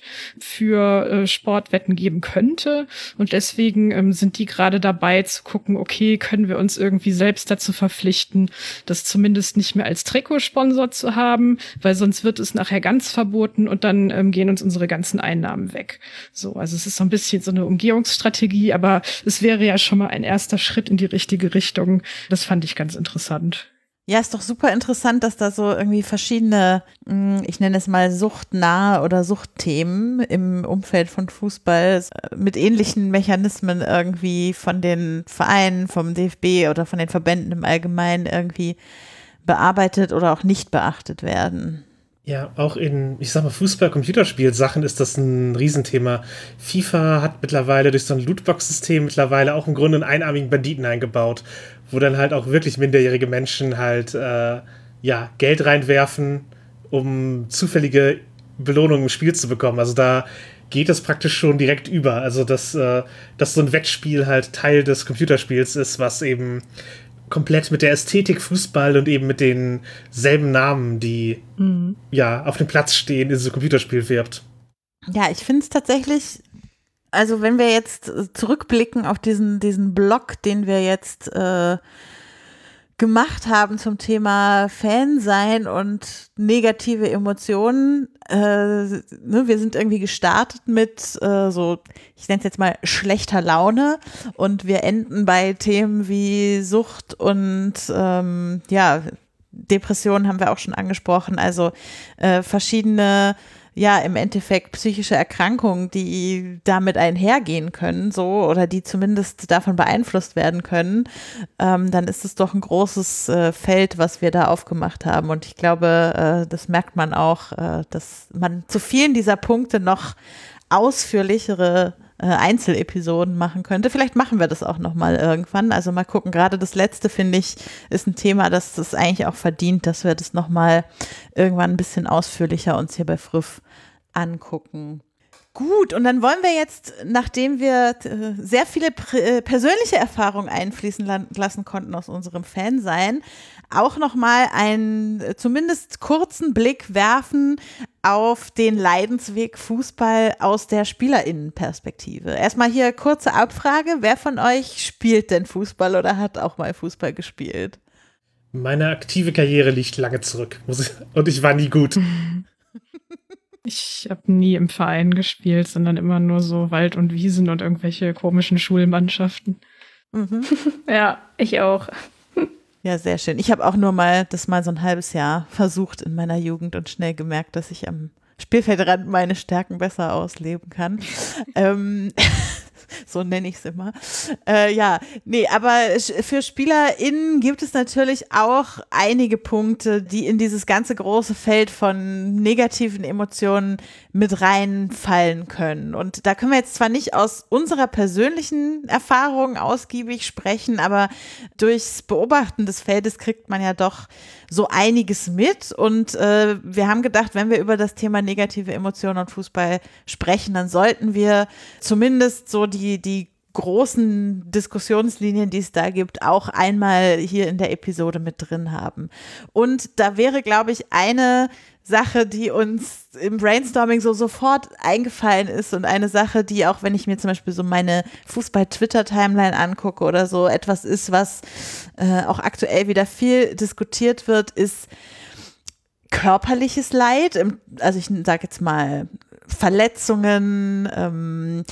für Sportwetten geben könnte. Und deswegen sind die gerade dabei zu gucken, okay, können wir uns irgendwie selbst dazu verpflichten, das zumindest nicht mehr als Trikotsponsor zu haben, weil sonst wird es nachher ganz verboten und dann gehen uns unsere ganzen Einnahmen weg. So, also es ist so ein bisschen so eine Umgehungsstrategie, aber es wäre ja schon mal ein erster Schritt in die richtige Richtung. Das fand ich ganz interessant.
Ja, ist doch super interessant, dass da so irgendwie verschiedene, ich nenne es mal suchtnahe oder Suchtthemen im Umfeld von Fußball mit ähnlichen Mechanismen irgendwie von den Vereinen, vom DFB oder von den Verbänden im Allgemeinen irgendwie bearbeitet oder auch nicht beachtet werden.
Ja, auch in, ich sag mal, Fußball-Computerspiel-Sachen ist das ein Riesenthema. FIFA hat mittlerweile durch so ein Lootbox-System mittlerweile auch im Grunde einen einarmigen Banditen eingebaut, wo dann halt auch wirklich minderjährige Menschen halt Geld reinwerfen, um zufällige Belohnungen im Spiel zu bekommen. Also da geht es praktisch schon direkt über. Also dass so ein Wettspiel halt Teil des Computerspiels ist, was eben komplett mit der Ästhetik Fußball und eben mit denselben Namen, die auf dem Platz stehen, in so Computerspiel wirbt.
Ja, ich finde es tatsächlich, also wenn wir jetzt zurückblicken auf diesen Blog, den wir jetzt gemacht haben zum Thema Fan sein und negative Emotionen, wir sind irgendwie gestartet mit so, ich nenne es jetzt mal schlechter Laune, und wir enden bei Themen wie Sucht und Depressionen haben wir auch schon angesprochen, also verschiedene, ja, im Endeffekt psychische Erkrankungen, die damit einhergehen können, so, oder die zumindest davon beeinflusst werden können, dann ist es doch ein großes Feld, was wir da aufgemacht haben. Und ich glaube, das merkt man auch, dass man zu vielen dieser Punkte noch ausführlichere Einzelepisoden machen könnte. Vielleicht machen wir das auch nochmal irgendwann. Also mal gucken, gerade das letzte, finde ich, ist ein Thema, das das eigentlich auch verdient, dass wir das nochmal irgendwann ein bisschen ausführlicher uns hier bei Früff angucken. Gut, und dann wollen wir jetzt, nachdem wir sehr viele persönliche Erfahrungen einfließen lassen konnten aus unserem Fansein, auch nochmal einen zumindest kurzen Blick werfen auf den Leidensweg Fußball aus der SpielerInnenperspektive. Erstmal hier kurze Abfrage, wer von euch spielt denn Fußball oder hat auch mal Fußball gespielt?
Meine aktive Karriere liegt lange zurück und ich war nie gut.
Ich habe nie im Verein gespielt, sondern immer nur so Wald und Wiesen und irgendwelche komischen Schulmannschaften.
Mhm.
Ja, ich auch.
Ja, sehr schön. Ich habe auch nur mal so ein halbes Jahr versucht in meiner Jugend und schnell gemerkt, dass ich am Spielfeldrand meine Stärken besser ausleben kann. So nenne ich es immer. Aber für SpielerInnen gibt es natürlich auch einige Punkte, die in dieses ganze große Feld von negativen Emotionen mit reinfallen können. Und da können wir jetzt zwar nicht aus unserer persönlichen Erfahrung ausgiebig sprechen, aber durchs Beobachten des Feldes kriegt man ja doch so einiges mit. Und wir haben gedacht, wenn wir über das Thema negative Emotionen und Fußball sprechen, dann sollten wir zumindest so die großen Diskussionslinien, die es da gibt, auch einmal hier in der Episode mit drin haben. Und da wäre, glaube ich, eine Sache, die uns im Brainstorming so sofort eingefallen ist und eine Sache, die auch, wenn ich mir zum Beispiel so meine Fußball-Twitter-Timeline angucke oder so, etwas ist, was auch aktuell wieder viel diskutiert wird, ist körperliches Leid. Also ich sage jetzt mal Verletzungen,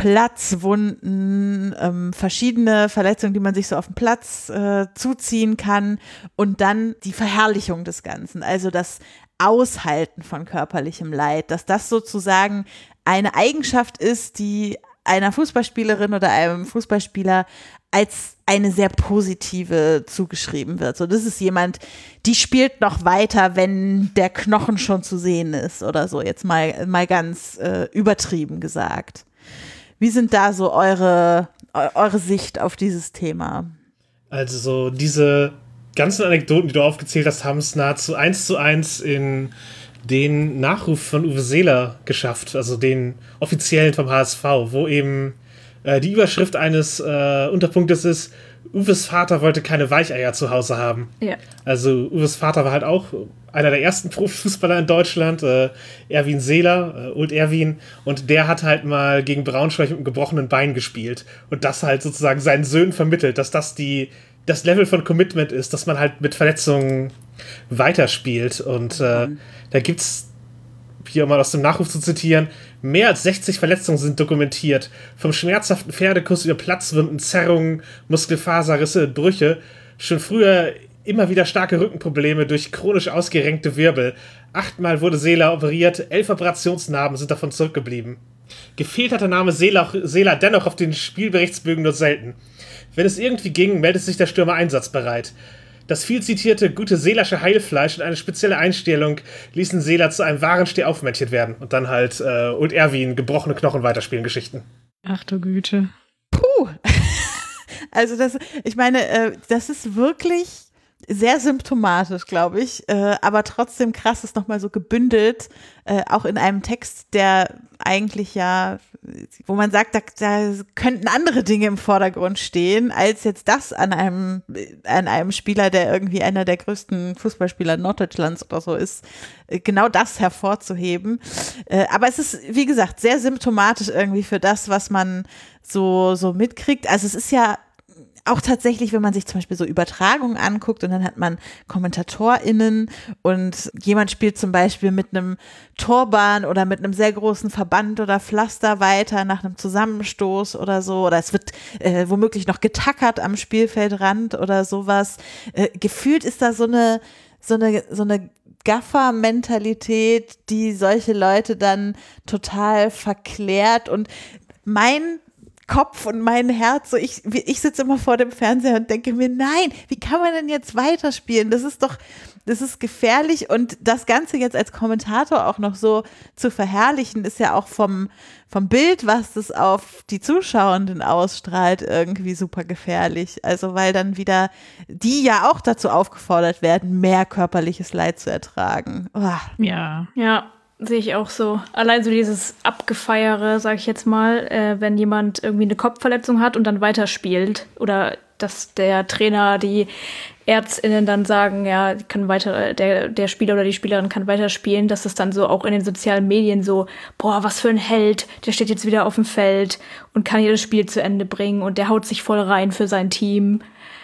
Platzwunden, verschiedene Verletzungen, die man sich so auf dem Platz zuziehen kann, und dann die Verherrlichung des Ganzen, also das Aushalten von körperlichem Leid, dass das sozusagen eine Eigenschaft ist, die einer Fußballspielerin oder einem Fußballspieler als eine sehr positive zugeschrieben wird. So, das ist jemand, die spielt noch weiter, wenn der Knochen schon zu sehen ist oder so, jetzt mal ganz übertrieben gesagt. Wie sind da so eure Sicht auf dieses Thema?
Also so diese ganzen Anekdoten, die du aufgezählt hast, haben es nahezu 1:1 in den Nachruf von Uwe Seeler geschafft, also den offiziellen vom HSV, wo eben die Überschrift eines Unterpunktes ist: Uwes Vater wollte keine Weicheier zu Hause haben.
Ja.
Also Uwes Vater war halt auch einer der ersten Profifußballer in Deutschland, Erwin Seeler, Old Erwin, und der hat halt mal gegen Braunschweig mit einem gebrochenen Bein gespielt und das halt sozusagen seinen Söhnen vermittelt, dass das das Level von Commitment ist, dass man halt mit Verletzungen weiterspielt. Und da gibt's, hier mal aus dem Nachruf zu zitieren, mehr als 60 Verletzungen sind dokumentiert. Vom schmerzhaften Pferdekuss über Platzwunden, Zerrungen, Muskelfaserrisse, Brüche. Schon früher immer wieder starke Rückenprobleme durch chronisch ausgerenkte Wirbel. 8-mal wurde Seeler operiert, 11 Operationsnarben sind davon zurückgeblieben. Gefehlt hat der Name Seeler dennoch auf den Spielberichtsbögen nur selten. Wenn es irgendwie ging, meldet sich der Stürmer einsatzbereit. Das viel zitierte gute Seelersche Heilfleisch und eine spezielle Einstellung ließen Seeler zu einem wahren Stehaufmännchen werden. Und dann halt Old Erwin, gebrochene Knochen weiterspielen Geschichten.
Ach du Güte.
Puh. Also das ist wirklich sehr symptomatisch, glaube ich, aber trotzdem krass, ist nochmal so gebündelt, auch in einem Text, der eigentlich ja wo man sagt, da könnten andere Dinge im Vordergrund stehen, als jetzt das an einem Spieler, der irgendwie einer der größten Fußballspieler Norddeutschlands oder so ist, genau das hervorzuheben. Aber es ist, wie gesagt, sehr symptomatisch irgendwie für das, was man so mitkriegt. Also es ist ja auch tatsächlich, wenn man sich zum Beispiel so Übertragungen anguckt und dann hat man KommentatorInnen und jemand spielt zum Beispiel mit einem Turban oder mit einem sehr großen Verband oder Pflaster weiter nach einem Zusammenstoß oder so, oder es wird womöglich noch getackert am Spielfeldrand oder sowas. Gefühlt ist da so eine Gaffer-Mentalität, die solche Leute dann total verklärt, und mein Kopf und mein Herz, so ich sitze immer vor dem Fernseher und denke mir, nein, wie kann man denn jetzt weiterspielen? Das ist gefährlich, und das Ganze jetzt als Kommentator auch noch so zu verherrlichen, ist ja auch vom Bild, was das auf die Zuschauenden ausstrahlt, irgendwie super gefährlich. Also weil dann wieder die ja auch dazu aufgefordert werden, mehr körperliches Leid zu ertragen.
Ja. Sehe ich auch so. Allein so dieses Abgefeiere, sag ich jetzt mal, wenn jemand irgendwie eine Kopfverletzung hat und dann weiterspielt, oder dass der Trainer, die ÄrztInnen dann sagen, ja, kann weiter, der Spieler oder die Spielerin kann weiterspielen, dass es dann so auch in den sozialen Medien so, boah, was für ein Held, der steht jetzt wieder auf dem Feld und kann hier das Spiel zu Ende bringen und der haut sich voll rein für sein Team.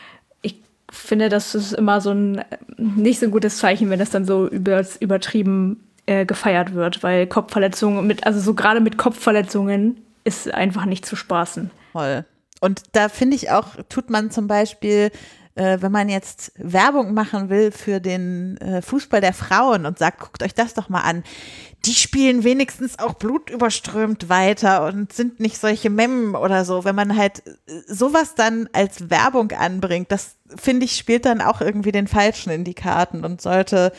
Ich finde, das ist immer so ein nicht so ein gutes Zeichen, wenn das dann so übertrieben gefeiert wird, weil Kopfverletzungen so gerade mit Kopfverletzungen ist einfach nicht zu spaßen.
Voll. Und da finde ich auch, tut man zum Beispiel, wenn man jetzt Werbung machen will für den Fußball der Frauen und sagt, guckt euch das doch mal an, die spielen wenigstens auch blutüberströmt weiter und sind nicht solche Memmen oder so. Wenn man halt sowas dann als Werbung anbringt, das finde ich, spielt dann auch irgendwie den Falschen in die Karten und sollte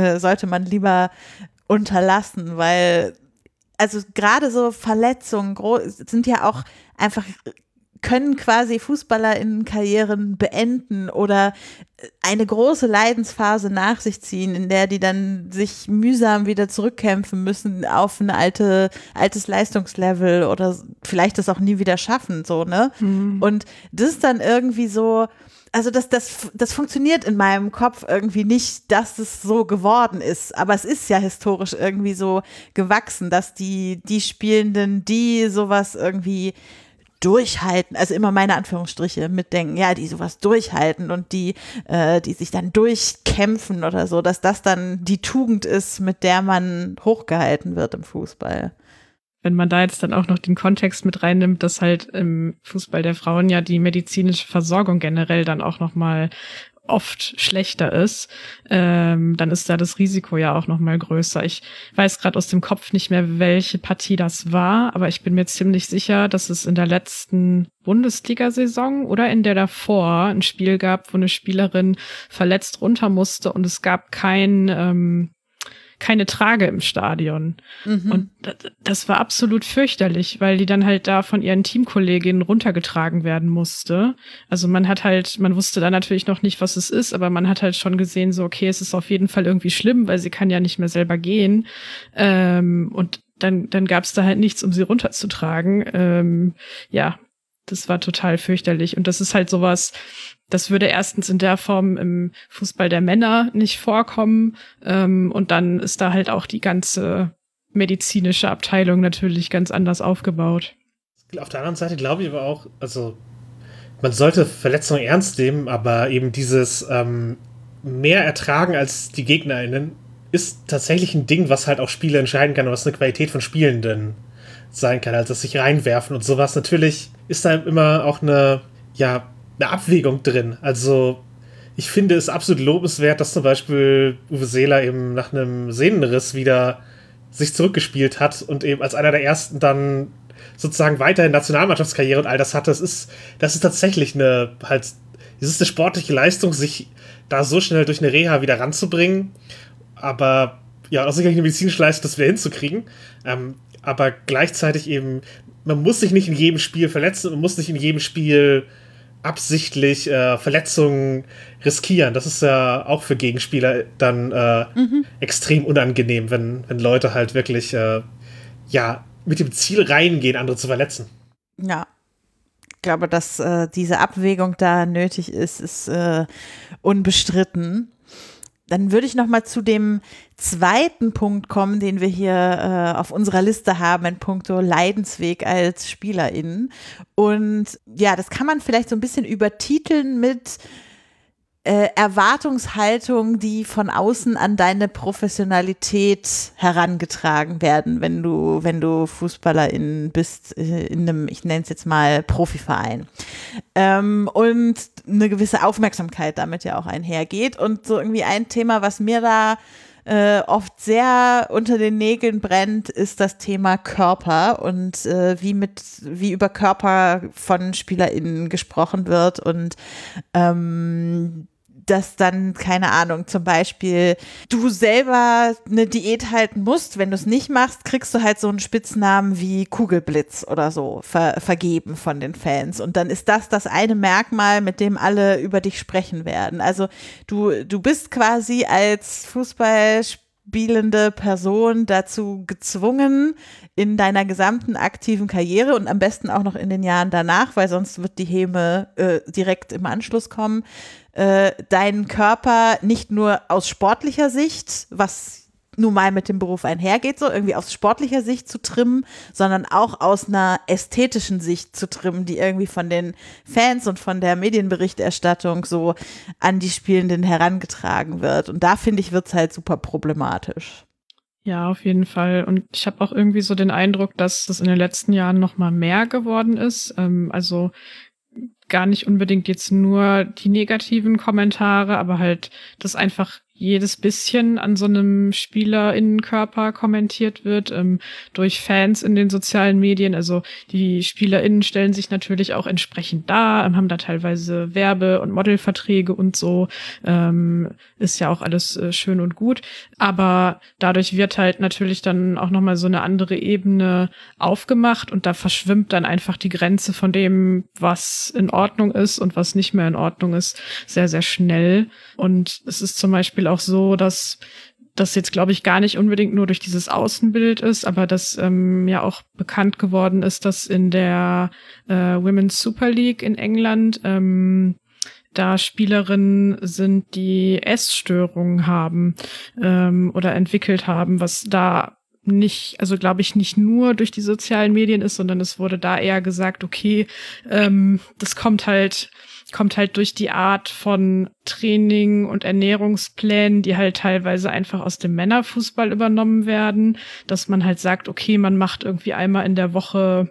man lieber unterlassen, weil also gerade so Verletzungen sind ja auch einfach, können quasi FußballerInnen-Karrieren beenden oder eine große Leidensphase nach sich ziehen, in der die dann sich mühsam wieder zurückkämpfen müssen auf ein altes Leistungslevel oder vielleicht das auch nie wieder schaffen, so, ne? Mhm. Und das ist dann irgendwie so, also das funktioniert in meinem Kopf irgendwie nicht, dass es so geworden ist, aber es ist ja historisch irgendwie so gewachsen, dass die Spielenden, die sowas irgendwie durchhalten, also immer meine Anführungsstriche mitdenken, ja, die sowas durchhalten und die sich dann durchkämpfen oder so, dass das dann die Tugend ist, mit der man hochgehalten wird im Fußball.
Wenn man da jetzt dann auch noch den Kontext mit reinnimmt, dass halt im Fußball der Frauen ja die medizinische Versorgung generell dann auch nochmal oft schlechter ist, dann ist da das Risiko ja auch nochmal größer. Ich weiß gerade aus dem Kopf nicht mehr, welche Partie das war, aber ich bin mir ziemlich sicher, dass es in der letzten Bundesliga-Saison oder in der davor ein Spiel gab, wo eine Spielerin verletzt runter musste und es gab keine Trage im Stadion. Mhm. Und das war absolut fürchterlich, weil die dann halt da von ihren Teamkolleginnen runtergetragen werden musste. Also man wusste dann natürlich noch nicht, was es ist, aber man hat halt schon gesehen, so, okay, es ist auf jeden Fall irgendwie schlimm, weil sie kann ja nicht mehr selber gehen. Und dann gab es da halt nichts, um sie runterzutragen. Ja, das war total fürchterlich. Und das ist halt sowas, das würde erstens in der Form im Fußball der Männer nicht vorkommen. Und dann ist da halt auch die ganze medizinische Abteilung natürlich ganz anders aufgebaut.
Auf der anderen Seite glaube ich aber auch, also man sollte Verletzungen ernst nehmen, aber eben dieses mehr ertragen als die GegnerInnen ist tatsächlich ein Ding, was halt auch Spiele entscheiden kann, was eine Qualität von Spielenden sein kann, also sich reinwerfen und sowas. Natürlich ist da immer auch eine Abwägung drin. Also ich finde es absolut lobenswert, dass zum Beispiel Uwe Seeler eben nach einem Sehnenriss wieder sich zurückgespielt hat und eben als einer der ersten dann sozusagen weiterhin Nationalmannschaftskarriere und all das hatte. Das ist tatsächlich es ist eine sportliche Leistung, sich da so schnell durch eine Reha wieder ranzubringen. Aber ja, auch sicherlich eine medizinische Leistung, das wieder hinzukriegen. Aber gleichzeitig eben, man muss sich nicht in jedem Spiel verletzen, man muss nicht in jedem Spiel absichtlich Verletzungen riskieren. Das ist ja auch für Gegenspieler dann extrem unangenehm, wenn Leute halt wirklich mit dem Ziel reingehen, andere zu verletzen.
Ja. Ich glaube, dass diese Abwägung da nötig ist unbestritten. Dann würde ich noch mal zu dem zweiten Punkt kommen, den wir hier auf unserer Liste haben in puncto Leidensweg als SpielerInnen. Und ja, das kann man vielleicht so ein bisschen übertiteln mit Erwartungshaltung, die von außen an deine Professionalität herangetragen werden, wenn du Fußballerin bist in einem, ich nenne es jetzt mal Profiverein. Und eine gewisse Aufmerksamkeit damit ja auch einhergeht. Und so irgendwie ein Thema, was mir da oft sehr unter den Nägeln brennt, ist das Thema Körper und wie über Körper von SpielerInnen gesprochen wird und dass dann, keine Ahnung, zum Beispiel du selber eine Diät halten musst. Wenn du es nicht machst, kriegst du halt so einen Spitznamen wie Kugelblitz oder so vergeben von den Fans. Und dann ist das eine Merkmal, mit dem alle über dich sprechen werden. Also du bist quasi als Fußballspielende Person dazu gezwungen, in deiner gesamten aktiven Karriere und am besten auch noch in den Jahren danach, weil sonst wird die Häme direkt im Anschluss kommen, deinen Körper nicht nur aus sportlicher Sicht, was nun mal mit dem Beruf einhergeht, so irgendwie aus sportlicher Sicht zu trimmen, sondern auch aus einer ästhetischen Sicht zu trimmen, die irgendwie von den Fans und von der Medienberichterstattung so an die Spielenden herangetragen wird. Und da, finde ich, wird es halt super problematisch.
Ja, auf jeden Fall. Und ich habe auch irgendwie so den Eindruck, dass das in den letzten Jahren noch mal mehr geworden ist. Also gar nicht unbedingt jetzt nur die negativen Kommentare, aber halt, dass einfach jedes bisschen an so einem SpielerInnenkörper kommentiert wird, durch Fans in den sozialen Medien. Also die SpielerInnen stellen sich natürlich auch entsprechend dar, haben da teilweise Werbe- und Modelverträge und so. Ist ja auch alles schön und gut. Aber dadurch wird halt natürlich dann auch nochmal so eine andere Ebene aufgemacht und da verschwimmt dann einfach die Grenze von dem, was in Ordnung ist und was nicht mehr in Ordnung ist, sehr, sehr schnell. Und es ist zum Beispiel auch so, dass das jetzt, glaube ich, gar nicht unbedingt nur durch dieses Außenbild ist, aber dass ja auch bekannt geworden ist, dass in der Women's Super League in England da Spielerinnen sind, die Essstörungen haben oder entwickelt haben, was da nicht, also glaube ich, nicht nur durch die sozialen Medien ist, sondern es wurde da eher gesagt, okay, das kommt halt durch die Art von Training und Ernährungsplänen, die halt teilweise einfach aus dem Männerfußball übernommen werden, dass man halt sagt, okay, man macht irgendwie einmal in der Woche,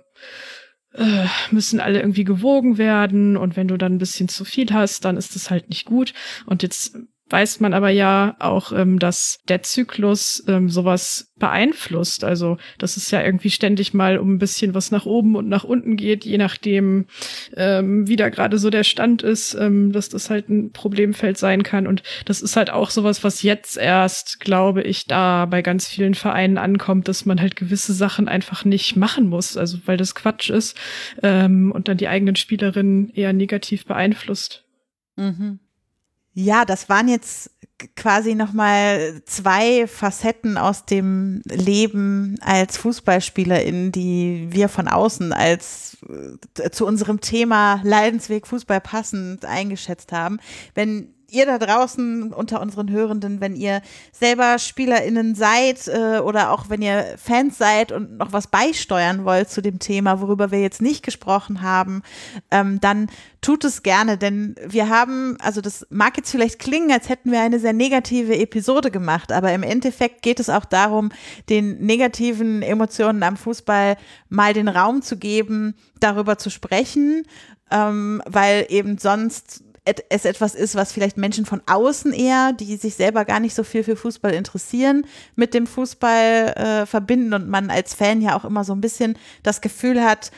müssen alle irgendwie gewogen werden und wenn du dann ein bisschen zu viel hast, dann ist das halt nicht gut. Und jetzt weiß man aber ja auch, dass der Zyklus sowas beeinflusst. Also, dass es ja irgendwie ständig mal um ein bisschen was nach oben und nach unten geht, je nachdem, wie da gerade so der Stand ist, dass das halt ein Problemfeld sein kann. Und das ist halt auch sowas, was jetzt erst, glaube ich, da bei ganz vielen Vereinen ankommt, dass man halt gewisse Sachen einfach nicht machen muss, also weil das Quatsch ist und dann die eigenen Spielerinnen eher negativ beeinflusst.
Mhm. Ja, das waren jetzt quasi nochmal 2 Facetten aus dem Leben als Fußballspielerin, die wir von außen als zu unserem Thema Leidensweg Fußball passend eingeschätzt haben. Wenn ihr da draußen unter unseren Hörenden, wenn ihr selber SpielerInnen seid oder auch wenn ihr Fans seid und noch was beisteuern wollt zu dem Thema, worüber wir jetzt nicht gesprochen haben, dann tut es gerne, denn wir haben, also das mag jetzt vielleicht klingen, als hätten wir eine sehr negative Episode gemacht, aber im Endeffekt geht es auch darum, den negativen Emotionen am Fußball mal den Raum zu geben, darüber zu sprechen, weil eben sonst es etwas ist, was vielleicht Menschen von außen eher, die sich selber gar nicht so viel für Fußball interessieren, mit dem Fußball verbinden und man als Fan ja auch immer so ein bisschen das Gefühl hat,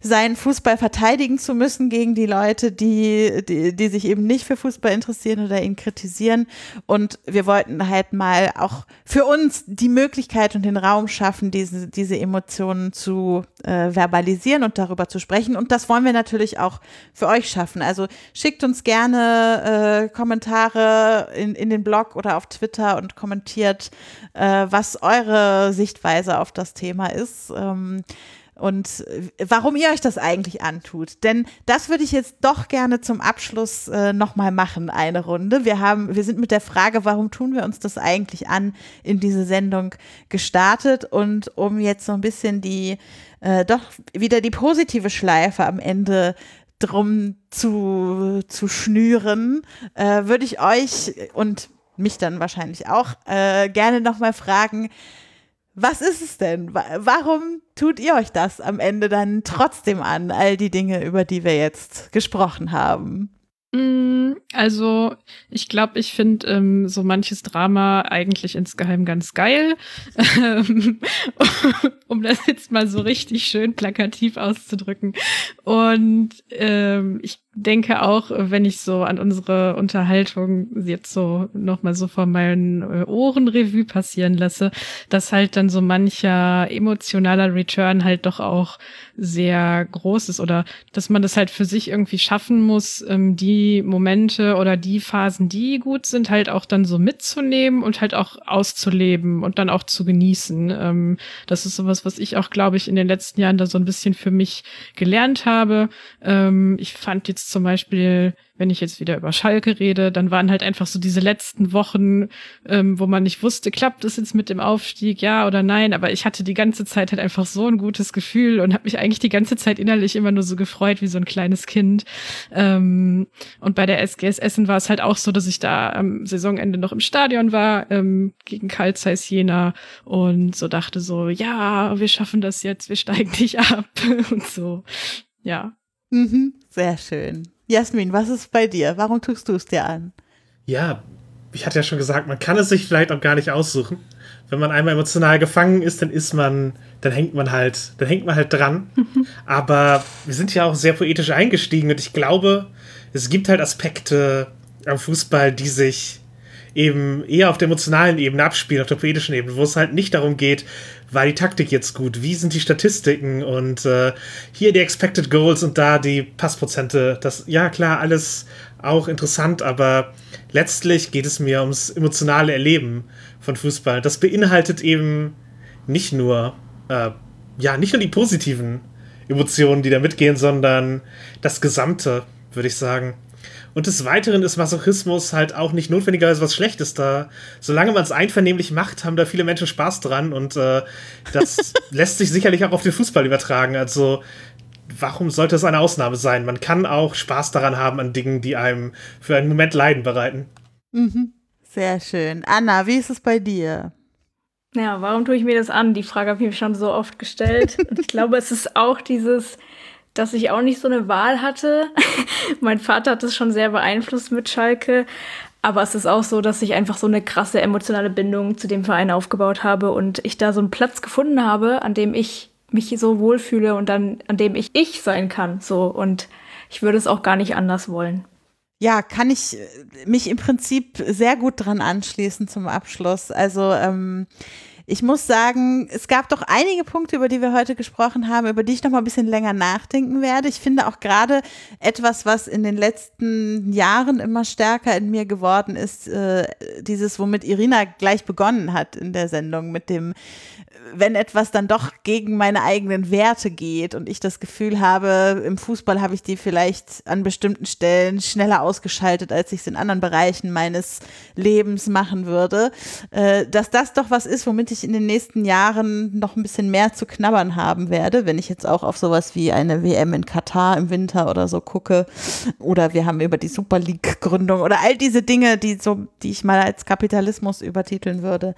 sein, Fußball verteidigen zu müssen gegen die Leute, die sich eben nicht für Fußball interessieren oder ihn kritisieren. Und wir wollten halt mal auch für uns die Möglichkeit und den Raum schaffen, diese Emotionen zu verbalisieren und darüber zu sprechen. Und das wollen wir natürlich auch für euch schaffen. Also schickt uns gerne Kommentare in den Blog oder auf Twitter und kommentiert, was eure Sichtweise auf das Thema ist. Und warum ihr euch das eigentlich antut. Denn das würde ich jetzt doch gerne zum Abschluss nochmal machen, eine Runde. Wir sind mit der Frage, warum tun wir uns das eigentlich an, in diese Sendung gestartet. Und um jetzt so ein bisschen doch wieder die positive Schleife am Ende drum zu schnüren, würde ich euch und mich dann wahrscheinlich auch gerne nochmal fragen, was ist es denn? Warum tut ihr euch das am Ende dann trotzdem an, all die Dinge, über die wir jetzt gesprochen haben?
Also ich glaube, ich finde so manches Drama eigentlich insgeheim ganz geil, um das jetzt mal so richtig schön plakativ auszudrücken. Und ich denke auch, wenn ich so an unsere Unterhaltung jetzt so nochmal so vor meinen Ohren Revue passieren lasse, dass halt dann so mancher emotionaler Return halt doch auch sehr groß ist oder dass man das halt für sich irgendwie schaffen muss, die Momente oder die Phasen, die gut sind, halt auch dann so mitzunehmen und halt auch auszuleben und dann auch zu genießen. Das ist sowas, was ich auch, glaube ich, in den letzten Jahren da so ein bisschen für mich gelernt habe. Ich fand jetzt zum Beispiel, wenn ich jetzt wieder über Schalke rede, dann waren halt einfach so diese letzten Wochen, wo man nicht wusste, klappt es jetzt mit dem Aufstieg, ja oder nein, aber ich hatte die ganze Zeit halt einfach so ein gutes Gefühl und habe mich eigentlich die ganze Zeit innerlich immer nur so gefreut wie so ein kleines Kind. Und bei der SGS Essen war es halt auch so, dass ich da am Saisonende noch im Stadion war, gegen Carl Zeiss Jena und so dachte so, ja, wir schaffen das jetzt, wir steigen nicht ab und so, ja.
Sehr schön. Jasmin, was ist bei dir? Warum tust du es dir an?
Ja, ich hatte ja schon gesagt, man kann es sich vielleicht auch gar nicht aussuchen. Wenn man einmal emotional gefangen ist, dann hängt man halt dran. Aber wir sind ja auch sehr poetisch eingestiegen und ich glaube, es gibt halt Aspekte am Fußball, die sich eben eher auf der emotionalen Ebene abspielen, auf der poetischen Ebene, wo es halt nicht darum geht, war die Taktik jetzt gut, wie sind die Statistiken und hier die Expected Goals und da die Passprozente, das, ja klar, alles auch interessant, aber letztlich geht es mir ums emotionale Erleben von Fußball. Das beinhaltet eben nicht nur die positiven Emotionen, die da mitgehen, sondern das Gesamte, würde ich sagen. Und des Weiteren ist Masochismus halt auch nicht notwendigerweise was Schlechtes da. Solange man es einvernehmlich macht, haben da viele Menschen Spaß dran und das lässt sich sicherlich auch auf den Fußball übertragen. Also warum sollte es eine Ausnahme sein? Man kann auch Spaß daran haben an Dingen, die einem für einen Moment Leiden bereiten.
Sehr schön. Anna, wie ist es bei dir?
Ja, warum tue ich mir das an? Die Frage habe ich mir schon so oft gestellt. Und ich glaube, es ist auch dass ich auch nicht so eine Wahl hatte. Mein Vater hat das schon sehr beeinflusst mit Schalke. Aber es ist auch so, dass ich einfach so eine krasse emotionale Bindung zu dem Verein aufgebaut habe und ich da so einen Platz gefunden habe, an dem ich mich so wohlfühle und dann an dem ich sein kann. So. Und ich würde es auch gar nicht anders wollen.
Ja, kann ich mich im Prinzip sehr gut dran anschließen zum Abschluss. Also ich muss sagen, es gab doch einige Punkte, über die wir heute gesprochen haben, über die ich noch mal ein bisschen länger nachdenken werde. Ich finde auch gerade etwas, was in den letzten Jahren immer stärker in mir geworden ist, dieses, womit Irina gleich begonnen hat in der Sendung, mit dem, wenn etwas dann doch gegen meine eigenen Werte geht und ich das Gefühl habe, im Fußball habe ich die vielleicht an bestimmten Stellen schneller ausgeschaltet, als ich es in anderen Bereichen meines Lebens machen würde, dass das doch was ist, womit ich in den nächsten Jahren noch ein bisschen mehr zu knabbern haben werde, wenn ich jetzt auch auf sowas wie eine WM in Katar im Winter oder so gucke, oder wir haben über die Super League-Gründung oder all diese Dinge, die ich mal als Kapitalismus übertiteln würde,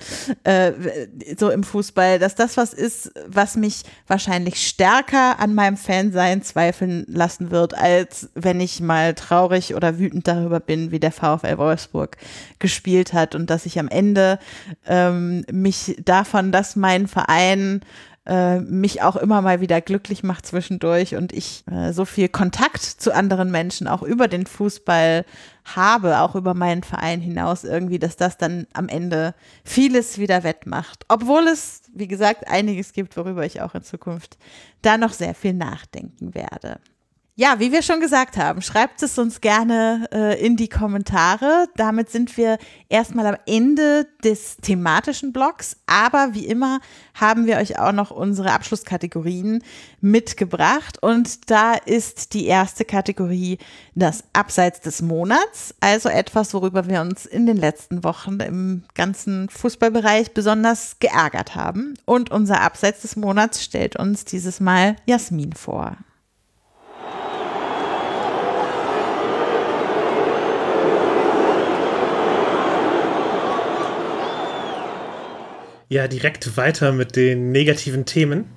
so im Fußball, dass das was ist, was mich wahrscheinlich stärker an meinem Fansein zweifeln lassen wird, als wenn ich mal traurig oder wütend darüber bin, wie der VfL Wolfsburg gespielt hat und dass ich am Ende mich davon, dass mein Verein mich auch immer mal wieder glücklich macht zwischendurch und ich so viel Kontakt zu anderen Menschen auch über den Fußball habe, auch über meinen Verein hinaus irgendwie, dass das dann am Ende vieles wieder wettmacht. Obwohl es, wie gesagt, einiges gibt, worüber ich auch in Zukunft da noch sehr viel nachdenken werde. Ja, wie wir schon gesagt haben, schreibt es uns gerne in die Kommentare. Damit sind wir erstmal am Ende des thematischen Blocks. Aber wie immer haben wir euch auch noch unsere Abschlusskategorien mitgebracht. Und da ist die erste Kategorie das Abseits des Monats. Also etwas, worüber wir uns in den letzten Wochen im ganzen Fußballbereich besonders geärgert haben. Und unser Abseits des Monats stellt uns dieses Mal Jasmin vor.
Ja, direkt weiter mit den negativen Themen.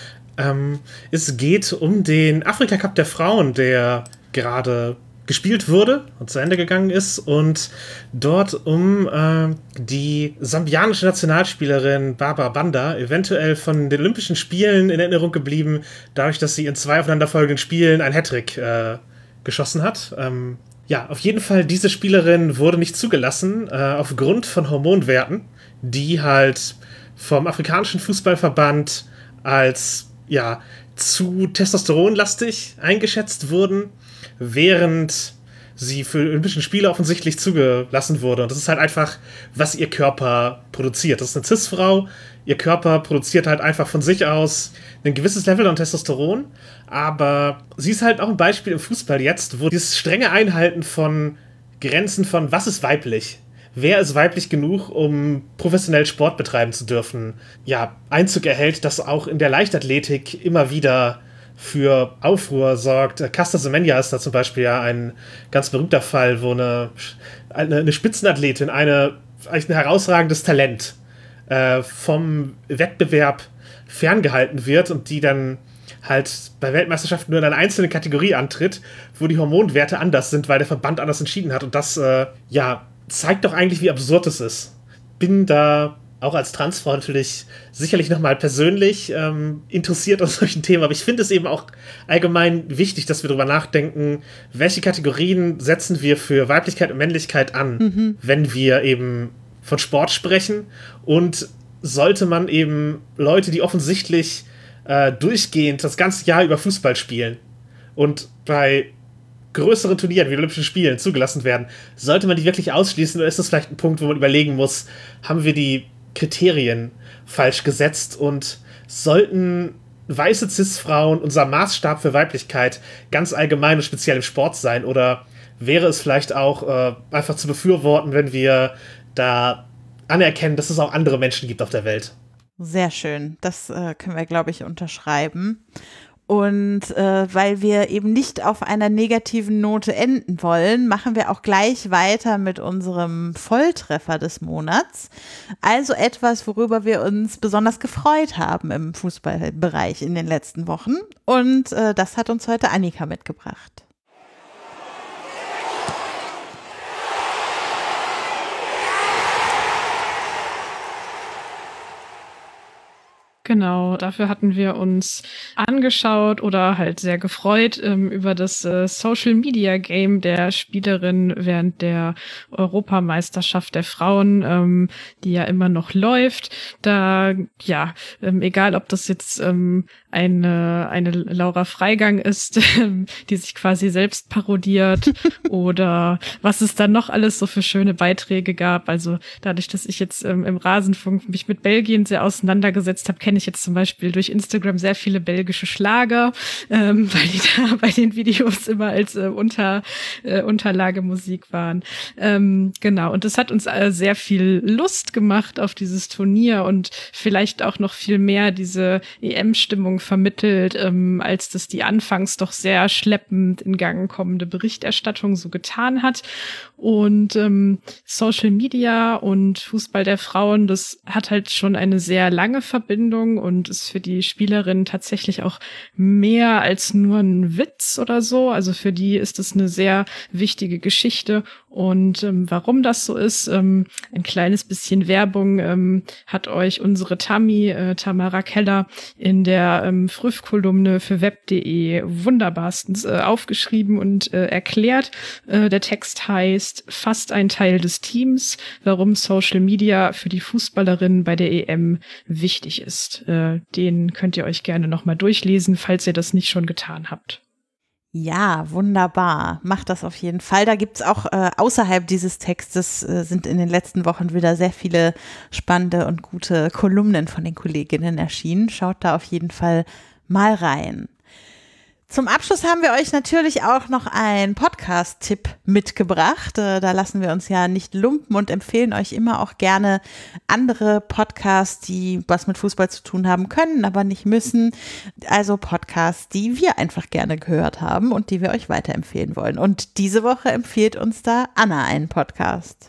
Es geht um den Afrika-Cup der Frauen, der gerade gespielt wurde und zu Ende gegangen ist, und dort um die sambianische Nationalspielerin Barbara Banda, eventuell von den Olympischen Spielen in Erinnerung geblieben, dadurch, dass sie in 2 aufeinanderfolgenden Spielen ein Hattrick geschossen hat. Ja, auf jeden Fall, diese Spielerin wurde nicht zugelassen, aufgrund von Hormonwerten, die halt vom afrikanischen Fußballverband als zu testosteronlastig eingeschätzt wurden, während sie für Olympischen Spiele offensichtlich zugelassen wurde. Und das ist halt einfach, was ihr Körper produziert. Das ist eine Cis-Frau. Ihr Körper produziert halt einfach von sich aus ein gewisses Level an Testosteron. Aber sie ist halt auch ein Beispiel im Fußball jetzt, wo dieses strenge Einhalten von Grenzen von was ist weiblich, wer ist weiblich genug, um professionell Sport betreiben zu dürfen, Einzug erhält, das auch in der Leichtathletik immer wieder für Aufruhr sorgt. Caster Semenya ist da zum Beispiel ein ganz berühmter Fall, wo eine Spitzenathletin, eigentlich ein herausragendes Talent, vom Wettbewerb ferngehalten wird und die dann halt bei Weltmeisterschaften nur in einer einzelnen Kategorie antritt, wo die Hormonwerte anders sind, weil der Verband anders entschieden hat. Und das, zeigt doch eigentlich, wie absurd es ist. Bin da auch als Transfrau natürlich sicherlich nochmal persönlich interessiert an solchen Themen, aber ich finde es eben auch allgemein wichtig, dass wir darüber nachdenken, welche Kategorien setzen wir für Weiblichkeit und Männlichkeit an, wenn wir eben von Sport sprechen, und sollte man eben Leute, die offensichtlich durchgehend das ganze Jahr über Fußball spielen und bei größeren Turnieren wie Olympischen Spielen zugelassen werden, sollte man die wirklich ausschließen, oder ist das vielleicht ein Punkt, wo man überlegen muss, haben wir die Kriterien falsch gesetzt und sollten weiße Cis-Frauen unser Maßstab für Weiblichkeit ganz allgemein und speziell im Sport sein, oder wäre es vielleicht auch einfach zu befürworten, wenn wir da anerkennen, dass es auch andere Menschen gibt auf der Welt?
Sehr schön, das können wir, glaube ich, unterschreiben. Und weil wir eben nicht auf einer negativen Note enden wollen, machen wir auch gleich weiter mit unserem Volltreffer des Monats. Also etwas, worüber wir uns besonders gefreut haben im Fußballbereich in den letzten Wochen. Und das hat uns heute Annika mitgebracht.
Genau, dafür hatten wir uns angeschaut oder halt sehr gefreut über das Social Media Game der Spielerin während der Europameisterschaft der Frauen, die ja immer noch läuft. Da, egal ob das jetzt eine Laura Freigang ist, die sich quasi selbst parodiert oder was es dann noch alles so für schöne Beiträge gab. Also dadurch, dass ich jetzt im Rasenfunk mich mit Belgien sehr auseinandergesetzt habe, kenne ich jetzt zum Beispiel durch Instagram sehr viele belgische Schlager, weil die da bei den Videos immer als Unterlagemusik waren. Genau, und das hat uns sehr viel Lust gemacht auf dieses Turnier und vielleicht auch noch viel mehr diese EM-Stimmung vermittelt, als das die anfangs doch sehr schleppend in Gang kommende Berichterstattung so getan hat. Und Social Media und Fußball der Frauen, das hat halt schon eine sehr lange Verbindung und ist für die Spielerinnen tatsächlich auch mehr als nur ein Witz oder so. Also für die ist es eine sehr wichtige Geschichte Und warum das so ist, ein kleines bisschen Werbung hat euch unsere Tamara Keller, in der Früff-Kolumne für web.de wunderbarstens aufgeschrieben und erklärt. Der Text heißt "Fast ein Teil des Teams, warum Social Media für die Fußballerinnen bei der EM wichtig ist." Den könnt ihr euch gerne nochmal durchlesen, falls ihr das nicht schon getan habt.
Ja, wunderbar. Macht das auf jeden Fall. Da gibt's auch außerhalb dieses Textes sind in den letzten Wochen wieder sehr viele spannende und gute Kolumnen von den Kolleginnen erschienen. Schaut da auf jeden Fall mal rein. Zum Abschluss haben wir euch natürlich auch noch einen Podcast-Tipp mitgebracht. Da lassen wir uns ja nicht lumpen und empfehlen euch immer auch gerne andere Podcasts, die was mit Fußball zu tun haben können, aber nicht müssen. Also Podcasts, die wir einfach gerne gehört haben und die wir euch weiterempfehlen wollen. Und diese Woche empfiehlt uns da Anna einen Podcast.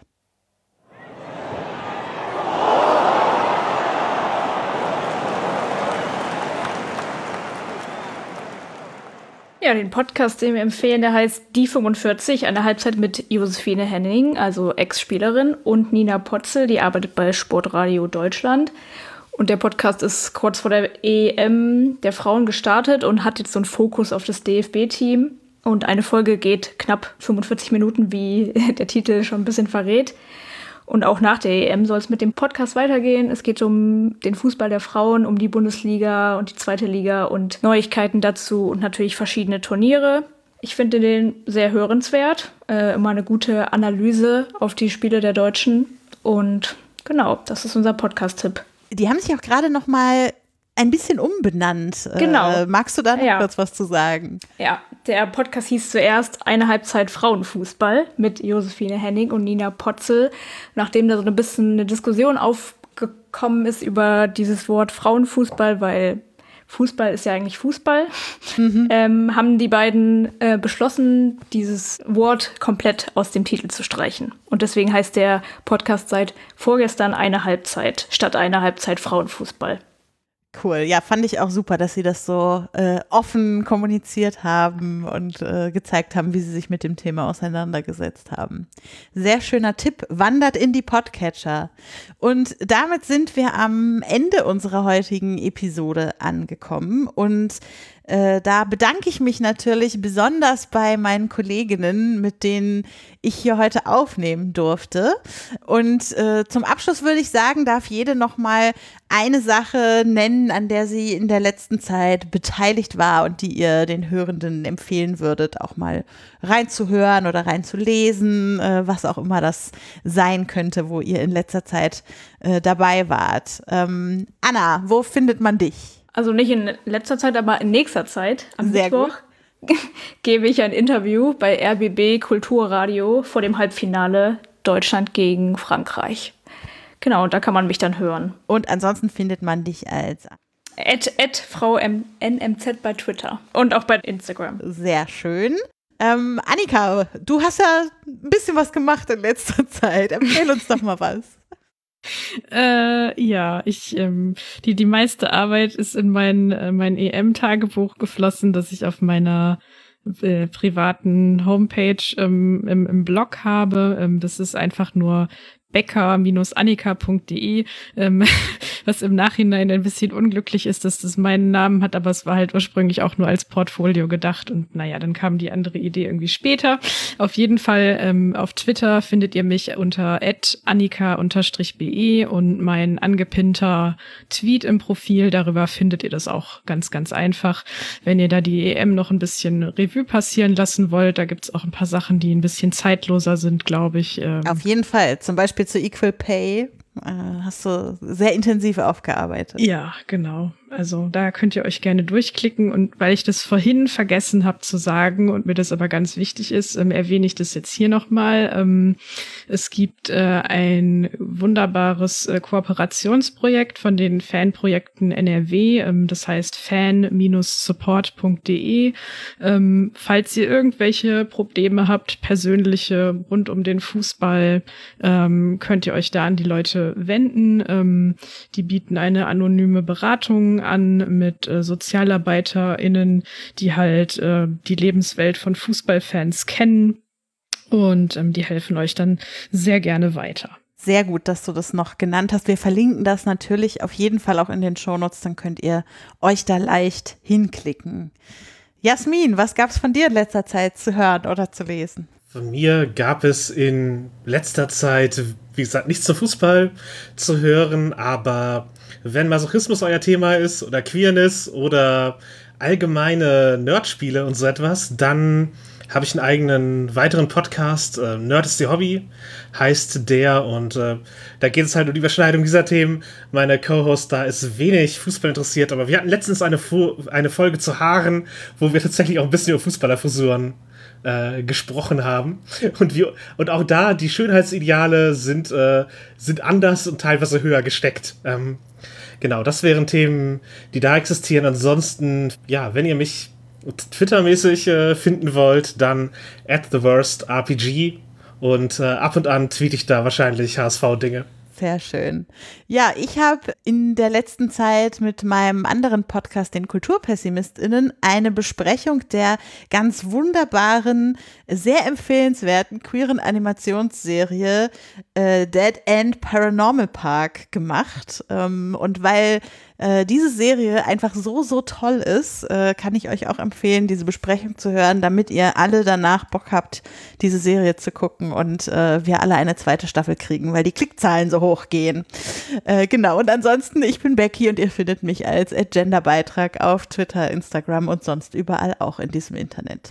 Ja, den Podcast, den wir empfehlen, der heißt Die 45, eine Halbzeit mit Josephine Henning, also Ex-Spielerin, und Nina Potzel, die arbeitet bei Sportradio Deutschland. Und der Podcast ist kurz vor der EM der Frauen gestartet und hat jetzt so einen Fokus auf das DFB-Team. Und eine Folge geht knapp 45 Minuten, wie der Titel schon ein bisschen verrät. Und auch nach der EM soll es mit dem Podcast weitergehen. Es geht um den Fußball der Frauen, um die Bundesliga und die zweite Liga und Neuigkeiten dazu und natürlich verschiedene Turniere. Ich finde den sehr hörenswert. Immer eine gute Analyse auf die Spiele der Deutschen. Und genau, das ist unser Podcast-Tipp.
Die haben sich auch gerade noch mal ein bisschen umbenannt.
Genau.
Magst du da noch kurz was zu sagen?
Ja, der Podcast hieß zuerst Eine Halbzeit Frauenfußball mit Josephine Henning und Nina Potzel. Nachdem da so ein bisschen eine Diskussion aufgekommen ist über dieses Wort Frauenfußball, weil Fußball ist ja eigentlich Fußball, haben die beiden beschlossen, dieses Wort komplett aus dem Titel zu streichen. Und deswegen heißt der Podcast seit vorgestern Eine Halbzeit statt Eine Halbzeit Frauenfußball.
Cool, ja, fand ich auch super, dass sie das so offen kommuniziert haben und gezeigt haben, wie sie sich mit dem Thema auseinandergesetzt haben. Sehr schöner Tipp, wandert in die Podcatcher. Und damit sind wir am Ende unserer heutigen Episode angekommen und da bedanke ich mich natürlich besonders bei meinen Kolleginnen, mit denen ich hier heute aufnehmen durfte. Und zum Abschluss würde ich sagen, darf jede noch mal eine Sache nennen, an der sie in der letzten Zeit beteiligt war und die ihr den Hörenden empfehlen würdet, auch mal reinzuhören oder reinzulesen, was auch immer das sein könnte, wo ihr in letzter Zeit dabei wart. Anna, wo findet man dich?
Also nicht in letzter Zeit, aber in nächster Zeit, am Mittwoch, gebe ich ein Interview bei RBB Kulturradio vor dem Halbfinale Deutschland gegen Frankreich. Genau, und da kann man mich dann hören.
Und ansonsten findet man dich als
Frau NMZ bei Twitter und auch bei Instagram.
Sehr schön. Annika, du hast ja ein bisschen was gemacht in letzter Zeit. Erzähl uns doch mal was.
Ja, die meiste Arbeit ist in mein EM-Tagebuch geflossen, das ich auf meiner privaten Homepage im Blog habe. Das ist einfach nur becker-annika.de, was im Nachhinein ein bisschen unglücklich ist, dass das meinen Namen hat, aber es war halt ursprünglich auch nur als Portfolio gedacht und naja, dann kam die andere Idee irgendwie später. Auf jeden Fall auf Twitter findet ihr mich unter @annika_be und mein angepinnter Tweet im Profil, darüber findet ihr das auch ganz, ganz einfach. Wenn ihr da die EM noch ein bisschen Revue passieren lassen wollt, da gibt's auch ein paar Sachen, die ein bisschen zeitloser sind, glaube ich.
Auf jeden Fall, zum Beispiel zu Equal Pay hast du sehr intensiv aufgearbeitet.
Ja, genau. Also da könnt ihr euch gerne durchklicken und weil ich das vorhin vergessen habe zu sagen und mir das aber ganz wichtig ist, erwähne ich das jetzt hier nochmal. Es gibt ein wunderbares Kooperationsprojekt von den Fanprojekten NRW, das heißt fan-support.de. Falls ihr irgendwelche Probleme habt, persönliche rund um den Fußball, könnt ihr euch da an die Leute wenden. Die bieten eine anonyme Beratung an mit SozialarbeiterInnen, die halt die Lebenswelt von Fußballfans kennen Und die helfen euch dann sehr gerne weiter.
Sehr gut, dass du das noch genannt hast. Wir verlinken das natürlich auf jeden Fall auch in den Shownotes, dann könnt ihr euch da leicht hinklicken. Jasmin, was gab es von dir in letzter Zeit zu hören oder zu lesen?
Von mir gab es in letzter Zeit, wie gesagt, nichts zum Fußball zu hören, aber wenn Masochismus euer Thema ist oder Queerness oder allgemeine Nerdspiele und so etwas, dann habe ich einen eigenen weiteren Podcast, Nerd ist ihr Hobby, heißt der, und da geht es halt um die Überschneidung dieser Themen. Meine Co-Host da ist wenig Fußball interessiert, aber wir hatten letztens eine Folge zu Haaren, wo wir tatsächlich auch ein bisschen über Fußballerfrisuren gesprochen haben. Und auch da, die Schönheitsideale sind anders und teilweise höher gesteckt. Genau, das wären Themen, die da existieren. Ansonsten, ja, wenn ihr mich Twitter-mäßig finden wollt, dann @theworstrpg und ab und an tweete ich da wahrscheinlich HSV-Dinge.
Sehr schön. Ja, ich habe in der letzten Zeit mit meinem anderen Podcast, den KulturpessimistInnen, eine Besprechung der ganz wunderbaren, sehr empfehlenswerten queeren Animationsserie Dead End Paranormal Park gemacht. Und weil diese Serie einfach so toll ist, kann ich euch auch empfehlen, diese Besprechung zu hören, damit ihr alle danach Bock habt, diese Serie zu gucken und wir alle eine zweite Staffel kriegen, weil die Klickzahlen so hoch gehen. Genau, und ansonsten, ich bin Becky und ihr findet mich als @genderbeitrag auf Twitter, Instagram und sonst überall auch in diesem Internet.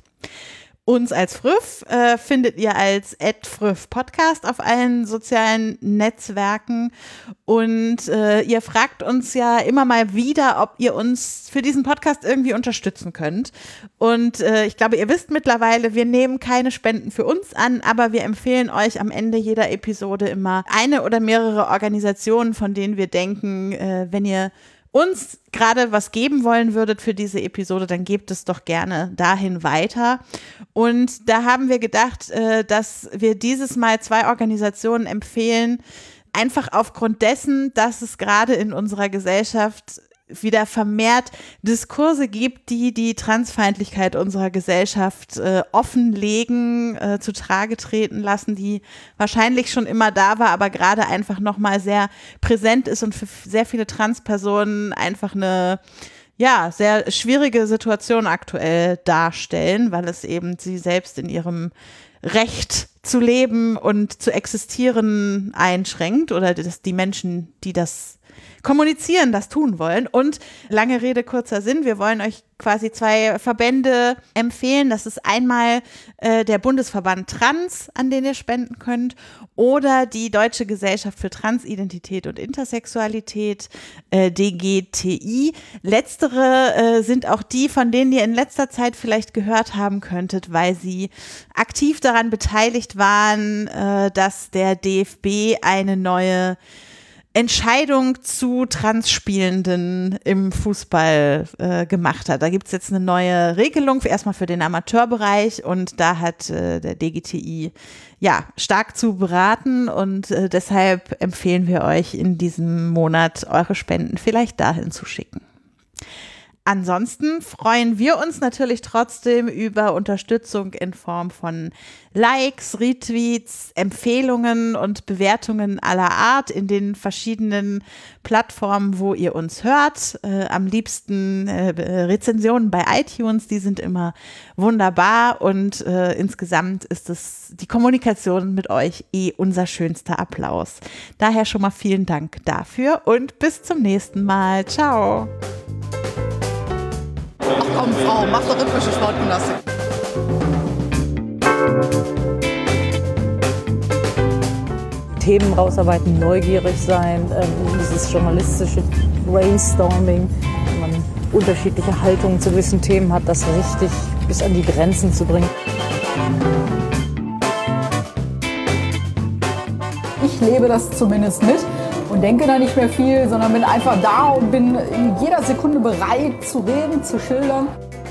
Uns als Früff findet ihr als @früff-podcast auf allen sozialen Netzwerken und ihr fragt uns ja immer mal wieder, ob ihr uns für diesen Podcast irgendwie unterstützen könnt. Und ich glaube, ihr wisst mittlerweile, wir nehmen keine Spenden für uns an, aber wir empfehlen euch am Ende jeder Episode immer eine oder mehrere Organisationen, von denen wir denken, wenn ihr uns gerade was geben wollen würdet für diese Episode, dann gebt es doch gerne dahin weiter. Und da haben wir gedacht, dass wir dieses Mal 2 Organisationen empfehlen, einfach aufgrund dessen, dass es gerade in unserer Gesellschaft wieder vermehrt Diskurse gibt, die die Transfeindlichkeit unserer Gesellschaft offenlegen, zutage treten lassen, die wahrscheinlich schon immer da war, aber gerade einfach nochmal sehr präsent ist und für sehr viele Transpersonen einfach eine sehr schwierige Situation aktuell darstellen, weil es eben sie selbst in ihrem Recht zu leben und zu existieren einschränkt oder dass die Menschen, die das kommunizieren, das tun wollen. Und lange Rede, kurzer Sinn, wir wollen euch quasi 2 Verbände empfehlen. Das ist einmal der Bundesverband Trans, an den ihr spenden könnt, oder die Deutsche Gesellschaft für Transidentität und Intersexualität, DGTI. Letztere sind auch die, von denen ihr in letzter Zeit vielleicht gehört haben könntet, weil sie aktiv daran beteiligt waren, dass der DFB eine neue Entscheidung zu Transspielenden im Fußball gemacht hat. Da gibt es jetzt eine neue Regelung, erstmal für den Amateurbereich, und da hat der DGTI stark zu beraten und deshalb empfehlen wir euch in diesem Monat eure Spenden vielleicht dahin zu schicken. Ansonsten freuen wir uns natürlich trotzdem über Unterstützung in Form von Likes, Retweets, Empfehlungen und Bewertungen aller Art in den verschiedenen Plattformen, wo ihr uns hört. Am liebsten Rezensionen bei iTunes, die sind immer wunderbar und insgesamt ist es die Kommunikation mit euch unser schönster Applaus. Daher schon mal vielen Dank dafür und bis zum nächsten Mal. Ciao!
Komm, Frau, mach doch rhythmische Sportgymnastik.
Themen rausarbeiten, neugierig sein, dieses journalistische Brainstorming, wenn man unterschiedliche Haltungen zu gewissen Themen hat, das richtig bis an die Grenzen zu bringen.
Ich lebe das zumindest mit und denke da nicht mehr viel, sondern bin einfach da und bin in jeder Sekunde bereit zu reden, zu schildern.